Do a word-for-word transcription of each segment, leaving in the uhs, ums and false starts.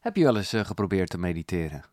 Heb je wel eens uh, geprobeerd te mediteren?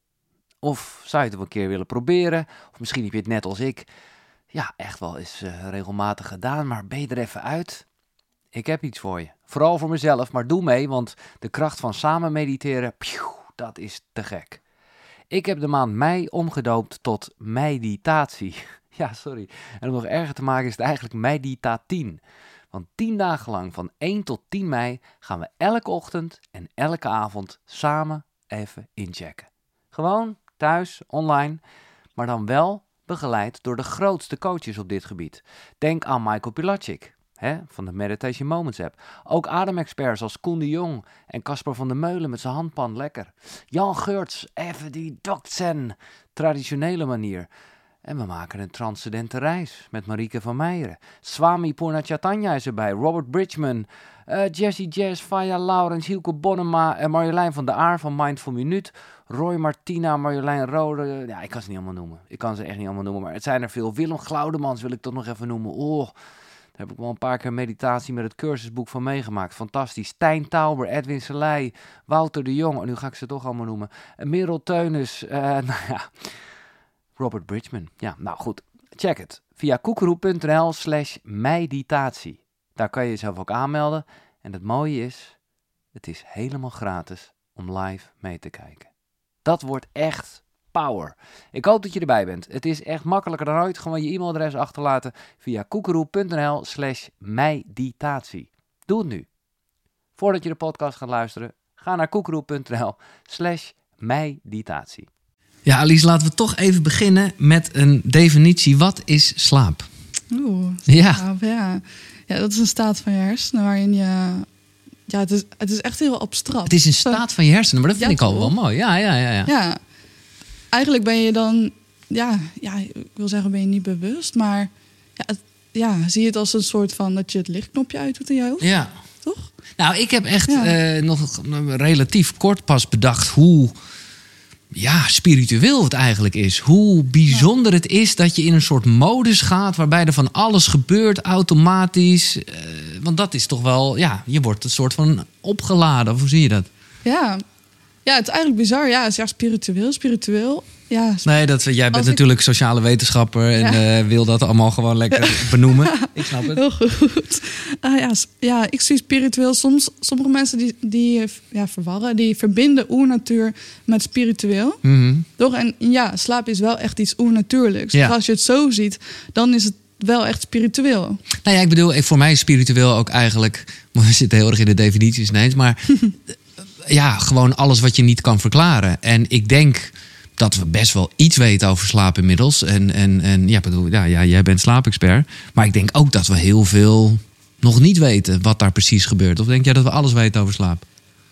Of zou je het wel een keer willen proberen? Of misschien heb je het net als ik, ja, echt wel eens uh, regelmatig gedaan, maar ben je er even uit? Ik heb iets voor je. Vooral voor mezelf, maar doe mee, want de kracht van samen mediteren, pjoe, dat is te gek. Ik heb de maand mei omgedoopt tot meditatie. Ja, sorry. En om nog erger te maken is het eigenlijk meditatien. Want tien dagen lang, van één tot tien mei, gaan we elke ochtend en elke avond samen even inchecken. Gewoon, thuis, online, maar dan wel begeleid door de grootste coaches op dit gebied. Denk aan Michael Pilatschik, hè, van de Meditation Moments app. Ook ademexperts als Koen de Jong en Casper van der Meulen met zijn handpan lekker. Jan Geurts, even die dokzen, traditionele manier. En we maken een transcendente reis met Marieke van Meijeren. Swami Purnachatanya is erbij, Robert Bridgman, uh, Jessie Jazz, Faya Laurens, Hielke Bonnema en Marjolein van der Aar van Mindful Minuut. Roy Martina, Marjolein Rode. Ja, ik kan ze niet allemaal noemen. Ik kan ze echt niet allemaal noemen, maar het zijn er veel. Willem Glaudemans wil ik toch nog even noemen. Oh, daar heb ik wel een paar keer meditatie met het cursusboek van meegemaakt. Fantastisch. Stijn Tauber, Edwin Selei, Wouter de Jong. En nu ga ik ze toch allemaal noemen. En Merel Teunis. Uh, nou ja... Robert Bridgman. Ja, nou goed. Check het. Via koekeroe.nl slash meditatie. Daar kan je jezelf ook aanmelden. En het mooie is, het is helemaal gratis om live mee te kijken. Dat wordt echt power. Ik hoop dat je erbij bent. Het is echt makkelijker dan ooit. Gewoon je e-mailadres achterlaten via koekeroe.nl slash meditatie. Doe het nu. Voordat je de podcast gaat luisteren, ga naar koekeroe.nl slash meditatie. Ja, Alice, laten we toch even beginnen met een definitie. Wat is slaap? Oeh, ja. slaap, ja. Ja, dat is een staat van je hersenen waarin je... Ja, het is, het is echt heel abstract. Het is een staat van je hersenen, maar dat vind ja, ik al wel mooi. Ja, ja, ja, ja. Ja, eigenlijk ben je dan... Ja, ja, ik wil zeggen ben je niet bewust, maar... Ja, het, ja, zie je het als een soort van dat je het lichtknopje uitdoet in je hoofd? Ja. Toch? Nou, ik heb echt ja. uh, nog relatief kort pas bedacht hoe... Ja, spiritueel het eigenlijk is. Hoe bijzonder het is dat je in een soort modus gaat... waarbij er van alles gebeurt, automatisch. Uh, want dat is toch wel... Ja, je wordt een soort van opgeladen. Hoe zie je dat? Ja, ja het is eigenlijk bizar. Ja, ja spiritueel, spiritueel. Ja, sp- nee, dat, jij bent natuurlijk ik... sociale wetenschapper... en ja. uh, wil dat allemaal gewoon lekker ja. benoemen. Ik snap het. Heel goed. Uh, ja, ja, ik zie spiritueel soms... Sommige mensen die, die ja, verwarren... die verbinden oernatuur met spiritueel. Mm-hmm. Toch? En ja, slaap is wel echt iets oernatuurlijks. Ja. Dus als je het zo ziet, dan is het wel echt spiritueel. Nou ja, ik bedoel, voor mij is spiritueel ook eigenlijk... we zitten heel erg in de definities ineens... maar ja, gewoon alles wat je niet kan verklaren. En ik denk... dat we best wel iets weten over slaap inmiddels. En, en, en ja, bedoel, ja, ja, jij bent slaapexpert. Maar ik denk ook dat we heel veel nog niet weten wat daar precies gebeurt. Of denk jij dat we alles weten over slaap?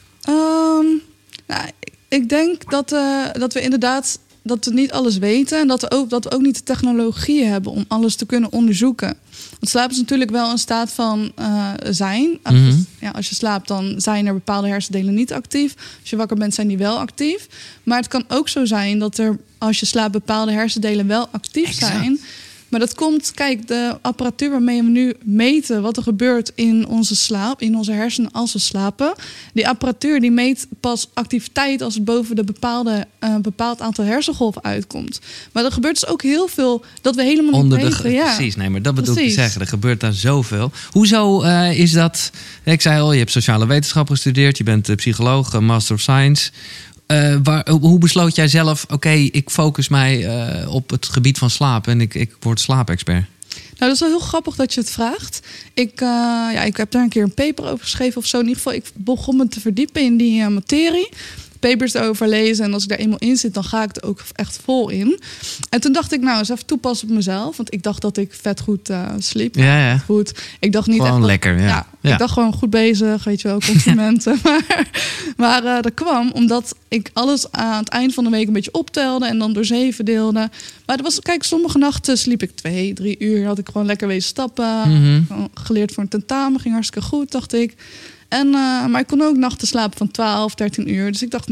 Um, nou, ik denk dat, uh, dat we inderdaad dat we niet alles weten. En dat we, ook, dat we ook niet de technologie hebben om alles te kunnen onderzoeken. Want slaap is natuurlijk wel een staat van uh, zijn. Mm-hmm. Ja, als je slaapt, dan zijn er bepaalde hersendelen niet actief. Als je wakker bent, zijn die wel actief. Maar het kan ook zo zijn dat er, als je slaapt, bepaalde hersendelen wel actief exact. zijn. Maar dat komt, kijk, de apparatuur waarmee we nu meten wat er gebeurt in onze slaap, in onze hersenen als we slapen. Die apparatuur die meet pas activiteit als het boven de bepaalde, uh, bepaald aantal hersengolven uitkomt. Maar er gebeurt dus ook heel veel dat we helemaal Onder niet de, weten. Ja. Precies, nee, maar dat bedoel ik Precies. te zeggen. Er gebeurt daar zoveel. Hoezo uh, is dat? Ik zei al, je hebt sociale wetenschappen gestudeerd. Je bent uh, psycholoog, uh, master of science. Uh, waar, hoe besloot jij zelf, oké, okay, ik focus mij uh, op het gebied van slaap en ik, ik word slaapexpert? Nou, dat is wel heel grappig dat je het vraagt. Ik, uh, ja, ik heb daar een keer een paper over geschreven of zo. In ieder geval, ik begon me te verdiepen in die uh, materie. Papers erover lezen. En als ik daar eenmaal in zit, dan ga ik er ook echt vol in. En toen dacht ik, nou, eens even toepassen op mezelf. Want ik dacht dat ik vet goed uh, sliep. Ja, ja. Goed. Ik dacht niet gewoon echt dat, lekker, ja. ja, ja. Ik dacht gewoon goed bezig, weet je wel, complimenten. maar maar uh, dat kwam omdat ik alles aan het eind van de week een beetje optelde. En dan door zeven deelde. Maar er was, kijk, sommige nachten sliep ik twee, drie uur. Had ik gewoon lekker wezen stappen. Mm-hmm. Geleerd voor een tentamen, ging hartstikke goed, dacht ik. En, uh, maar ik kon ook nachten slapen van twaalf, dertien uur. Dus ik dacht, nou...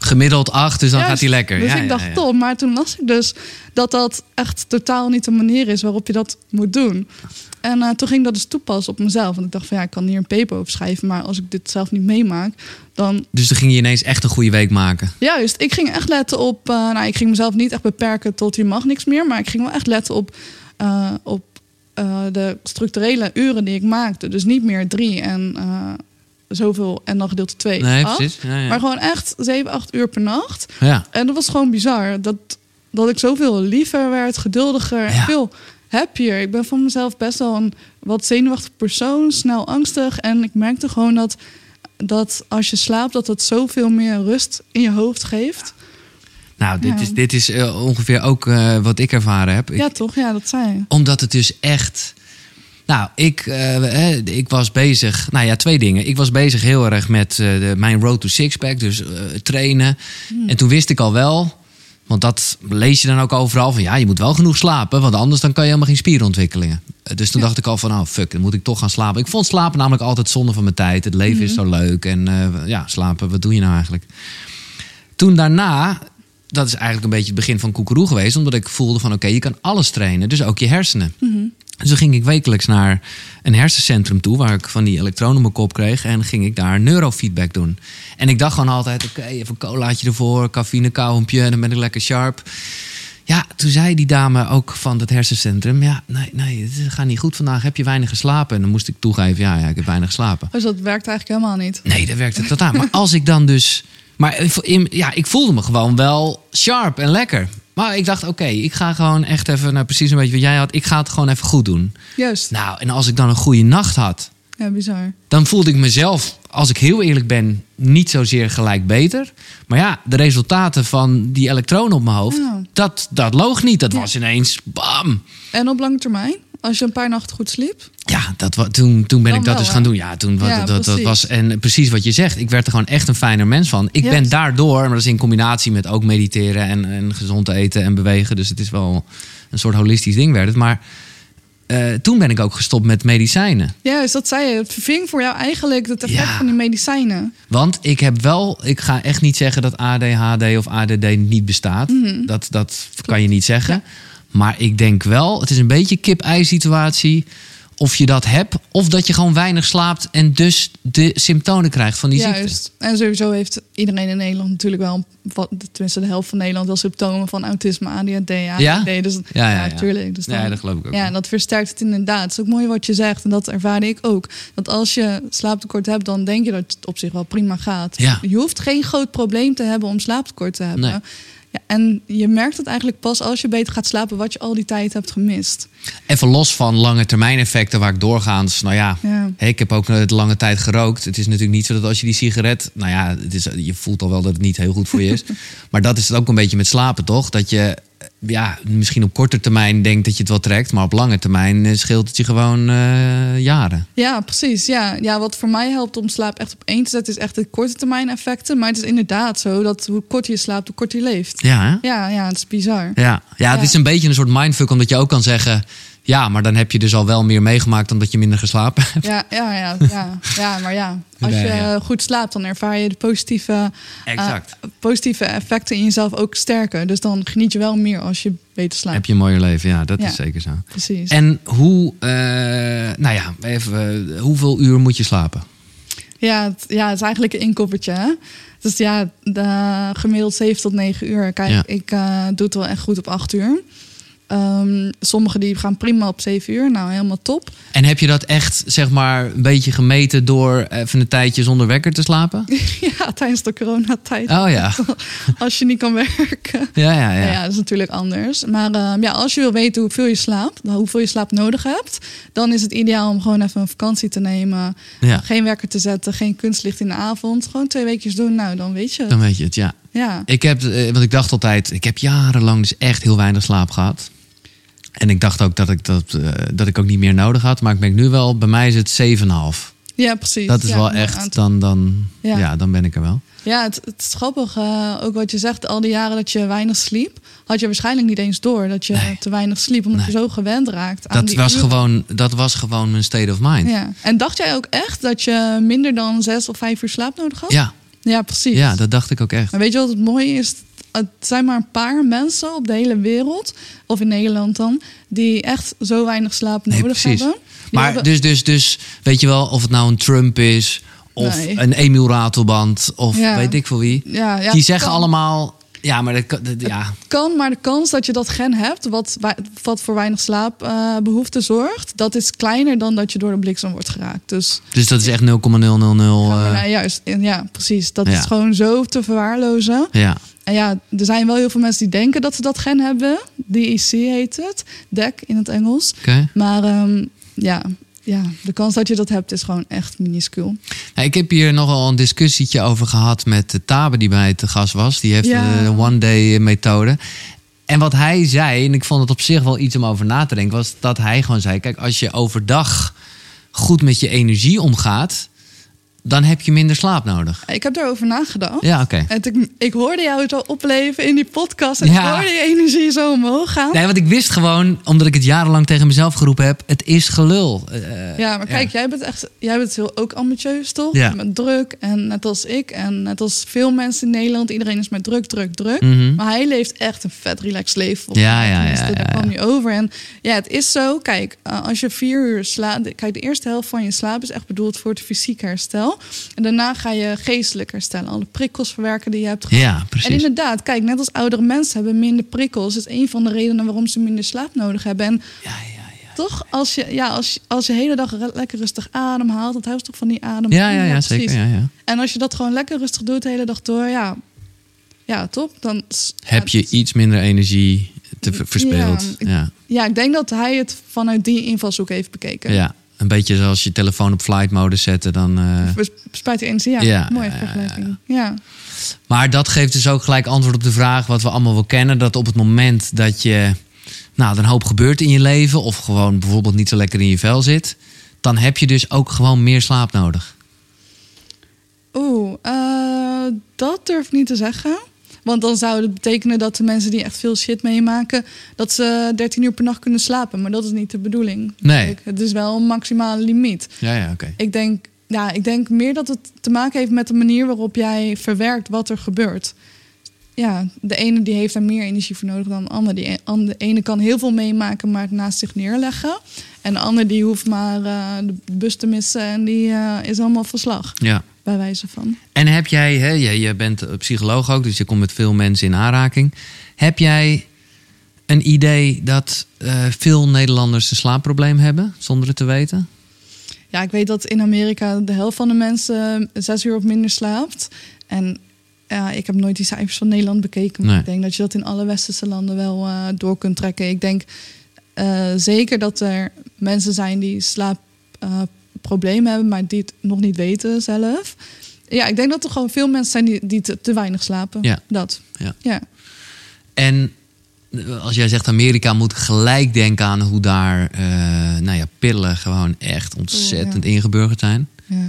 Gemiddeld acht, dus dan Juist. gaat hij lekker. Dus ja, ik ja, dacht ja. top. Maar toen las ik dus dat dat echt totaal niet de manier is waarop je dat moet doen. En uh, toen ging ik dat dus toepassen op mezelf. Want ik dacht van ja, ik kan hier een paper over schrijven. Maar als ik dit zelf niet meemaak, dan... Dus dan ging je ineens echt een goede week maken. Juist, ik ging echt letten op... Uh, nou, ik ging mezelf niet echt beperken tot je mag niks meer. Maar ik ging wel echt letten op, uh, op uh, de structurele uren die ik maakte. Dus niet meer drie en uh, zoveel en dan gedeeld twee. Nee, acht. precies. Ja, ja. Maar gewoon echt zeven, acht uur per nacht. Ja. En dat was gewoon bizar. Dat, dat ik zoveel liever werd, geduldiger en Ja. veel happier. Ik ben van mezelf best wel een wat zenuwachtig persoon, snel angstig. En ik merkte gewoon dat, dat als je slaapt, dat het zoveel meer rust in je hoofd geeft. Nou, dit Ja. is, dit is uh, ongeveer ook uh, wat ik ervaren heb. Ik, Ja, toch? Ja, dat zei je. Omdat het dus echt... Nou, ik, uh, ik was bezig... Nou ja, twee dingen. Ik was bezig heel erg met uh, de, mijn road to sixpack. Dus uh, trainen. Hmm. En toen wist ik al wel... Want dat lees je dan ook overal. Van ja, je moet wel genoeg slapen. Want anders dan kan je helemaal geen spierontwikkelingen. Uh, dus toen ja. dacht ik al van... Oh, fuck, dan moet ik toch gaan slapen. Ik vond slapen namelijk altijd zonde van mijn tijd. Het leven hmm. is zo leuk. En uh, ja, slapen, wat doe je nou eigenlijk? Toen daarna... Dat is eigenlijk een beetje het begin van Koekeroe geweest. Omdat ik voelde van oké, okay, je kan alles trainen. Dus ook je hersenen. Mm-hmm. Dus toen ging ik wekelijks naar een hersencentrum toe... waar ik van die elektronen op mijn kop kreeg... en ging ik daar neurofeedback doen. En ik dacht gewoon altijd... oké, okay, even een colaatje ervoor, cafeïne, kauwgompje... en dan ben ik lekker sharp. Ja, toen zei die dame ook van het hersencentrum... ja, nee, nee, het gaat niet goed vandaag. Heb je weinig geslapen? En dan moest ik toegeven, ja, ja ik heb weinig geslapen. Dus dat werkt eigenlijk helemaal niet? Nee, dat werkte totaal. Maar als ik dan dus... Maar ja, ik voelde me gewoon wel sharp en lekker. Maar ik dacht, oké, okay, ik ga gewoon echt even... Nou, precies een beetje wat jij had. Ik ga het gewoon even goed doen. Juist. Nou, en als ik dan een goede nacht had... Ja, bizar. Dan voelde ik mezelf, als ik heel eerlijk ben... niet zozeer gelijk beter. Maar ja, de resultaten van die elektronen op mijn hoofd... Ja. Dat, dat loog niet. Dat ja. was ineens bam. En op lange termijn? Als je een paar nachten goed sliep? Ja, dat, toen, toen ben Dan ik dat wel, dus gaan doen. Ja, toen ja, dat, dat, dat was. En precies wat je zegt. Ik werd er gewoon echt een fijner mens van. Ik yes. ben daardoor, maar dat is in combinatie met ook mediteren en, en gezond eten en bewegen. Dus het is wel een soort holistisch ding werd het. Maar uh, toen ben ik ook gestopt met medicijnen. Ja, dus dat zei je. Het verving voor jou eigenlijk het effect ja. van die medicijnen. Want ik heb wel, ik ga echt niet zeggen dat A D H D of A D D niet bestaat. Mm-hmm. Dat, dat kan je niet zeggen. Ja. Maar ik denk wel, het is een beetje kip-ei situatie... of je dat hebt, of dat je gewoon weinig slaapt... en dus de symptomen krijgt van die Juist. ziekte. En sowieso heeft iedereen in Nederland natuurlijk wel... tenminste de helft van Nederland wel symptomen van autisme, A D H D, A D D. Ja? Dus, ja, ja, ja. ja, tuurlijk. Dus dan, ja, dat geloof ik ook. Ja, en dat versterkt het inderdaad. Het is ook mooi wat je zegt, en dat ervaarde ik ook. Dat als je slaaptekort hebt, dan denk je dat het op zich wel prima gaat. Ja. Je hoeft geen groot probleem te hebben om slaaptekort te hebben. Nee. Ja, en je merkt het eigenlijk pas als je beter gaat slapen... wat je al die tijd hebt gemist. Even los van lange termijn effecten waar ik doorgaans... nou ja, ja. Hey, ik heb ook de lange tijd gerookt. Het is natuurlijk niet zo dat als je die sigaret... nou ja, het is, je voelt al wel dat het niet heel goed voor je is. Maar dat is het ook een beetje met slapen, toch? Dat je ja, misschien op korte termijn denkt dat je het wel trekt... maar op lange termijn scheelt het je gewoon uh, jaren. Ja, precies. Ja. ja, wat voor mij helpt om slaap echt op één te zetten... is echt de korte termijn effecten. Maar het is inderdaad zo dat hoe korter je slaapt, hoe korter je leeft. Ja, hè? Ja, ja, het is bizar. Ja, ja, ja, het is een beetje een soort mindfuck... omdat je ook kan zeggen... ja, maar dan heb je dus al wel meer meegemaakt... dan dat je minder geslapen hebt. Ja, ja, ja, ja, ja maar ja. Als nee, je ja. goed slaapt, dan ervaar je de positieve, exact. Uh, positieve effecten in jezelf ook sterker. Dus dan geniet je wel meer als je beter slaapt. Heb je een mooier leven, ja, dat ja, is zeker zo. Precies. En hoe, uh, nou ja, even, uh, hoeveel uur moet je slapen? Ja, het, ja, het is eigenlijk een inkoppertje, hè? Dus ja, de, gemiddeld zeven tot negen uur. Kijk, ja. ik uh, doe het wel echt goed op acht uur. Um, sommigen die gaan prima op zeven uur. Nou, helemaal top. En heb je dat echt, zeg maar, een beetje gemeten door even een tijdje zonder wekker te slapen? Ja, tijdens de coronatijd. Oh ja. Als je niet kan werken. Ja, ja, ja. Ja, ja, dat is natuurlijk anders. Maar uh, ja, als je wil weten hoeveel je slaapt, hoeveel je slaap nodig hebt, dan is het ideaal om gewoon even een vakantie te nemen. Ja. Geen wekker te zetten, geen kunstlicht in de avond. Gewoon twee weekjes doen, nou, dan weet je het. Dan weet je het, ja. Ja. Ik heb, want ik dacht altijd, ik heb jarenlang dus echt heel weinig slaap gehad. En ik dacht ook dat ik, dat, uh, dat ik ook niet meer nodig had. Maar ik merk nu wel, bij mij is het zeven komma vijf. Ja, precies. Dat is ja, wel echt, dan, dan, ja. ja, dan ben ik er wel. Ja, het, het is grappig. Uh, ook wat je zegt, al die jaren dat je weinig sliep, had je waarschijnlijk niet eens door dat je nee. te weinig sliep. Omdat nee. je zo gewend raakt aan dat die was uren. gewoon, dat was gewoon mijn state of mind. Ja. En dacht jij ook echt dat je minder dan zes of vijf uur slaap nodig had? Ja. Ja, precies. Ja, dat dacht ik ook echt. Maar weet je wat het mooie is? Het zijn maar een paar mensen op de hele wereld, of in Nederland dan, die echt zo weinig slaap Nee, nodig precies. hebben. Die Maar hebben- dus, dus, dus, weet je wel, of het nou een Trump is... of Nee. een Emiel Ratelband, of Ja. weet ik veel wie. ja, ja, die zeggen kan. allemaal... Ja, maar dat, kan- dat- ja, Kan, maar de kans dat je dat gen hebt, wat, wa- wat voor weinig slaapbehoefte zorgt, dat is kleiner dan dat je door de bliksem wordt geraakt. Dus dus dat is echt nul komma nul nul nul. ja, maar eh, nou, juist, ja, precies. Dat Ja. is gewoon zo te verwaarlozen. ja. En ja, er zijn wel heel veel mensen die denken dat ze dat gen hebben. D E C heet het. D E C in het Engels. Oké. Maar ehm, ja, ja, de kans dat je dat hebt is gewoon echt minuscuul. Nou, ik heb hier nogal een discussietje over gehad met de Tabe die bij te gast was. Die heeft Ja. de one-day methode. En wat hij zei, en ik vond het op zich wel iets om over na te denken... was dat hij gewoon zei, kijk, als je overdag goed met je energie omgaat... dan heb je minder slaap nodig. Ik heb daarover nagedacht. Ja, oké. En ik, ik hoorde jou het al opleven in die podcast. En Ja. ik hoorde je energie zo omhoog gaan. Nee, want ik wist gewoon, omdat ik het jarenlang tegen mezelf geroepen heb... het is gelul. Eh, Ja, maar kijk, jij bent echt, jij bent heel ook ambitieus, toch? Ja. Je bent druk en net als ik en net als veel mensen in Nederland, iedereen is maar druk, druk, druk. Mhm. Maar hij leeft echt een vet relaxed leven. volgens Ja, mij. ja, Tenminste, ja, ja, daar ja. kwam je over. En ja, het is zo. Kijk, uh, als je vier uur slaapt, kijk, de eerste helft van je slaap is echt bedoeld voor het fysiek herstel. En daarna ga je geestelijk herstellen, alle prikkels verwerken die je hebt gehad. Ja, En precies. inderdaad, kijk, net als oudere mensen hebben minder prikkels. Dat is een van de redenen waarom ze minder slaap nodig hebben. En Ja, ja, ja. toch, als je, ja, als, je- als je de hele dag re- lekker rustig ademhaalt, dat houdt toch van die adem. Ja, ja, ja, precies. zeker. Ja, ja. En als je dat gewoon lekker rustig doet de hele dag door, ja, ja, top. Dan s- Heb ja, je iets minder energie te ver- verspeeld. Ja, ik- Ja. Ja, ik denk dat hij het vanuit die invalshoek heeft bekeken. Ja, een beetje zoals je telefoon op flight mode zetten. Dan, eh, Bes- Bespaart hij energie, ja. Ja, Mooie ja, ja, vergelijking. Ja. Maar dat geeft dus ook gelijk antwoord op de vraag wat we allemaal wel kennen. Dat op het moment dat je nou, er een hoop gebeurt in je leven... of gewoon bijvoorbeeld niet zo lekker in je vel zit... dan heb je dus ook gewoon meer slaap nodig. Oeh, eh, dat durf ik niet te zeggen. Want dan zou het betekenen dat de mensen die echt veel shit meemaken... dat ze dertien uur per nacht kunnen slapen. Maar dat is niet de bedoeling. Nee. Het is wel een maximale limiet. Ja, ja, oké. Ik denk, ja, ik denk meer dat het te maken heeft met de manier waarop jij verwerkt wat er gebeurt. Ja, de ene die heeft daar meer energie voor nodig dan de ander. Die e- de ene kan heel veel meemaken, maar het naast zich neerleggen. En de ander die hoeft maar eh, de bus te missen en die eh, is allemaal verslag, Ja. bij wijze van. En heb jij, hè, je, je bent een psycholoog ook, dus je komt met veel mensen in aanraking. Heb jij een idee dat eh, veel Nederlanders een slaapprobleem hebben, zonder het te weten? Ja, ik weet dat in Amerika de helft van de mensen zes uur of minder slaapt. En ja, ik heb nooit die cijfers van Nederland bekeken. Maar Nee. ik denk dat je dat in alle westerse landen wel eh, door kunt trekken. Ik denk eh, zeker dat er mensen zijn die slaapproblemen hebben, maar die het nog niet weten zelf. Ja, ik denk dat er gewoon veel mensen zijn die, die te, te weinig slapen. Ja. Dat. Ja. Ja. En als jij zegt Amerika, moet ik gelijk denken aan hoe daar eh, nou ja, pillen gewoon echt ontzettend Oh, ja. ingeburgerd zijn. Ja.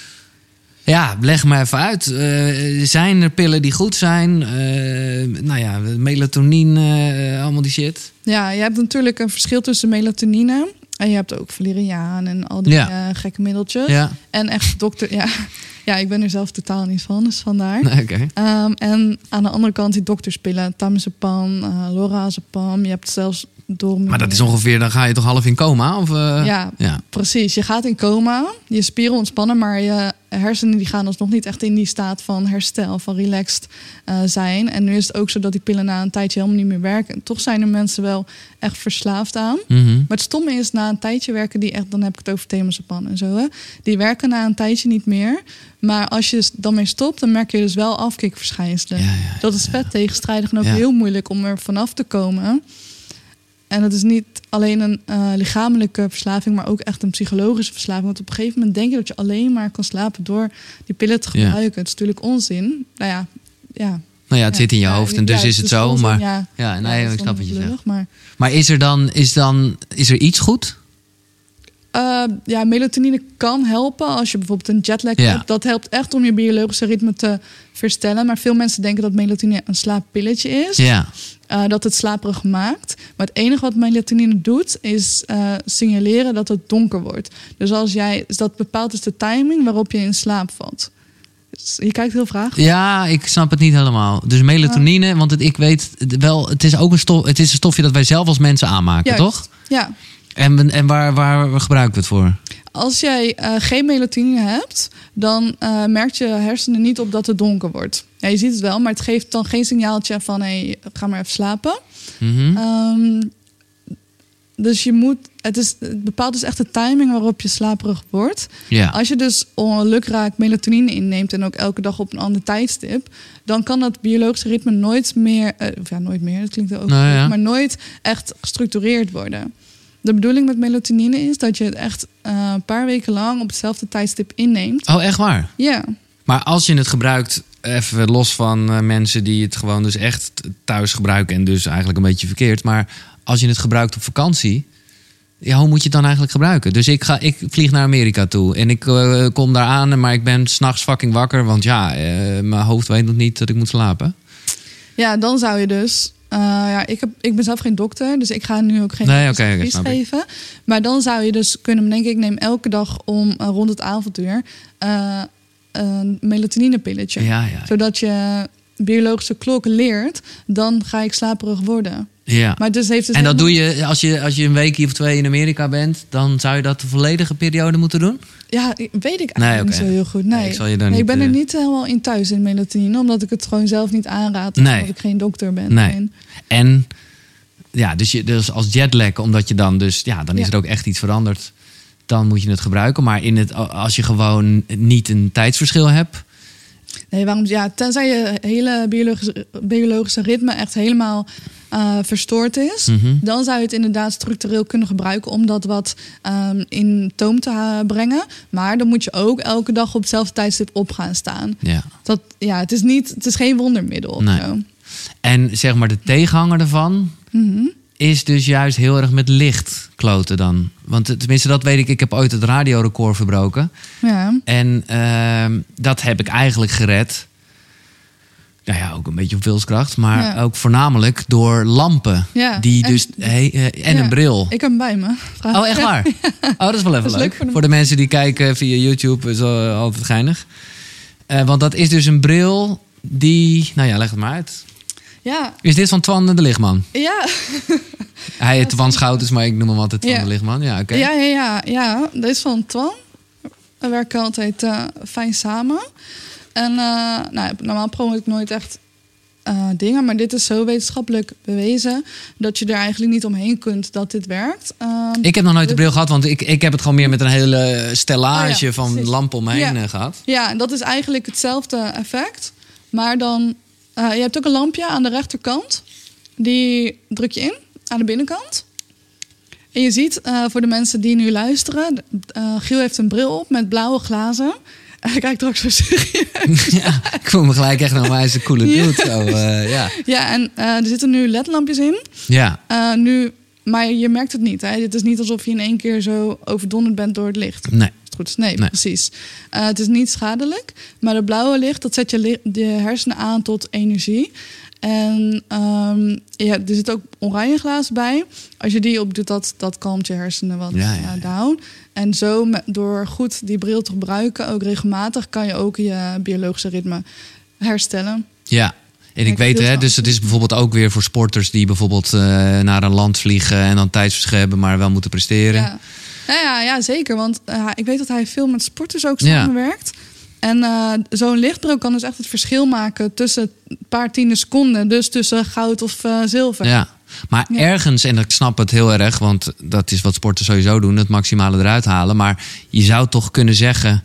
Ja, leg me even uit. Eh, zijn er pillen die goed zijn? Eh, nou ja, melatonine, eh, allemaal die shit. Ja, je hebt natuurlijk een verschil tussen melatonine en je hebt ook valeriaan en al die Ja. eh, gekke middeltjes. Ja, En echt dokter, ja. Ja, ik ben er zelf totaal niet van, dus vandaar. nee, oké. Ehm, en aan de andere kant die dokterspillen, tamazepam, uh, lorazepam. Je hebt zelfs door. Maar dat is ongeveer, dan ga je toch half in coma? Of, eh? Ja, ja. precies. Je gaat in coma, je spieren ontspannen, maar je hersenen die gaan alsnog niet echt in die staat van herstel, van relaxed uh, zijn. En nu is het ook zo dat die pillen na een tijdje helemaal niet meer werken. En toch zijn er mensen wel echt verslaafd aan. Mhm. Maar het stomme is, na een tijdje werken die echt, dan heb ik het over temazepam en zo, hè. Die werken na een tijdje niet meer. Maar als je dan mee stopt, dan merk je dus wel afkikverschijnselen. Ja, ja, ja, dat is vet tegenstrijdig en ook Ja. heel moeilijk om er vanaf te komen. En het is niet alleen een uh, lichamelijke verslaving, maar ook echt een psychologische verslaving. Want op een gegeven moment denk je dat je alleen maar kan slapen door die pillen te Ja. gebruiken. Het is natuurlijk onzin. Nou ja, ja. Nou ja, het ja, zit in je ja, hoofd en dus ja, is het is zo. onzin, Maar ja. ja, nee, Ja, dat ik is snap dan wat je zegt. lullig, maar Maar is er dan, is dan, is er iets goed? Uh, ja, melatonine kan helpen als je bijvoorbeeld een jetlag Ja. hebt. Dat helpt echt om je biologische ritme te verstellen. Maar veel mensen denken dat melatonine een slaappilletje is. Ja. Uh, dat het slaperig maakt. Maar het enige wat melatonine doet, is uh, signaleren dat het donker wordt. Dus als jij, dus dat bepaalt dus de timing waarop je in slaap valt. Je kijkt heel vraag. Ja, ik snap het niet helemaal. Dus melatonine, want het, ik weet het wel, het is ook een stof, het is een stofje dat wij zelf als mensen aanmaken, Juist. toch? Ja. En, en waar, waar gebruiken we het voor? Als jij uh, geen melatonine hebt, dan uh, merkt je hersenen niet op dat het donker wordt. Ja, je ziet het wel, maar het geeft dan geen signaaltje van hé, hey, ga maar even slapen. Mm-hmm. Um, dus je moet, het, is, het bepaalt dus echt de timing waarop je slaperig wordt. Ja. Als je dus lukraak melatonine inneemt en ook elke dag op een ander tijdstip, dan kan dat biologische ritme nooit meer, uh, of ja, nooit meer, dat klinkt ook nou, goed, ja. maar nooit echt gestructureerd worden. De bedoeling met melatonine is dat je het echt uh, een paar weken lang op hetzelfde tijdstip inneemt. Oh, echt waar? Ja. Maar als je het gebruikt, even los van uh, mensen die het gewoon dus echt thuis gebruiken en dus eigenlijk een beetje verkeerd, maar als je het gebruikt op vakantie, ja, hoe moet je het dan eigenlijk gebruiken? Dus ik, ga, ik vlieg naar Amerika toe en ik uh, kom daar aan, maar ik ben 's nachts fucking wakker, want ja, uh, mijn hoofd weet nog niet dat ik moet slapen. Ja, dan zou je dus... Uh, ja, ik, heb, ik ben zelf geen dokter, dus ik ga nu ook geen nee, okay, advies okay, geven. Maar dan zou je dus kunnen bedenken, ik neem elke dag om uh, rond het avonduur uh, een melatonine-pilletje. Ja, ja. Zodat je biologische klok leert, dan ga ik slaperig worden. Ja. Maar dus heeft dus en dat helemaal... doe je als, je als je een weekje of twee in Amerika bent, dan zou je dat de volledige periode moeten doen? Ja, weet ik eigenlijk nee, okay. niet zo heel goed. Nee, nee ik, zal je daar nee, niet, ik ben er uh... niet helemaal in thuis in melatonine, omdat ik het gewoon zelf niet aanraad. Nee. Omdat ik geen dokter ben. Nee. En, en ja, dus, je, dus als jetlag, omdat je dan dus, ja, dan is ja. er ook echt iets veranderd. Dan moet je het gebruiken. Maar in het, als je gewoon niet een tijdsverschil hebt. Nee, waarom? Ja, tenzij je hele biologische, biologische ritme echt helemaal uh, verstoord is, Mm-hmm. dan zou je het inderdaad structureel kunnen gebruiken om dat wat um, in toom te uh, brengen. Maar dan moet je ook elke dag op hetzelfde tijdstip op gaan staan. Ja. Dat, ja, het is niet, het is geen wondermiddel. Of Nee. zo. En zeg maar de tegenhanger ervan Mm-hmm. is dus juist heel erg met licht kloten dan. Want tenminste, dat weet ik. Ik heb ooit het radiorecord verbroken. Ja. En uh, dat heb ik eigenlijk gered. Nou ja, ook een beetje op wilskracht. Maar Ja. ook voornamelijk door lampen. Ja, Die en- dus, hey, uh, en Ja. een bril. Ik heb hem bij me. Vraag. Oh, echt waar? Oh, dat is wel even Dat is leuk. leuk voor de- Voor de mensen die kijken via YouTube is uh, altijd geinig. Uh, want dat is dus een bril die... Nou ja, leg het maar uit. Ja, Is dit van Twan de Lichtman? ja. Hij heet Twan Schouters, maar ik noem hem altijd Twan Ja. de Lichtman. Ja, oké. Ja, ja, ja, ja. Dat is van Twan. We werken altijd uh, fijn samen. En uh, nou, normaal promote ik nooit echt uh, dingen. Maar dit is zo wetenschappelijk bewezen dat je er eigenlijk niet omheen kunt dat dit werkt. Uh, Ik heb nog nooit de bril gehad, want ik, ik heb het gewoon meer met een hele stellage Oh ja, van precies. lampen om me heen Ja. uh, gehad. Ja, en dat is eigenlijk hetzelfde effect. Maar dan, uh, je hebt ook een lampje aan de rechterkant. Die druk je in aan de binnenkant. En je ziet, uh, voor de mensen die nu luisteren, uh, Giel heeft een bril op met blauwe glazen. Hij kijkt er ook zo serieus. Ja, ik voel me gelijk echt nog maar eens een coole Ja. dude. Zo, uh, ja. Ja, en uh, er zitten nu ledlampjes in. Ja. Uh, nu, maar je merkt het niet. Hè? Het is niet alsof je in één keer zo overdonderd bent door het licht. Nee. Is het goed is? Nee, Nee. precies. Uh, het is niet schadelijk. Maar het blauwe licht, dat zet je li- de hersenen aan tot energie. En um, ja, er zit ook oranje glazen bij. Als je die opdoet, dat, dat kalmt je hersenen wat Ja, ja, ja. uh, down. En zo, met, door goed die bril te gebruiken, ook regelmatig, kan je ook je biologische ritme herstellen. Ja. En ik Kijk, weet, heel hè, snel. dus het is bijvoorbeeld ook weer voor sporters die bijvoorbeeld uh, naar een land vliegen en dan tijdsverschil hebben, maar wel moeten presteren. Ja, ja, ja, ja zeker. Want uh, ik weet dat hij veel met sporters ook Ja. samenwerkt. En uh, zo'n lichtbril kan dus echt het verschil maken tussen een paar tiende seconden. Dus tussen goud of uh, zilver. Ja. Maar Ja. ergens, en ik snap het heel erg, want dat is wat sporters sowieso doen, het maximale eruit halen. Maar je zou toch kunnen zeggen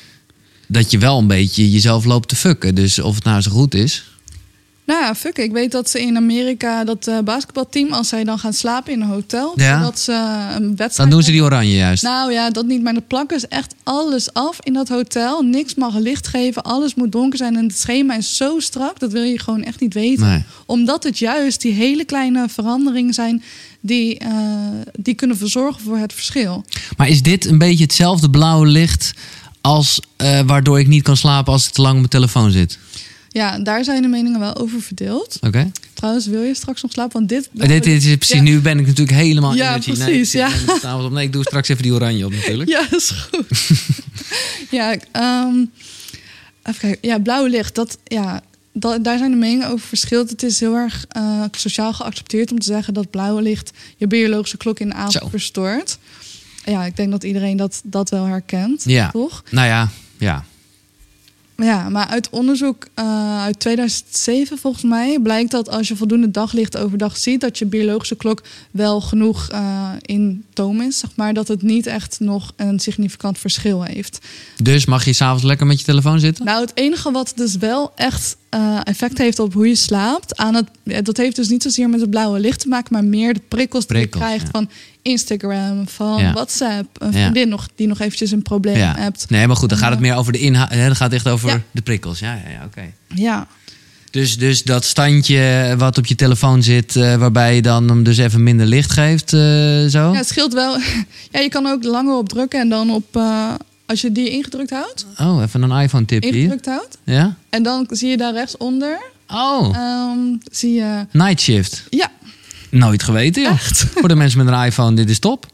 dat je wel een beetje jezelf loopt te fucken. Dus of het nou zo goed is. Nou ja, fuck. Ik weet dat ze in Amerika, dat uh, basketbalteam, als zij dan gaan slapen in een hotel, Ja. dat ze uh, een wedstrijd... Dan doen ze die oranje juist. Nou ja, dat niet. Maar de plakken is echt alles af in dat hotel. Niks mag licht geven. Alles moet donker zijn. En het schema is zo strak. Dat wil je gewoon echt niet weten. Nee. Omdat het juist die hele kleine veranderingen zijn die, uh, die kunnen verzorgen voor het verschil. Maar is dit een beetje hetzelfde blauwe licht als uh, waardoor ik niet kan slapen als ik te lang op mijn telefoon zit? Ja, daar zijn de meningen wel over verdeeld. Oké. Okay. Trouwens, wil je straks nog slapen? Want dit... Uh, dit, dit is precies, Ja. Nu ben ik natuurlijk helemaal Ja, energy. precies, Nee, ik zit ja. net s'avonds op. Nee, ik doe straks even die oranje op natuurlijk. Ja, dat is goed. ja, um, Even kijken. Ja, blauw licht. Dat, ja, dat, daar zijn de meningen over verschillend. Het is heel erg uh, sociaal geaccepteerd om te zeggen dat blauw licht je biologische klok in de avond Zo. verstoort. Ja, ik denk dat iedereen dat, dat wel herkent, Ja. toch? Nou ja, ja. Ja, maar uit onderzoek uh, uit tweeduizend zeven volgens mij blijkt dat als je voldoende daglicht overdag ziet, dat je biologische klok wel genoeg uh, in toom is, zeg maar, dat het niet echt nog een significant verschil heeft. Dus mag je s'avonds lekker met je telefoon zitten? Nou, het enige wat dus wel echt uh, effect heeft op hoe je slaapt, aan het, dat heeft dus niet zozeer met het blauwe licht te maken, maar meer de prikkels, prikkels die je krijgt ja. van Instagram, van ja. WhatsApp, een vriendin ja. nog die nog eventjes een probleem ja. hebt. Nee, maar goed, dan gaat het meer over de inhoud. Dan gaat het echt over ja. de prikkels. Ja, ja, ja oké. Okay. Ja. Dus, dus dat standje wat op je telefoon zit, uh, waarbij je dan hem dus even minder licht geeft, uh, zo? Ja, het scheelt wel. Ja, je kan ook langer op drukken en dan op, uh, als je die ingedrukt houdt. Oh, even een iPhone-tipje hier. Ingedrukt houdt. Ja? En dan zie je daar rechtsonder. Oh. Um, zie je. Night shift. Ja. Nooit geweten, joh. Echt? Voor de mensen met een iPhone, dit is top.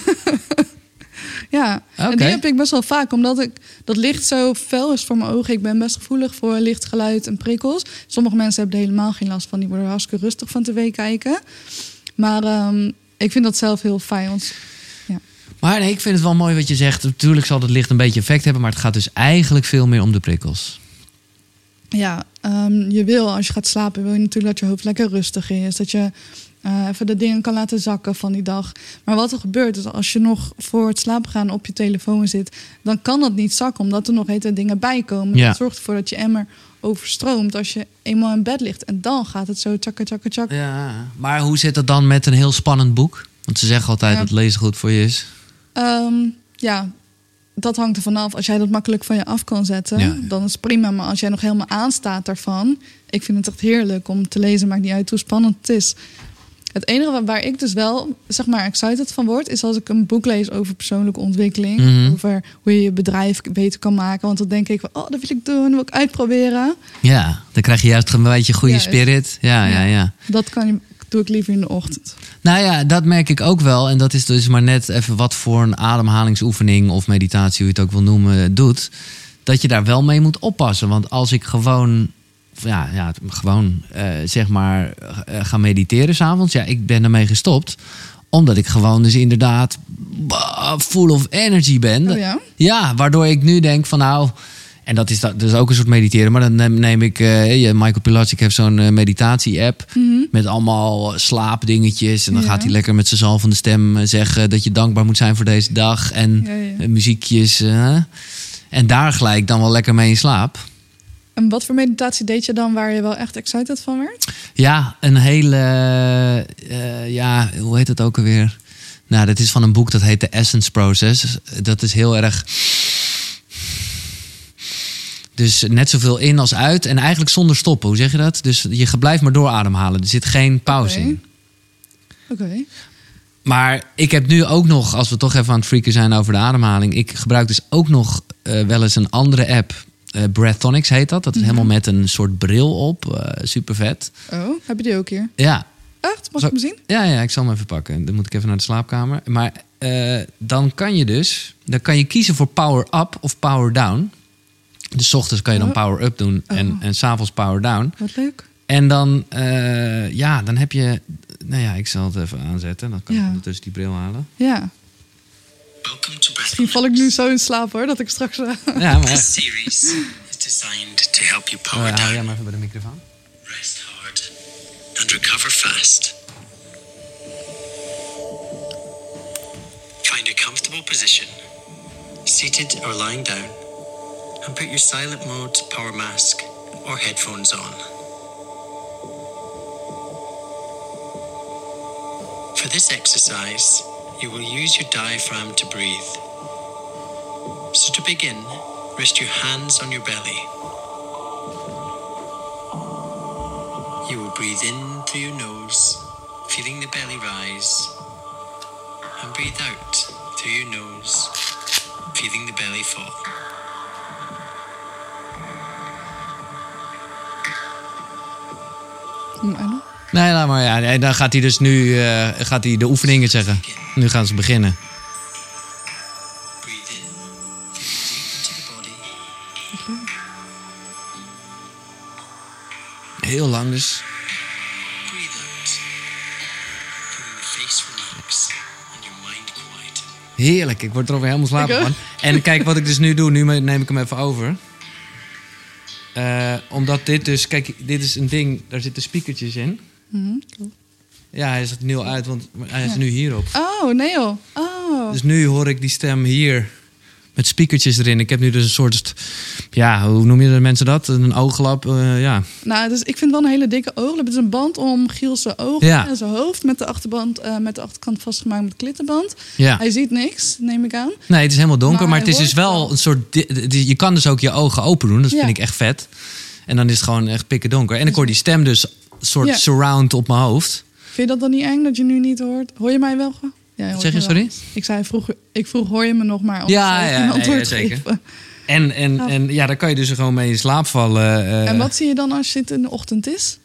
Ja, okay. En die heb ik best wel vaak, omdat ik dat licht zo fel is voor mijn ogen. Ik ben best gevoelig voor licht, geluid en prikkels. Sommige mensen hebben er helemaal geen last van. Die worden er hartstikke rustig van tv kijken. Maar um, ik vind dat zelf heel fijn. Want, ja. Maar nee, ik vind het wel mooi wat je zegt. Natuurlijk zal het licht een beetje effect hebben, maar het gaat dus eigenlijk veel meer om de prikkels. Ja, um, je wil als je gaat slapen, wil je natuurlijk dat je hoofd lekker rustig is. Dat je uh, even de dingen kan laten zakken van die dag. Maar wat er gebeurt is als je nog voor het slapen gaan op je telefoon zit, dan kan dat niet zakken, omdat er nog hele dingen bij komen. Ja. Dat zorgt ervoor dat je emmer overstroomt als je eenmaal in bed ligt. En dan gaat het zo tjakka, tjakka, tjak. Ja, maar hoe zit het dan met een heel spannend boek? Want ze zeggen altijd Ja. dat lezen goed voor je is. Um, ja, dat hangt er vanaf. Als jij dat makkelijk van je af kan zetten, Ja. dan is het prima. Maar als jij nog helemaal aanstaat daarvan, ik vind het echt heerlijk om te lezen. Maakt niet uit hoe spannend het is. Het enige waar, waar ik dus wel, zeg maar, excited van word, is als ik een boek lees over persoonlijke ontwikkeling. Mm-hmm. Over hoe je je bedrijf beter kan maken. Want dan denk ik van, oh, dat wil ik doen, dat wil ik uitproberen. Ja, dan krijg je juist een beetje goede Juist. spirit. Ja, ja, ja. Dat kan je, doe ik liever in de ochtend. Nou ja, dat merk ik ook wel. En dat is dus maar net even wat voor een ademhalingsoefening of meditatie, hoe je het ook wil noemen, doet. Dat je daar wel mee moet oppassen. Want als ik gewoon, ja, ja gewoon uh, zeg maar uh, ga mediteren 's avonds, ja, ik ben ermee gestopt. Omdat ik gewoon dus inderdaad bah, full of energy ben. Oh ja? Ja, waardoor ik nu denk van nou, en dat is, dat is ook een soort mediteren, maar dan neem, neem ik, uh, Michael Pilatschik heeft zo'n uh, meditatie-app Mm-hmm. met allemaal slaapdingetjes. En dan Ja. gaat hij lekker met zijn zalvende stem uh, zeggen dat je dankbaar moet zijn voor deze dag. En Ja, ja. uh, muziekjes. Uh, en daar gelijk dan wel lekker mee in slaap. En wat voor meditatie deed je dan waar je wel echt excited van werd? Ja, een hele, uh, ja, hoe heet het ook alweer? Nou, dat is van een boek dat heet The Essence Process. Dat is heel erg, dus net zoveel in als uit. En eigenlijk zonder stoppen, hoe zeg je dat? Dus je blijft maar doorademhalen. Er zit geen pauze Oké. in. Oké. Okay. Maar ik heb nu ook nog, als we toch even aan het freaken zijn over de ademhaling. Ik gebruik dus ook nog uh, wel eens een andere app. Uh, Breathonics heet dat. Dat is Mm-hmm. helemaal met een soort bril op. Uh, super vet. Oh, heb je die ook hier? Ja. Echt? Mag Zo- ik hem zien? Ja, ja, ik zal hem even pakken. Dan moet ik even naar de slaapkamer. Maar uh, dan kan je dus, dan kan je kiezen voor power up of power down. Dus 's ochtends kan je dan Oh. power up doen en, Oh. en 's avonds power down. Wat leuk. En dan, uh, ja, dan heb je, nou ja, ik zal het even aanzetten. Dan kan Ja. ik ondertussen die bril halen. Ja. Welcome to Misschien val ik nu zo in slaap hoor, dat ik straks... Uh, Ja, maar This series is designed to help you uh, power hou jij down, maar even bij de microfoon. rest hard, and recover fast. Find a comfortable position, seated or lying down, and put your silent mode power mask or headphones on. For this exercise, you will use your diaphragm to breathe. So to begin, rest your hands on your belly. You will breathe in through your nose, feeling the belly rise, and breathe out through your nose, feeling the belly fall. hm, en dan? Nee, laat maar. Ja, nee, dan gaat hij dus nu uh, gaat hij de oefeningen zeggen. Nu gaan ze beginnen. Breathe in, feel deep into the body. Heel lang dus. Breathe out. Feeling the face relax and your mind quieten. Heerlijk, ik word er alweer helemaal slapen Ik ook. van. En kijk wat ik dus nu doe, nu neem ik hem even over. Uh, omdat dit dus, kijk, dit is een ding, daar zitten speakertjes in. Mhm, cool. Ja, hij zet nul uit, want hij is Ja. nu hierop. Oh, nee joh. Oh. Dus nu hoor ik die stem hier met speakertjes erin. Ik heb nu dus een soort, ja, hoe noem je de mensen dat? Een ooglap, uh, ja. Nou, dus ik vind wel een hele dikke ooglap. Het is een band om Giel zijn ogen Ja. en zijn hoofd met de, achterband, uh, met de achterkant vastgemaakt met klittenband. ja. Hij ziet niks, neem ik aan. Nee, het is helemaal donker, Maar maar, het hij is dus hoort wel wel. een soort... di- di- Je kan dus ook je ogen open doen, dat Ja. vind ik echt vet. En dan is het gewoon echt pikken donker. En ik hoor die stem dus een soort Ja. surround op mijn hoofd. Vind je dat dan niet eng dat je nu niet hoort? Hoor je mij wel? Ge- Ja, je hoort Zeg je, me wel. sorry? Ik zei vroeger, ik vroeg hoor je me nog maar? Anders Ja, zou ik ja, een nee, antwoord ja, zeker. geven. En, en, Oh. en ja, dan kan je dus gewoon mee in slaap vallen. Uh, En wat zie je dan als het in de ochtend is?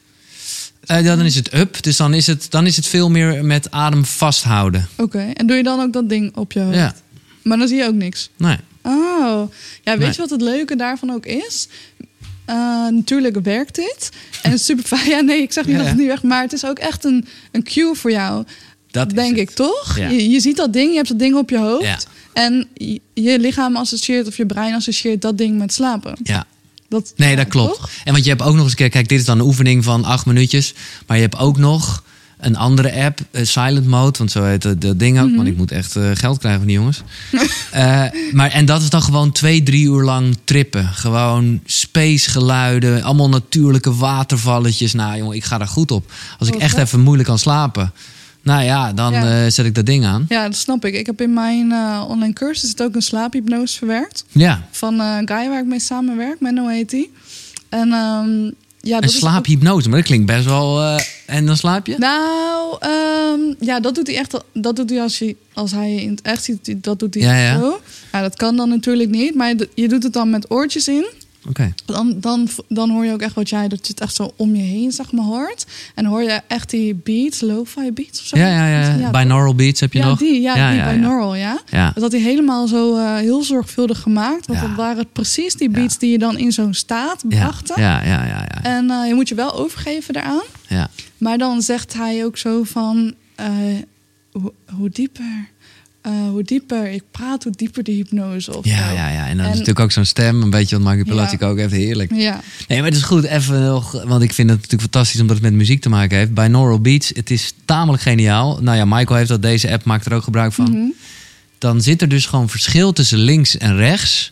uh, dan is het up, dus dan is het, dan is het veel meer met adem vasthouden. Oké, en doe je dan ook dat ding op je hoofd? Ja, Maar dan zie je ook niks? nee. Oh, ja, weet Nee. je wat het leuke daarvan ook is? Uh, natuurlijk werkt dit. En het is super fijn. Ja, nee, ik zeg niet Ja, dat ja. het niet werkt, maar het is ook echt een, een cue voor jou. Dat is denk het. ik, toch? Ja. Je, je ziet dat ding, je hebt dat ding op je hoofd. Ja. En je, je lichaam associeert, of je brein associeert dat ding met slapen. Ja. Dat, Nee, ja, dat klopt. toch? En want je hebt ook nog eens een keer... Kijk, dit is dan een oefening van acht minuutjes. Maar je hebt ook nog een andere app, uh, Silent Mode. Want zo heet dat, dat ding ook. Mhm. Want ik moet echt uh, geld krijgen van die jongens. uh, maar, en dat is dan gewoon twee, drie uur lang trippen. Gewoon spacegeluiden. Allemaal natuurlijke watervalletjes. Nou jongen, ik ga daar goed op. Als ik Wat echt vet. even moeilijk kan slapen... Nou ja, dan Ja. Uh, zet ik dat ding aan. Ja, dat snap ik. Ik heb in mijn uh, online cursus het ook een slaaphypnose verwerkt. Ja, Van uh, een guy waar ik mee samenwerk, Menno heet die. En um, ja, dat een is ook- slaaphypnose. Maar dat klinkt best wel... Uh, en dan slaap je? Nou, um, ja, dat doet hij echt. Dat doet hij als, je, als hij je in het echt ziet. Dat doet hij Ja, ja. zo. Ja, dat kan dan natuurlijk niet. Maar je, je doet het dan met oortjes in. Oké. Okay. Dan, dan, dan hoor je ook echt wat jij, dat je het echt zo om je heen, zeg maar, hoort. En hoor je echt die beats, lo-fi beats of zo. Ja, ja, ja. ja Binaural beats heb je ja, nog? die, ja, ja, die ja, binaural, ja. Ja. Dat had hij helemaal zo uh, heel zorgvuldig gemaakt. Want Ja. dat waren precies die beats Ja. die je dan in zo'n staat Ja, brachten. ja, ja, ja, ja. En uh, je moet je wel overgeven daaraan. ja. Maar dan zegt hij ook zo van... Uh, hoe, hoe dieper... Uh, hoe dieper ik praat, hoe dieper de hypnose. Of Ja, zo. ja, ja. En dan En- is natuurlijk ook zo'n stem, een beetje wat manipulatie Ja. ook heeft. Heerlijk. Ja, Nee, maar het is goed. Even nog, want ik vind het natuurlijk fantastisch omdat het met muziek te maken heeft. Binaural beats, het is tamelijk geniaal. Nou ja, Michael heeft dat, deze app maakt er ook gebruik van. Mhm. Dan zit er dus gewoon verschil tussen links en rechts.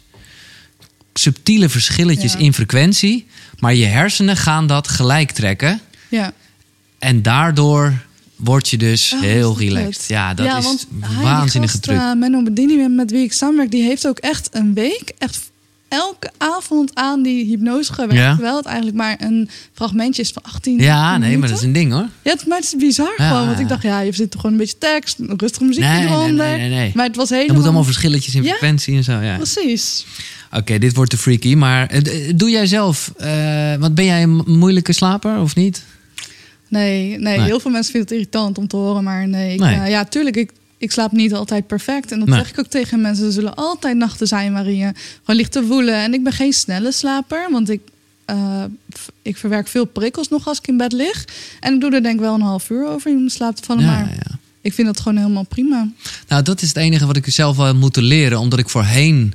Subtiele verschilletjes Ja. in frequentie. Maar je hersenen gaan dat gelijk trekken. ja. En daardoor word je dus Oh, heel is dat relaxed. het? Ja, dat Ja, is want hij, die waanzinnige gast, truc. uh, Menno Bedini, met wie ik samenwerk, die heeft ook echt een week, echt elke avond aan die hypnose gewerkt. Ja. Terwijl het eigenlijk maar een fragmentje is van achttien Ja, nee, minuten. maar dat is een ding hoor. Ja, het, maar het is bizar Ja, gewoon. Want ja. ik dacht, ja, je zit toch gewoon een beetje tekst, rustige muziek Nee, nee, eronder. nee, nee, nee. Maar het was Er helemaal... moeten allemaal verschilletjes in Ja. frequentie en zo. Ja. Precies. Oké, dit wordt te freaky. Maar eh, doe jij zelf... eh, want ben jij een moeilijke slaper of niet? Nee, nee, Nee. heel veel mensen vinden het irritant om te horen. Maar nee, ik, Nee. uh, ja, tuurlijk, ik, ik slaap niet altijd perfect. En dat Nee. zeg ik ook tegen mensen. Er zullen altijd nachten zijn waarin je gewoon ligt te woelen. En ik ben geen snelle slaper, want ik, uh, f- ik verwerk veel prikkels nog als ik in bed lig. En ik doe er denk ik wel een half uur over in slaap te vallen. Ja, maar ja. ik vind dat gewoon helemaal prima. Nou, dat is het enige wat ik zelf wel heb moeten leren. Omdat ik voorheen...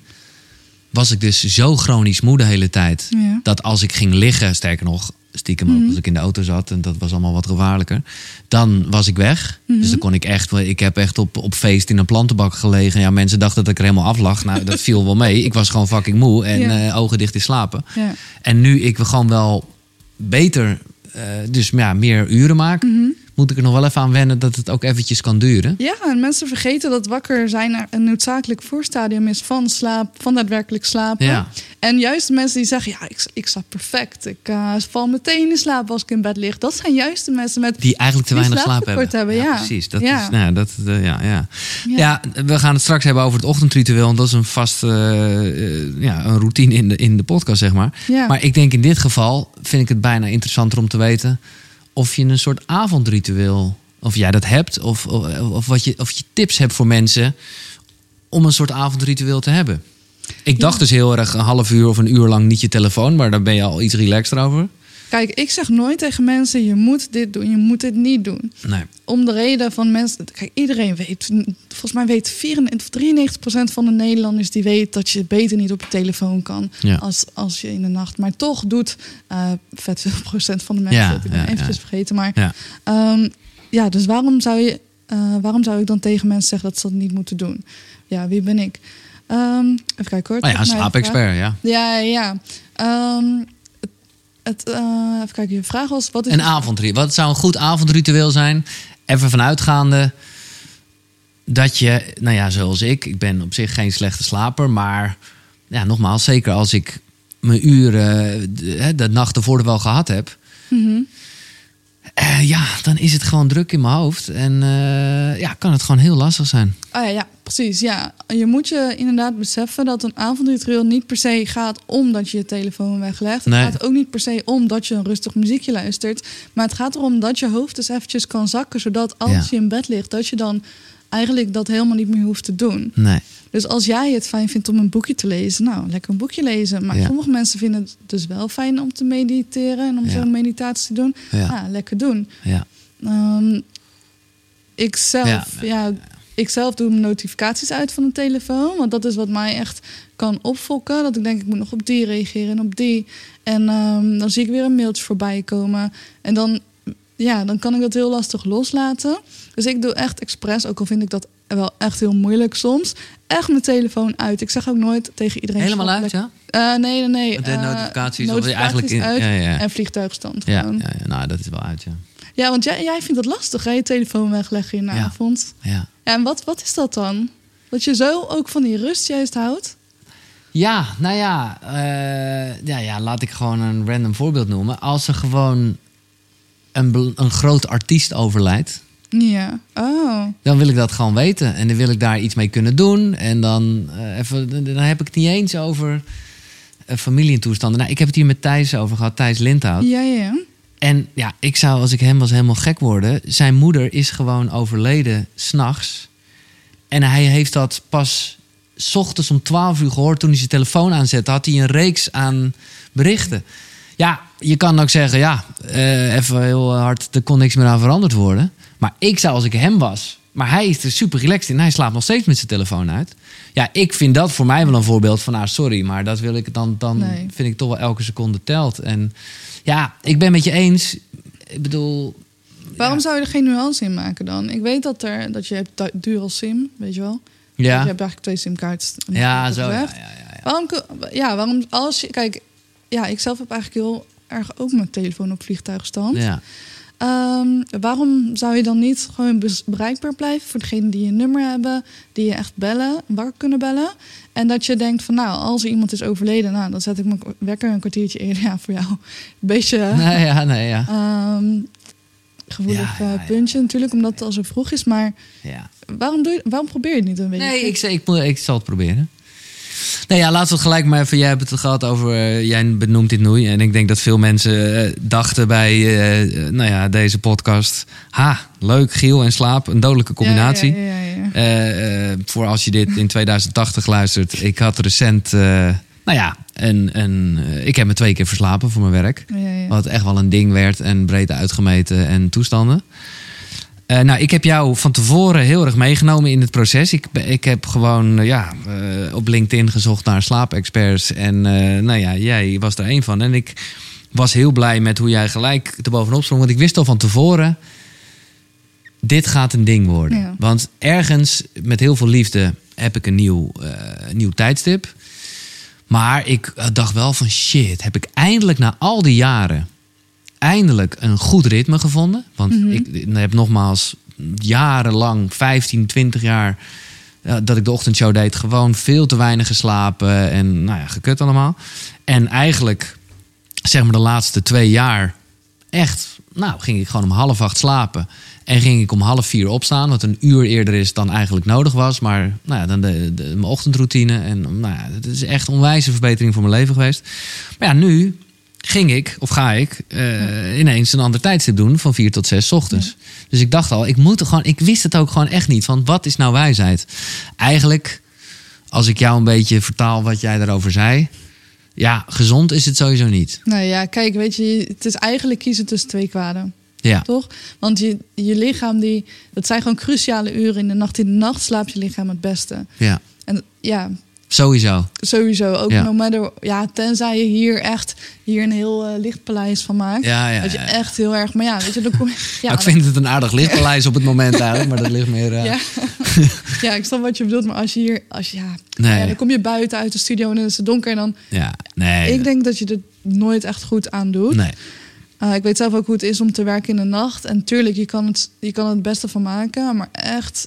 was ik dus zo chronisch moe de hele tijd. Ja. Dat als ik ging liggen, sterker nog... stiekem ook Mhm. als ik in de auto zat... en dat was allemaal wat gevaarlijker... dan was ik weg. Mhm. Dus dan kon ik echt... ik heb echt op, op feest in een plantenbak gelegen. Ja, mensen dachten dat ik er helemaal af lag. Nou, dat viel wel mee. Ik was gewoon fucking moe en Ja. eh, ogen dicht in slapen. Ja. En nu ik gewoon wel beter... eh, dus ja, meer uren maak... Mhm. moet ik er nog wel even aan wennen dat het ook eventjes kan duren. Ja, en mensen vergeten dat wakker zijn een noodzakelijk voorstadium is van slaap, van daadwerkelijk slapen. Ja. En juist de mensen die zeggen, ja, ik, ik slaap perfect. Ik uh, val meteen in slaap als ik in bed lig. Dat zijn juist de mensen met... Die eigenlijk te Die weinig slaap hebben. slaaptekort hebben, ja. Precies. Dat Ja. is, nou, dat, uh, ja, ja. Ja. Ja. we gaan het straks hebben over het ochtendritueel. Want dat is een vast uh, uh, ja, een routine in de, in de podcast, zeg maar. Ja. Maar ik denk in dit geval vind ik het bijna interessanter om te weten... of je een soort avondritueel... of jij dat hebt, of, of, of, wat je, of je tips hebt voor mensen... om een soort avondritueel te hebben. Ik dacht dus heel erg een half uur of een uur lang niet je telefoon... maar daar ben je al iets relaxed over. Kijk, ik zeg nooit tegen mensen, je moet dit doen, je moet dit niet doen. Nee. Om de reden van mensen... Kijk, iedereen weet... Volgens mij weet vierennegentig, drieënnegentig procent van de Nederlanders... die weet dat je beter niet op je telefoon kan... Ja. Als, als je in de nacht... Maar toch doet uh, vet veel procent van de mensen... Ja, ik ben ja, eventjes ja. vergeten. Maar Ja. um, ja, dus waarom zou, je, uh, waarom zou ik dan tegen mensen zeggen... dat ze dat niet moeten doen? Ja, wie ben ik? Um, even kijken hoor. Oh ja, een slaapexpert, ja. Ja, ja. Um, het, uh, even kijken, je vraag was... Wat is Een avondritueel. Wat zou een goed avondritueel zijn? Even vanuitgaande dat je, nou ja, zoals ik, ik ben op zich geen slechte slaper, maar ja, nogmaals, zeker als ik mijn uren de, de nacht ervoor er wel gehad heb, Mm-hmm. uh, ja, dan is het gewoon druk in mijn hoofd en uh, ja, kan het gewoon heel lastig zijn. Oh ja, ja, precies. Ja. Je moet je inderdaad beseffen dat een avondritueel niet per se gaat omdat je je telefoon weglegt. Nee. Het gaat ook niet per se om dat je een rustig muziekje luistert. Maar het gaat erom dat je hoofd dus eventjes kan zakken, zodat als Ja. je in bed ligt, dat je dan eigenlijk dat helemaal niet meer hoeft te doen. Nee. Dus als jij het fijn vindt om een boekje te lezen, nou, lekker een boekje lezen. Maar Ja. sommige mensen vinden het dus wel fijn om te mediteren en om Ja. zo'n meditatie te doen. Ja. Ja, lekker doen. Ja. Um, ik zelf, Ja. ja, ik zelf doe mijn notificaties uit van de telefoon. Want dat is wat mij echt kan opfokken. Dat ik denk, ik moet nog op die reageren en op die. En um, dan zie ik weer een mailtje voorbij komen. En dan, ja, dan kan ik dat heel lastig loslaten. Dus ik doe echt expres, ook al vind ik dat wel echt heel moeilijk soms, echt mijn telefoon uit. Ik zeg ook nooit tegen iedereen... Helemaal slaap uit, lekker. ja? Uh, nee, nee, nee. De Uh, notificaties, of notificaties eigenlijk in- uit ja, ja. en vliegtuigstand Ja, gewoon. ja, ja, nou, dat is wel uit, ja. Ja, want jij, jij vindt het lastig, hè? Je telefoon wegleggen in de Ja. avond. Ja. Ja, en wat, wat is dat dan? Dat je zo ook van die rust juist houdt? Ja, nou ja, uh, ja, ja, laat ik gewoon een random voorbeeld noemen. Als er gewoon een, bel- een groot artiest overlijdt, Ja. Oh. dan wil ik dat gewoon weten. En dan wil ik daar iets mee kunnen doen. En dan, uh, even, dan heb ik het niet eens over uh, familietoestanden. Nou, ik heb het hier met Thijs over gehad, Thijs Lindhout. Ja, ja. En ja, ik zou, als ik hem was, helemaal gek worden. Zijn moeder is gewoon overleden 's nachts. En hij heeft dat pas 's ochtends om twaalf uur gehoord. Toen hij zijn telefoon aanzette, had hij een reeks aan berichten. Ja, je kan ook zeggen, ja, uh, even heel hard, er kon niks meer aan veranderd worden. Maar ik zou, als ik hem was... Maar hij is er super relaxed in. Hij slaapt nog steeds met zijn telefoon uit. Ja, ik vind dat voor mij wel een voorbeeld van... ah, sorry, maar dat wil ik dan, dan Nee. vind ik toch wel elke seconde telt. En ja, ik ben met je eens. Ik bedoel... Waarom ja. zou je er geen nuance in maken dan? Ik weet dat, er, dat je hebt du- dual sim, weet je wel? Je Ja, hebt eigenlijk twee simkaarten. ja zo. Ja, ja, gezegd. ja, ja. Waarom, kun- ja, waarom als je... Kijk, ja, ik zelf heb eigenlijk heel erg ook mijn telefoon op vliegtuigstand. Ja. Um, waarom zou je dan niet gewoon bes- bereikbaar blijven voor degenen die een nummer hebben, die je echt bellen, wakker kunnen bellen? En dat je denkt van, nou, als er iemand is overleden, nou, dan zet ik mijn wekker een kwartiertje eerder. Ja, voor jou een beetje Nee, ja, nee, ja. um, gevoelig Ja, ja, uh, ja. puntje natuurlijk, omdat het al zo vroeg is. Maar ja. waarom, doe je, waarom probeer je het niet een beetje? Nee, ik, ik, ik, ik zal het proberen. Nou ja, laten we het gelijk maar even... Jij hebt het gehad over... Uh, jij benoemt dit nu. En ik denk dat veel mensen uh, dachten bij uh, nou ja, deze podcast... Ha, leuk, Giel en slaap. Een dodelijke combinatie. Ja, ja, ja, ja. Uh, uh, voor als je dit in tweeduizend tachtig luistert. Ik had recent... Uh, nou ja, een, een, uh, ik heb me twee keer verslapen voor mijn werk. Ja, ja. Wat echt wel een ding werd. En breed uitgemeten en toestanden. Uh, nou, ik heb jou van tevoren heel erg meegenomen in het proces. Ik, ik heb gewoon uh, ja, uh, op LinkedIn gezocht naar slaapexperts. En uh, nou ja, jij was er één van. En ik was heel blij met hoe jij gelijk erbovenop sprong. Want ik wist al van tevoren, dit gaat een ding worden. Ja. Want ergens, met heel veel liefde, heb ik een nieuw, uh, nieuw tijdstip. Maar ik dacht wel van shit, heb ik eindelijk na al die jaren... eindelijk een goed ritme gevonden. Want Mhm. ik heb nogmaals jarenlang, vijftien, twintig jaar... uh, dat ik de ochtendshow deed, gewoon veel te weinig geslapen. En nou ja, gekut allemaal. En eigenlijk, zeg maar de laatste twee jaar... echt, nou, ging ik gewoon om half acht slapen. En ging ik om half vier opstaan. Wat een uur eerder is dan eigenlijk nodig was. Maar nou ja, dan de, de, mijn ochtendroutine. En nou ja, het is echt een onwijze verbetering voor mijn leven geweest. Maar ja, nu... ging ik, of ga ik, uh, ineens een ander tijdstip doen van vier tot zes 's ochtends. Ja. Dus ik dacht al, ik moet er gewoon, ik wist het ook gewoon echt niet. Van wat is nou wijsheid? Eigenlijk, als ik jou een beetje vertaal wat jij daarover zei, ja, gezond is het sowieso niet. Nou ja, kijk, weet je, het is eigenlijk kiezen tussen twee kwaden. Ja, Toch? Want je, je lichaam, die, dat zijn gewoon cruciale uren in de nacht. In de nacht slaapt je lichaam het beste. ja. En ja, Sowieso. sowieso. Ook Ja. no matter, ja, tenzij je hier echt hier een heel uh, lichtpaleis van maakt. Ja, ja, dat je ja, ja. echt heel erg... Maar ja, weet je, dan kom je... Ja, Nou, ik vind het een aardig lichtpaleis op het moment eigenlijk, maar dat ligt meer... eh, Ja. ja, ik snap wat je bedoelt. Maar als je hier... Als je, ja, Nee. ja, dan kom je buiten uit de studio en dan is het donker. En dan, Ja, nee. ik denk dat je er nooit echt goed aan doet. Nee. Uh, ik weet zelf ook hoe het is om te werken in de nacht. En tuurlijk, je kan het, je kan er het beste van maken. Maar echt,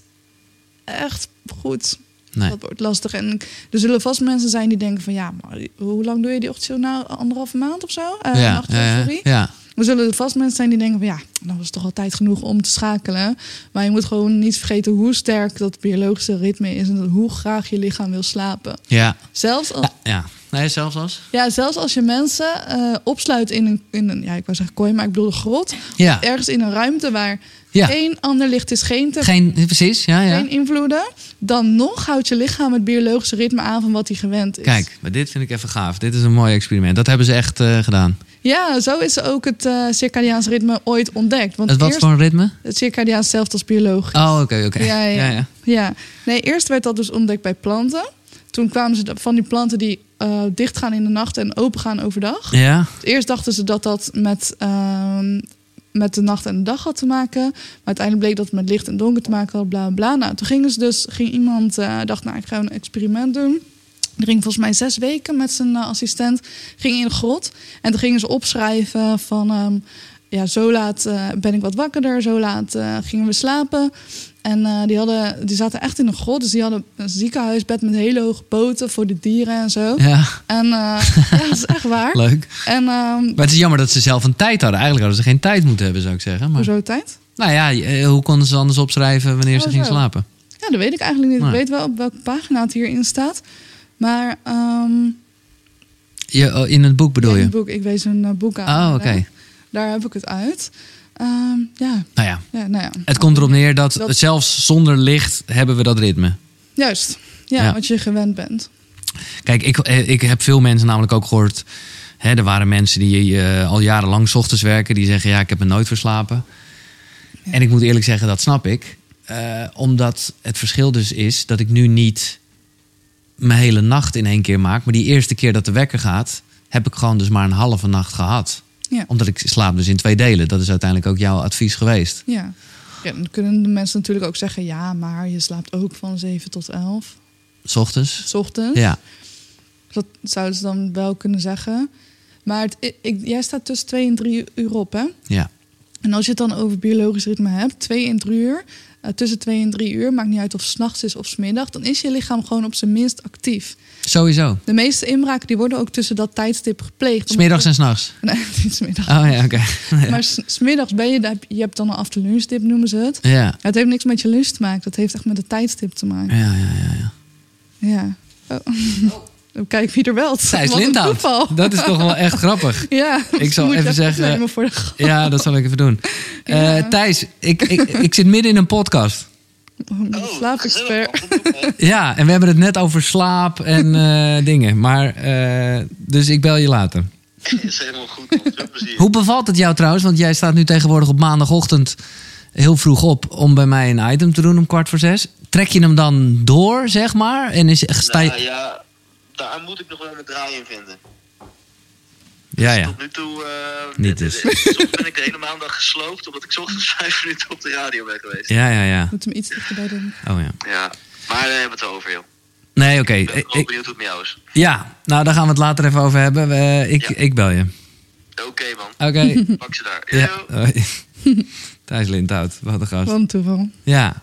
echt goed. Nee. Dat wordt lastig. En er zullen vast mensen zijn die denken van... ja, maar hoe lang doe je die ochtendshow nou? Anderhalve maand of zo? Uh, Ja, nachtshow, ja, ja, sorry. ja. Er zullen vast mensen zijn die denken van... ja, nou is het toch al tijd genoeg om te schakelen. Maar je moet gewoon niet vergeten hoe sterk dat biologische ritme is... en hoe graag je lichaam wil slapen. Ja. Zelfs als, Ja, ja. Nee, zelfs als? ja, zelfs als je mensen uh, opsluit in een, in een... ja, ik wou zeggen kooi, maar ik bedoel een grot. Ja. Ergens in een ruimte waar Ja. geen ander licht is, geen, te, Geen, precies, ja, ja. geen invloeden... dan nog houdt je lichaam het biologische ritme aan van wat hij gewend is. Kijk, maar dit vind ik even gaaf. Dit is een mooi experiment. Dat hebben ze echt uh, gedaan. Ja, zo is ook het uh, circadiaans ritme ooit ontdekt. Want Het wat eerst, voor een ritme? Het circadiaans zelf als biologisch. Oh, oké, oké. Ja, ja. Ja, ja. Ja. Nee, eerst werd dat dus ontdekt bij planten. Toen kwamen ze van die planten die uh, dichtgaan in de nacht en opengaan overdag. Ja? Eerst dachten ze dat dat met, uh, met de nacht en de dag had te maken. Maar uiteindelijk bleek dat het met licht en donker te maken had, bla bla. Nou, toen gingen ze dus, ging iemand, uh, dacht, nou, ik ga een experiment doen. Die ging volgens mij zes weken met zijn uh, assistent. Ging in een grot. En toen gingen ze opschrijven van... Um, ja, zo laat uh, ben ik wat wakkerder. Zo laat uh, gingen we slapen. En uh, die, hadden, die zaten echt in een grot. Dus die hadden een ziekenhuisbed met hele hoge poten voor de dieren en zo. Ja, En uh, ja, dat is echt waar. leuk. En um, Maar het is jammer dat ze zelf een tijd hadden. Eigenlijk hadden ze geen tijd moeten hebben, zou ik zeggen. Maar, hoezo tijd? nou ja, eh, hoe konden ze anders opschrijven wanneer ze Oh, gingen zo. slapen? Ja, dat weet ik eigenlijk niet. Nee. Ik weet wel op welke pagina het hierin staat. Maar um, Je, oh, in het boek bedoel ja, in je? het boek, ik wees een uh, boek aan. Oh, oké. Hè. Daar heb ik het uit. Um, ja, Nou ja, ja, nou ja. het komt erop neer dat, Dat- zelfs zonder licht hebben we dat ritme. Juist. Ja, Ja. wat je gewend bent. Kijk, ik, eh, ik heb veel mensen namelijk ook gehoord. Hè, er waren mensen die uh, al jarenlang 's ochtends werken. Die zeggen, ja, ik heb me nooit verslapen. Ja. En ik moet eerlijk zeggen, dat snap ik. Uh, omdat het verschil dus is dat ik nu niet mijn hele nacht in één keer maak. Maar die eerste keer dat de wekker gaat, heb ik gewoon dus maar een halve nacht gehad. Ja. Omdat ik slaap dus in twee delen. Dat is uiteindelijk ook jouw advies geweest. Ja. Ja, dan kunnen de mensen natuurlijk ook zeggen... ja, maar je slaapt ook van zeven tot elf. 's Ochtends. 's ochtends. Ja. Dat zouden ze dan wel kunnen zeggen. Maar het, ik, ik- jij staat tussen twee en drie uur op, hè? Ja. En als je het dan over biologisch ritme hebt... twee en drie uur, uh, tussen twee en drie uur... maakt niet uit of 's nachts is of 's middag... dan is je lichaam gewoon op zijn minst actief. Sowieso. De meeste inbraken die worden ook tussen dat tijdstip gepleegd. 's Middags en 's nachts. Nee, niet 's middags. Oh ja, oké. Ja. Maar 's 's middags ben je... daar heb- Je hebt dan een afternoonstip, noemen ze het. Ja. Het heeft niks met je lunch te maken. Dat heeft echt met de tijdstip te maken. Ja, ja, ja, ja. Ja. Oh. Kijk wie er wel. Thijs Lindhout. Dat is toch wel echt grappig. Ja. Ik zal moet even je zeggen- opnemen voor de grap. Ja, dat zal ik even doen. Eh, Ja. Thijs, ik, ik, ik zit midden in een podcast. Met een slaapexpert. Ja, en we hebben het net over slaap en eh, dingen. Maar, eh, dus ik bel je later. is helemaal goed, man. Veel plezier. Hoe bevalt het jou trouwens? Want jij staat nu tegenwoordig op maandagochtend heel vroeg op om bij mij een item te doen om kwart voor zes. Trek je hem dan door, zeg maar? En is, sta je... Nou ja, daar moet ik nog wel mijn draai in vinden. Ja, ja. Tot nu toe uh, Niet dus. soms ben ik de hele maandag gesloopt... omdat ik 's ochtends vijf minuten op de radio ben geweest. Ja, ja, ja. Moet hem iets dichterbij doen. Oh ja. Ja, maar daar hebben we het wel over, joh. Nee, oké. Ik ben Ik- wel ik- benieuwd hoe het met jou is. Ja, nou daar gaan we het later even over hebben. We- ik, Ja. ik bel je. Oké, man. Oké. Pak ze daar. Ja. Yo. Hoi. Thijs Lindhout, wat een gast. Wat een toeval. Ja.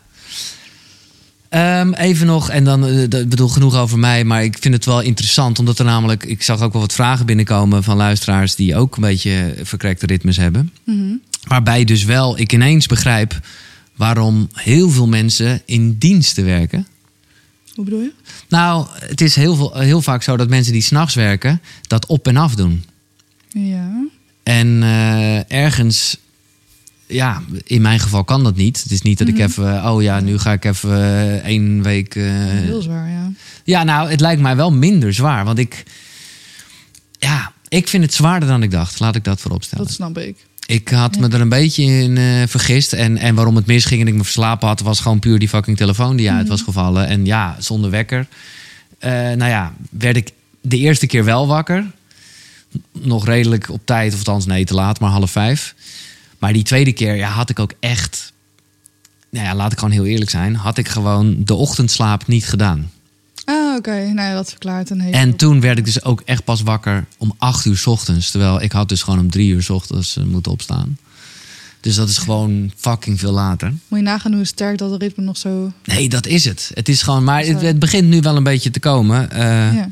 Ehm, even nog, en dan, eh, dat- ik bedoel genoeg over mij, maar ik vind het wel interessant, omdat er namelijk, ik zag ook wel wat vragen binnenkomen van luisteraars die ook een beetje verkrekte ritmes hebben. Mhm. Waarbij dus wel ik ineens begrijp waarom heel veel mensen in diensten werken. Hoe bedoel je? Nou, het is heel, veel, heel vaak zo dat mensen die 's nachts werken, dat op en af doen. Ja. En eh, ergens, ja, in mijn geval kan dat niet. Het is niet dat ik Mhm. even, oh ja, nu ga ik even eh, één week. eh, Heel zwaar, ja. Ja, nou, het lijkt mij wel minder zwaar. Want ik, Ja, ik vind het zwaarder dan ik dacht. Laat ik dat voorop stellen. Dat snap ik. Ik had me er een beetje in uh, vergist. En, en waarom het misging en ik me verslapen had... was gewoon puur die fucking telefoon die uit was gevallen. En ja, zonder wekker. Uh, nou ja, werd ik de eerste keer wel wakker. Nog redelijk op tijd, of althans nee, te laat, maar half vijf. Maar die tweede keer ja, had ik ook echt... Nou ja, laat ik gewoon heel eerlijk zijn... had ik gewoon de ochtendslaap niet gedaan. Ah, oké. Okay. Nou ja, dat verklaart een hele... En toen werd ik dus ook echt pas wakker om acht uur 's ochtends. Terwijl ik had dus gewoon om drie uur 's ochtends uh, moeten opstaan. Dus dat is gewoon fucking veel later. Moet je nagaan hoe sterk dat ritme nog zo... Nee, dat is het. Het is gewoon... Maar het, het begint nu wel een beetje te komen. Uh, ja.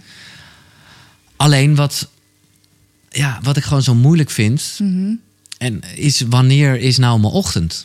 Alleen wat... Ja, wat ik gewoon zo moeilijk vind... Mm-hmm. En is wanneer is nou mijn ochtend?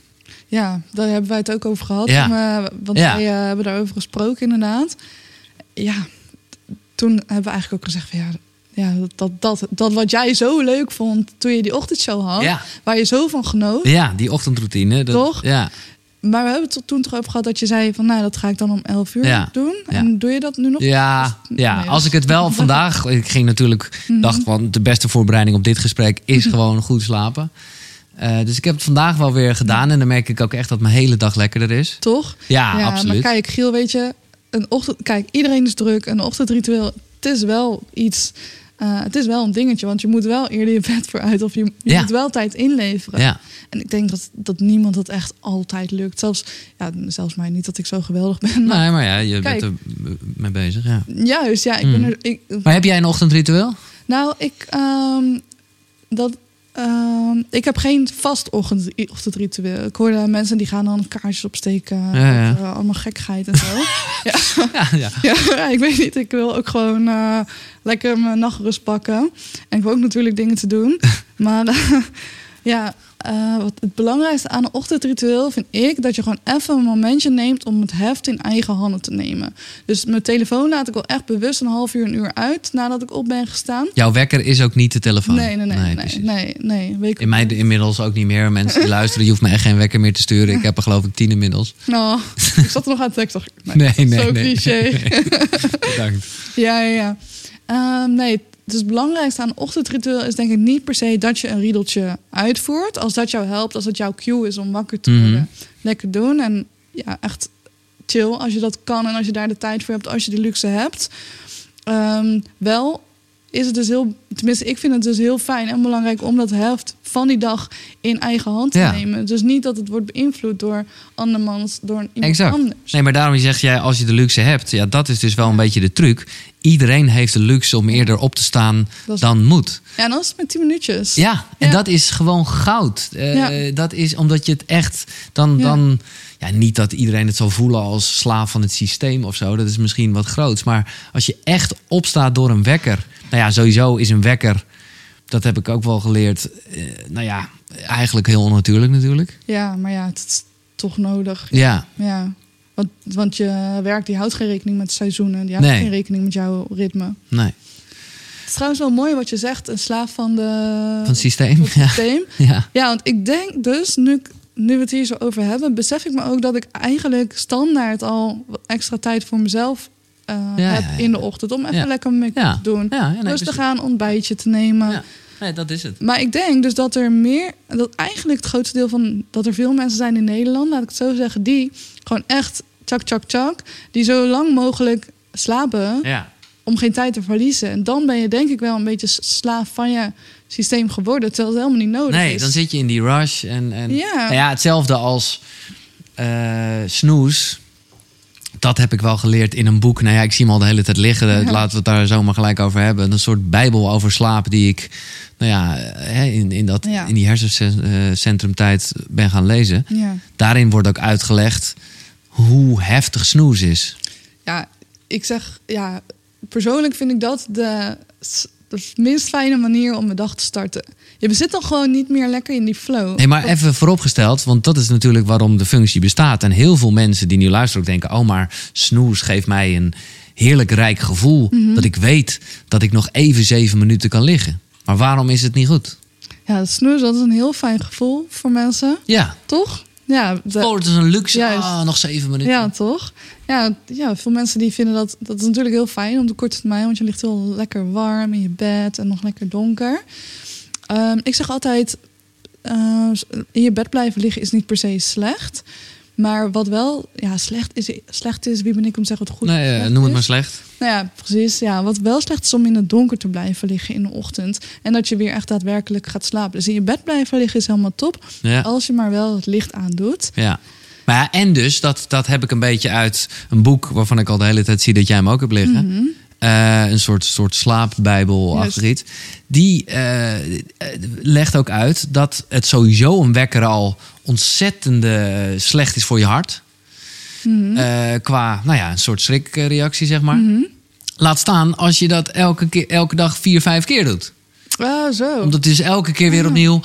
Ja, daar hebben wij het ook over gehad. Ja. Maar, want ja. wij uh, hebben daarover gesproken inderdaad. Ja, toen hebben we eigenlijk ook gezegd van ja, ja dat, dat, dat wat jij zo leuk vond toen je die ochtendshow had, ja. waar je zo van genoot. Ja, die ochtendroutine. Dat, toch? Ja. Maar we hebben het toen toch over gehad dat je zei van nou, dat ga ik dan om elf uur ja. doen. Ja. En doe je dat nu nog? Ja, dus, ja. Nee, als ik het wel vandaag... Ik ging natuurlijk... Mm-hmm. dacht van de beste voorbereiding op dit gesprek is mm-hmm. gewoon goed slapen. Uh, dus ik heb het vandaag wel weer gedaan. En dan merk ik ook echt dat mijn hele dag lekkerder is. Toch? Ja, ja absoluut. Maar kijk, Giel, weet je... Een ochtend, kijk, iedereen is druk. Een ochtendritueel, het is wel iets... Uh, het is wel een dingetje, want je moet wel eerder je bed vooruit. Of je, je ja. moet wel tijd inleveren. Ja. En ik denk dat, dat niemand dat echt altijd lukt. Zelfs, ja, zelfs mij niet dat ik zo geweldig ben. Maar, nee, maar ja, je kijk, bent er mee bezig. Ja. Juist, ja. Ik mm. ben er, ik, maar heb jij een ochtendritueel? Nou, ik... Um, dat... Uh, ik heb geen vast ochtend, ochtendritueel. Ik hoorde mensen die gaan dan kaarsjes opsteken. Ja, ja. Met, uh, allemaal gekkigheid en zo. ja. Ja, ja. Ja, ja, ik weet niet. Ik wil ook gewoon uh, lekker mijn nachtrust pakken. En ik wil ook natuurlijk dingen te doen. Maar uh, ja, uh, wat het belangrijkste aan een ochtendritueel vind ik... dat je gewoon even een momentje neemt om het heft in eigen handen te nemen. Dus mijn telefoon laat ik wel echt bewust een half uur, een uur uit... nadat ik op ben gestaan. Jouw wekker is ook niet de telefoon? Nee, nee, nee. nee, nee, nee, nee weet in mij inmiddels ook niet meer. Mensen die luisteren, je hoeft me echt geen wekker meer te sturen. Ik heb er geloof ik tien inmiddels. Nou, ik zat er nog aan het tekst. Nee, nee, nee. Zo nee. cliché. Bedankt. Ja, ja, ja. Um, nee, dus het belangrijkste aan een ochtendritueel is denk ik niet per se dat je een riedeltje uitvoert. Als dat jou helpt, als het jouw cue is om wakker te worden. Mm-hmm. Lekker doen en ja, echt chill als je dat kan en als je daar de tijd voor hebt, als je die luxe hebt. Um, wel is het dus heel, tenminste ik vind het dus heel fijn en belangrijk om dat heft van die dag in eigen hand te ja. nemen. Dus niet dat het wordt beïnvloed door andermans, door iemand exact. anders. Nee, maar daarom zeg jij als je de luxe hebt, ja, dat is dus wel een beetje de truc. Iedereen heeft de luxe om eerder op te staan is, dan moet. Ja, en dan is het met tien minuutjes. Ja, en ja. dat is gewoon goud. Uh, ja. Dat is omdat je het echt dan... Ja. dan ja, niet dat iedereen het zal voelen als slaaf van het systeem of zo. Dat is misschien wat groots. Maar als je echt opstaat door een wekker... Nou ja, sowieso is een wekker... Dat heb ik ook wel geleerd. Uh, nou ja, eigenlijk heel onnatuurlijk natuurlijk. Ja, maar ja, het is toch nodig. Ja. Ja. Want, want je werk die houdt geen rekening met seizoenen. Die houdt nee. geen rekening met jouw ritme. Nee. Het is trouwens wel mooi wat je zegt. Een slaaf van, de, van het systeem. Van het systeem. Ja. Ja. Ja, want ik denk dus... nu Nu we het hier zo over hebben, besef ik me ook dat ik eigenlijk standaard al wat extra tijd voor mezelf uh, ja, heb ja, ja. in de ochtend. Om even ja. lekker make-up ja. te doen. Ja, ja, nee, rustig dus... aan, ontbijtje te nemen. Ja. Nee, dat is het. Maar ik denk dus dat er meer, dat eigenlijk het grootste deel van, dat er veel mensen zijn in Nederland, laat ik het zo zeggen, die gewoon echt tjak, tjak, tjak, die zo lang mogelijk slapen. Ja. Om geen tijd te verliezen. En dan ben je denk ik wel een beetje slaaf van je systeem geworden. Terwijl het helemaal niet nodig nee, is. Nee, dan zit je in die rush. En, en ja. Nou ja, hetzelfde als uh, snoeze. Dat heb ik wel geleerd in een boek. Nou ja, ik zie hem al de hele tijd liggen. Ja. Laten we het daar zomaar gelijk over hebben. Een soort bijbel over slaap die ik nou ja, in, in, dat, ja. in die hersencentrumtijd ben gaan lezen. Ja. Daarin wordt ook uitgelegd hoe heftig snoeze is. Ja, ik zeg... ja. Persoonlijk vind ik dat de, de minst fijne manier om mijn dag te starten. Je zit dan gewoon niet meer lekker in die flow. Nee, maar even vooropgesteld, want dat is natuurlijk waarom de functie bestaat. En heel veel mensen die nu luisteren ook denken... oh, maar snoes geeft mij een heerlijk rijk gevoel... Mm-hmm. dat ik weet dat ik nog even zeven minuten kan liggen. Maar waarom is het niet goed? Ja, snoes, dat is een heel fijn gevoel voor mensen. Ja. Toch? Ja, de- Oh, het is een luxe. Juist. Ah, nog zeven minuten. ja, toch? Ja, ja, veel mensen die vinden dat... Dat is natuurlijk heel fijn op de korte termijn. Want je ligt heel lekker warm in je bed en nog lekker donker. Um, ik zeg altijd... Uh, in je bed blijven liggen is niet per se slecht. Maar wat wel ja, slecht, is, slecht is... Wie ben ik om te zeggen wat goed Nee, of uh, slecht noem het is? maar slecht. Nou ja, precies. Ja, wat wel slecht is om in het donker te blijven liggen in de ochtend. En dat je weer echt daadwerkelijk gaat slapen. Dus in je bed blijven liggen is helemaal top. Ja. Als je maar wel het licht aandoet. Ja. Maar ja, en dus, dat, dat heb ik een beetje uit een boek... waarvan ik al de hele tijd zie dat jij hem ook hebt liggen. Mm-hmm. Uh, een soort, soort slaapbijbel-achtig iets. Die uh, legt ook uit dat het sowieso een wekker al ontzettende slecht is voor je hart. Mm-hmm. Uh, qua, nou ja, een soort schrikreactie, zeg maar. Mm-hmm. Laat staan als je dat elke, keer, elke dag vier, vijf keer doet. Ah, zo. Omdat het is elke keer weer opnieuw...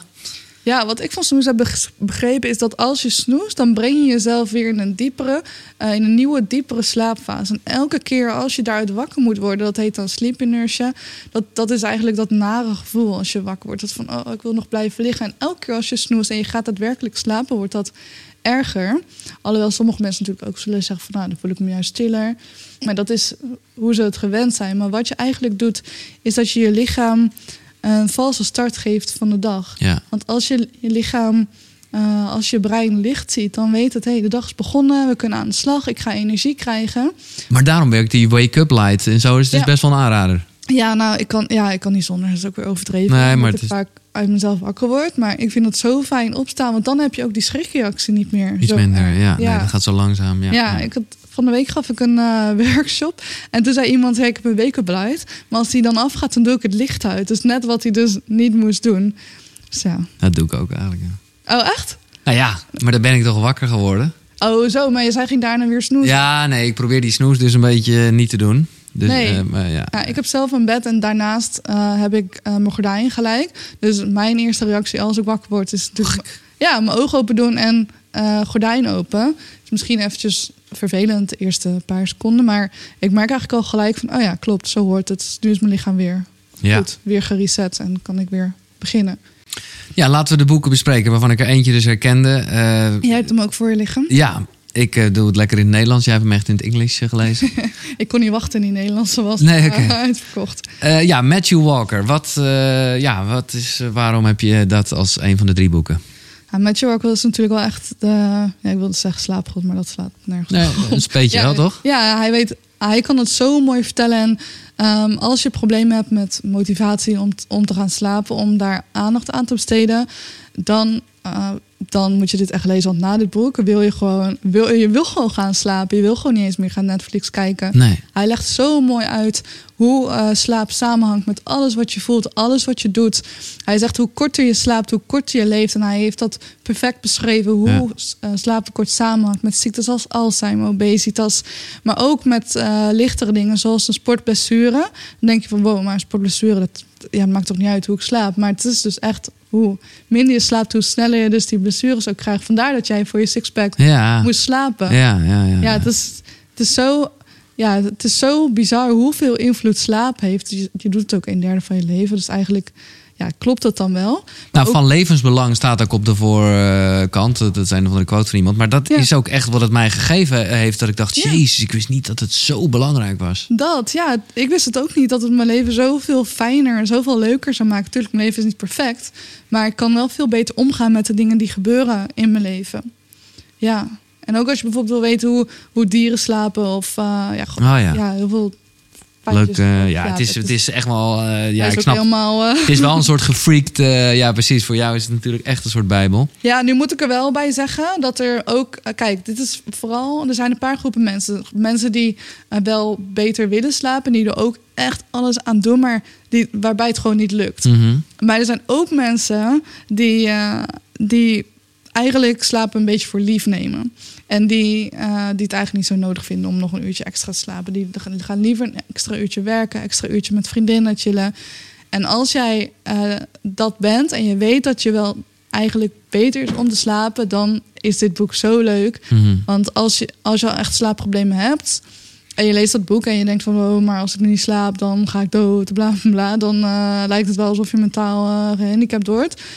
Ja, wat ik van snoes heb begrepen is dat als je snoest, dan breng je jezelf weer in een diepere, uh, in een nieuwe, diepere slaapfase. En elke keer als je daaruit wakker moet worden, dat heet dan sleep inertia. Dat, dat is eigenlijk dat nare gevoel als je wakker wordt. Dat van, oh, ik wil nog blijven liggen. En elke keer als je snoest en je gaat daadwerkelijk slapen, wordt dat erger. Alhoewel sommige mensen natuurlijk ook zullen zeggen van, nou, dan voel ik me juist stiller. Maar dat is hoe ze het gewend zijn. Maar wat je eigenlijk doet, is dat je je lichaam een valse start geeft van de dag. Ja. Want als je, je lichaam, uh, als je brein licht ziet, dan weet het, hé, hey, de dag is begonnen, we kunnen aan de slag, ik ga energie krijgen. Maar daarom werkt die wake-up light en zo is het dus Ja. best wel een aanrader. Ja, nou, ik kan, ja, ik kan niet zonder, dat is ook weer overdreven. Nee, maar omdat het ik is- vaak uit mezelf wakker word. Maar ik vind het zo fijn opstaan, want dan heb je ook die schrikreactie niet meer. Iets Zo minder, erg. ja. ja. Nee, dat gaat zo langzaam. Ja, Ja, ik had, van de week gaf ik een uh, workshop. En toen zei iemand, hey, ik heb een wake-up light. Maar als die dan afgaat, dan doe ik het licht uit. Dus net wat hij dus niet moest doen. Dus ja. Dat doe ik ook eigenlijk, ja. Oh, echt? Nou ja, maar dan ben ik toch wakker geworden. Oh, zo. Maar je zei ging daarna weer snoezen. Ja, nee, ik probeer die snoes dus een beetje niet te doen. Dus, Nee. eh, maar ja. Ja, ik heb zelf een bed en daarnaast uh, heb ik uh, mijn gordijn gelijk. Dus mijn eerste reactie als ik wakker word is natuurlijk... Ja, mijn ogen open doen en uh, gordijn open. Dus misschien eventjes vervelend de eerste paar seconden. Maar ik merk eigenlijk al gelijk van... oh ja, klopt, zo hoort het. Nu is mijn lichaam weer Ja. goed, weer gereset en kan ik weer beginnen. ja, laten we de boeken bespreken waarvan ik er eentje dus herkende. Uh, Jij hebt hem ook voor je liggen. ja, ik uh, doe het lekker in het Nederlands. Jij hebt hem echt in het Engels uh, gelezen. Ik kon niet wachten in die Nederlandse was Nee, uh, oké. uitverkocht. Uh, ja, Matthew Walker. Wat, uh, ja, wat is, uh, waarom heb je dat als een van de drie boeken? Ja, Matthew Walker is natuurlijk wel echt de... Ja, ik wilde zeggen slaapgod, maar dat slaat nergens Nee, op. een speetje Ja, wel, toch? Ja, hij weet, hij kan het zo mooi vertellen. En um, als je problemen hebt met motivatie om, t- om te gaan slapen, om daar aandacht aan te besteden, dan, uh, dan moet je dit echt lezen. Want na dit boek wil je gewoon, wil, je wil gewoon gaan slapen. Je wil gewoon niet eens meer gaan Netflix kijken. Nee. Hij legt zo mooi uit hoe uh, slaap samenhangt met alles wat je voelt, alles wat je doet. Hij zegt hoe korter je slaapt, hoe korter je leeft. En hij heeft dat perfect beschreven, hoe Ja. uh, slaaptekort samenhangt met ziektes als Alzheimer, obesitas. Maar ook met uh, lichtere dingen zoals een sportblessure. Dan denk je van, wow, maar een sportblessure, dat ja, het maakt toch niet uit hoe ik slaap. Maar het is dus echt hoe minder je slaapt, hoe sneller je dus die blessures ook krijgt. Vandaar dat jij voor je sixpack Ja. moest slapen. Ja, ja, ja. Ja, het is, het is zo... Ja, het is zo bizar hoeveel invloed slaap heeft. Je, je doet het ook een derde van je leven. Dus eigenlijk ja, klopt dat dan wel. Maar Nou, ook- van levensbelang staat ook op de voorkant. Dat zijn nog van de quote van iemand. Maar dat Ja. is ook echt wat het mij gegeven heeft. Dat ik dacht, Ja. jezus, ik wist niet dat het zo belangrijk was. Dat, ja. Ik wist het ook niet dat het mijn leven zoveel fijner en zoveel leuker zou maken. Tuurlijk, mijn leven is niet perfect. Maar ik kan wel veel beter omgaan met de dingen die gebeuren in mijn leven. Ja. En ook als je bijvoorbeeld wil weten hoe, hoe dieren slapen. Of uh, ja, gewoon, Oh ja. ja, heel veel Leuk. feitjes eh, erover. ja, het is, het is echt wel... eh, hij ja, is ik ook snap. helemaal... uh, Het is wel een soort gefreakt... eh, ja, precies. Voor jou is het natuurlijk echt een soort bijbel. Ja, nu moet ik er wel bij zeggen dat er ook... Uh, kijk, dit is vooral... Er zijn een paar groepen mensen. Mensen die uh, wel beter willen slapen. Die er ook echt alles aan doen. Maar die, waarbij het gewoon niet lukt. Mhm. Maar er zijn ook mensen die, uh, die eigenlijk slapen een beetje voor lief nemen. En die, uh, die het eigenlijk niet zo nodig vinden om nog een uurtje extra te slapen. Die gaan liever een extra uurtje werken, extra uurtje met vriendinnen chillen. En als jij uh, dat bent en je weet dat je wel eigenlijk beter is om te slapen, dan is dit boek zo leuk. Mhm. Want als je, als je al echt slaapproblemen hebt en je leest dat boek en je denkt van, oh, maar als ik nu niet slaap, dan ga ik dood, bla bla bla. Dan uh, lijkt het wel alsof je mentaal uh, gehandicapt wordt.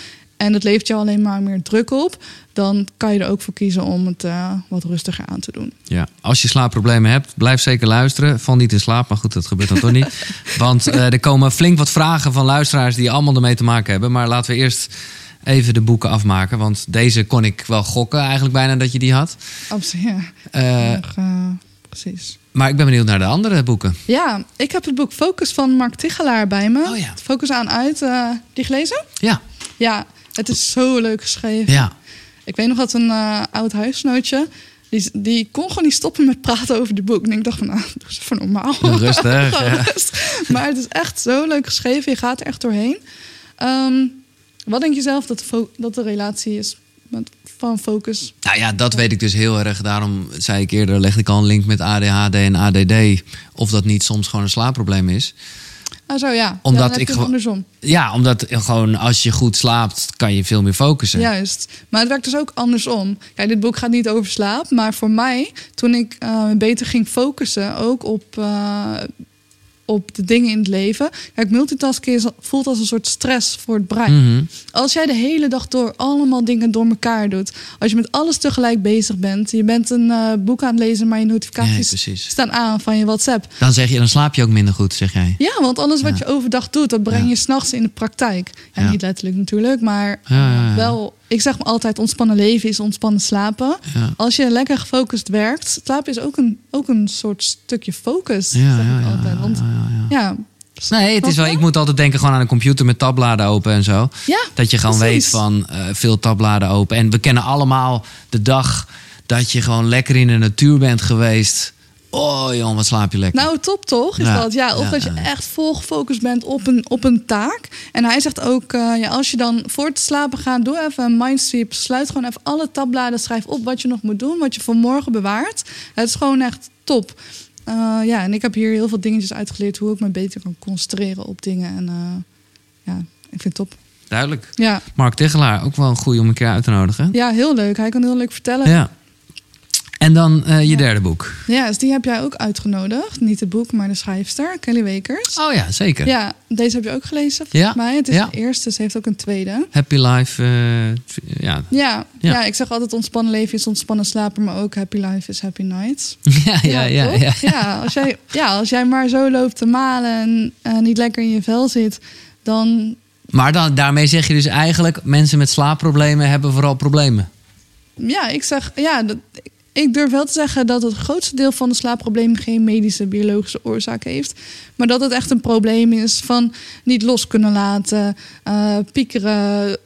en het levert jou alleen maar meer druk op, dan kan je er ook voor kiezen om het uh, wat rustiger aan te doen. Ja, als je slaapproblemen hebt, blijf zeker luisteren. Val niet in slaap, maar goed, dat gebeurt dan toch niet. Want uh, er komen flink wat vragen van luisteraars die allemaal ermee te maken hebben. Maar laten we eerst even de boeken afmaken. Want deze kon ik wel gokken eigenlijk bijna dat je die had. Absoluut, ja. Uh, Nog, uh, precies. Maar ik ben benieuwd naar de andere boeken. Ja, ik heb het boek Focus van Mark Tichelaar bij me. Oh ja. Focus aan uit. Uh, die gelezen? Ja. Ja, het is zo leuk geschreven. Ja. Ik weet nog dat een uh, oud huisgenootje, die, die kon gewoon niet stoppen met praten over die boek. En ik dacht van, nou, doe eens even normaal. Rustig. Ja. Rust. Maar het is echt zo leuk geschreven. Je gaat er echt doorheen. Um, wat denk je zelf dat de, fo- dat de relatie is met, van Focus? Nou ja, dat weet ik dus heel erg. Daarom zei ik eerder, legde ik al een link met A D H D en A D D. Of dat niet soms gewoon een slaapprobleem is. Ah, zo ja. Omdat ja, dan heb ik je het gewo- andersom. Ja, omdat gewoon als je goed slaapt, kan je veel meer focussen. Juist. Maar het werkt dus ook andersom. Kijk, dit boek gaat niet over slaap. Maar voor mij, toen ik uh, beter ging focussen, ook op, uh, op de dingen in het leven. Kijk, multitasken is, voelt als een soort stress voor het brein. Mm-hmm. Als jij de hele dag door allemaal dingen door elkaar doet. Als je met alles tegelijk bezig bent. Je bent een uh, boek aan het lezen, maar je Ja, notificaties precies. staan aan van je WhatsApp. Dan zeg je, dan slaap je ook minder goed, zeg jij. Ja, want alles wat Ja. je overdag doet, dat breng Ja. je 's nachts in de praktijk. Ja, Ja. niet letterlijk natuurlijk, maar Ja, ja, ja. wel. Ik zeg me altijd, ontspannen leven is ontspannen slapen. Ja. Als je lekker gefocust werkt, slapen is ook een, ook een soort stukje focus. Ja, zeg ja, ik ja, altijd. Want ja, ja, ja. ja, Nee, het is wel, ik moet altijd denken gewoon aan een computer met tabbladen open en zo. ja, Dat je gewoon precies. weet van uh, veel tabbladen open. En we kennen allemaal de dag dat je gewoon lekker in de natuur bent geweest. Oh joh, wat slaap je lekker. Nou, top toch? Is Ja. dat? Ja, of Ja, dat je ja. echt vol gefocust bent op een, op een taak. En hij zegt ook, uh, ja, als je dan voor het slapen gaat, doe even een mindsweep. Sluit gewoon even alle tabbladen, schrijf op wat je nog moet doen, wat je voor morgen bewaart. Het is gewoon echt top. Uh, ja, en ik heb hier heel veel dingetjes uitgeleerd hoe ik me beter kan concentreren op dingen. En uh, ja, ik vind het top. Duidelijk. Ja, Mark Tichelaar, ook wel een goeie om een keer uit te nodigen. ja, heel leuk. Hij kan heel leuk vertellen. Ja. En dan uh, je Ja. derde boek. Ja, dus die heb jij ook uitgenodigd. Niet het boek, maar de schrijfster, Kelly Wekers. Oh ja, zeker. Ja, deze heb je ook gelezen, Ja, volgens mij. Het is ja. de eerste, ze heeft ook een tweede. Happy Life. Uh, ja. Ja, Ja. ja. ik zeg altijd ontspannen leven is ontspannen slapen, maar ook happy life is happy nights. Ja, ja, ja, toch? ja. Ja, als jij, ja, als jij maar zo loopt te malen en uh, niet lekker in je vel zit, dan... Maar dan, daarmee zeg je dus eigenlijk, mensen met slaapproblemen hebben vooral problemen. Ja, ik zeg, ja, dat, ik durf wel te zeggen dat het grootste deel van de slaapproblemen geen medische, biologische oorzaak heeft. Maar dat het echt een probleem is van niet los kunnen laten, uh, piekeren,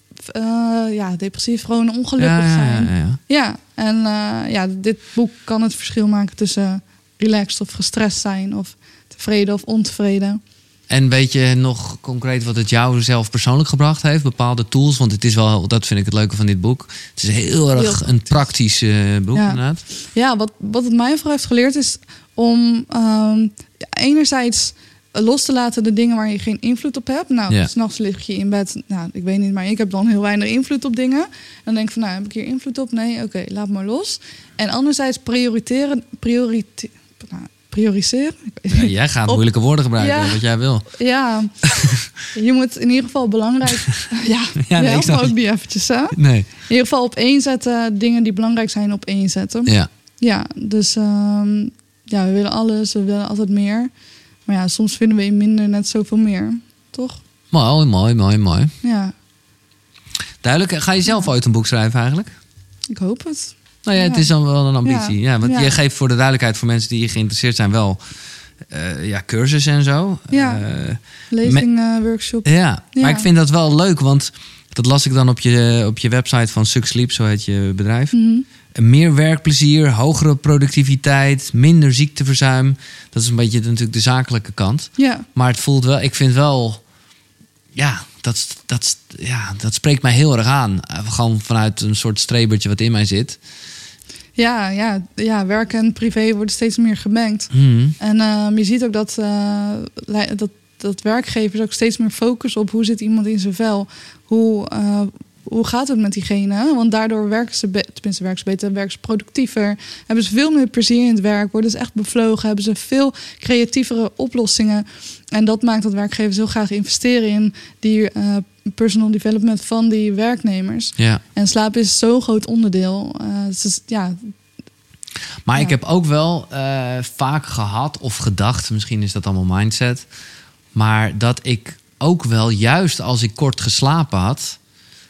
uh, ja, depressief, gewoon ongelukkig Ja, ja, zijn. ja, ja. Ja, en uh, ja, dit boek kan het verschil maken tussen relaxed of gestrest zijn, of tevreden of ontevreden. En weet je nog concreet wat het jou zelf persoonlijk gebracht heeft? Bepaalde tools? Want het is wel, dat vind ik het leuke van dit boek. Het is heel erg Heel een praktisch uh, boek Ja. inderdaad. Ja, wat, wat het mij vooral heeft geleerd is om um, ja, enerzijds los te laten de dingen waar je geen invloed op hebt. Nou, Ja. 's nachts lig je in bed, nou, ik weet niet, maar ik heb dan heel weinig invloed op dingen. En dan denk ik van, nou, heb ik hier invloed op? Nee, oké, okay, laat maar los. En anderzijds prioriteren, priorite, nou, prioriseren. Ik weet Ja, niet. jij gaat Op- moeilijke woorden gebruiken, Ja. wat jij wil. Ja, je moet in ieder geval belangrijk... Ja, Ja, nee, ja ik snap ook je. niet eventjes, hè? Nee. In ieder geval op één zetten, dingen die belangrijk zijn op één zetten. Ja. Ja, dus um, ja, we willen alles, we willen altijd meer. Maar ja, soms vinden we in minder net zoveel meer, toch? Mooi, mooi, mooi, mooi. Ja, Duidelijk. Ga je zelf ooit een boek schrijven eigenlijk? ik hoop het. Nou ja, het Ja. is dan wel een ambitie. Ja, Ja. want Ja. je geeft voor de duidelijkheid voor mensen die geïnteresseerd zijn wel uh, ja, cursussen en zo. Ja. Uh, Lezing, uh, workshop. Ja, Ja. maar ik vind dat wel leuk, want dat las ik dan op je, op je website van Suck Sleep, zo heet je bedrijf. Mhm. Meer werkplezier, hogere productiviteit, minder ziekteverzuim. Dat is een beetje natuurlijk de zakelijke kant. Ja, Maar het voelt wel, ik vind wel, ja, dat, dat, ja, dat spreekt mij heel erg aan. Gewoon vanuit een soort strebertje wat in mij zit. ja, ja, ja, werk en privé worden steeds meer gemengd. Hmm. En um, je ziet ook dat, uh, dat, dat werkgevers ook steeds meer focussen op hoe zit iemand in zijn vel. Hoe, uh, hoe gaat het met diegene? Want daardoor werken ze, be- tenminste werken ze beter, werken ze productiever. Hebben ze veel meer plezier in het werk. Worden ze echt bevlogen. Hebben ze veel creatievere oplossingen. En dat maakt dat werkgevers heel graag investeren in die uh, personal development van die werknemers. Ja. En slaap is zo'n groot onderdeel. Uh, het is, ja, Maar Ja. ik heb ook wel uh, vaak gehad of gedacht, misschien is dat allemaal mindset, maar dat ik ook wel, juist als ik kort geslapen had,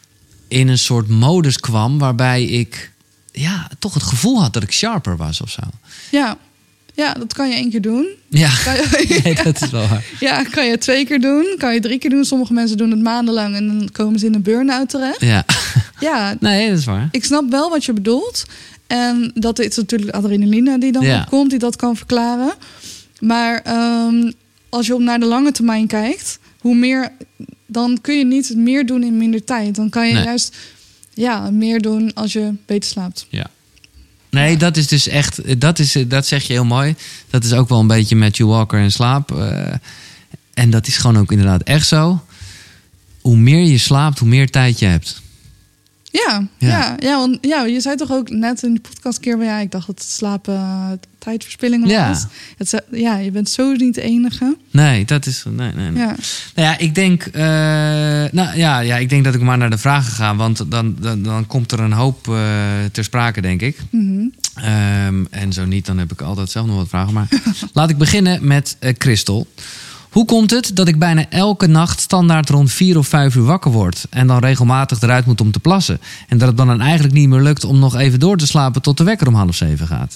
in een soort modus kwam waarbij ik ja, toch het gevoel had dat ik sharper was of zo. ja, ja, dat kan je één keer doen. Ja, Kan je, nee, dat is wel waar. ja, kan je twee keer doen. Kan je drie keer doen. Sommige mensen doen het maandenlang en dan komen ze in een burn-out terecht. Ja, Ja, nee, dat is waar. ik snap wel wat je bedoelt. En dat is natuurlijk adrenaline die dan Ja. opkomt, die dat kan verklaren. Maar um, als je op naar de lange termijn kijkt, hoe meer, dan kun je niet meer doen in minder tijd. Dan kan je Nee. juist ja, meer doen als je beter slaapt. Ja. Nee, dat is dus echt, dat, is, dat zeg je heel mooi. Dat is ook wel een beetje Matthew Walker en slaap. Uh, en dat is gewoon ook inderdaad echt zo. Hoe meer je slaapt, hoe meer tijd je hebt. Ja, Ja. ja. Ja, want ja, je zei toch ook net in de podcast keer, ja, ik dacht dat het slapen uh, tijdverspilling was. Ja. Het, ja, je bent zo niet de enige. Nee, dat is. Nee, nee, nee. Ja. Nou ja, ik denk. Uh, nou ja, ja, ik denk dat ik maar naar de vragen ga. Want dan, dan, dan komt er een hoop uh, ter sprake, denk ik. Mm-hmm. Um, en zo niet, dan heb ik altijd zelf nog wat vragen. Maar laat ik beginnen met uh, Christel. Hoe komt het dat ik bijna elke nacht standaard rond vier of vijf uur wakker word en dan regelmatig eruit moet om te plassen? En dat het dan eigenlijk niet meer lukt om nog even door te slapen tot de wekker om half zeven gaat?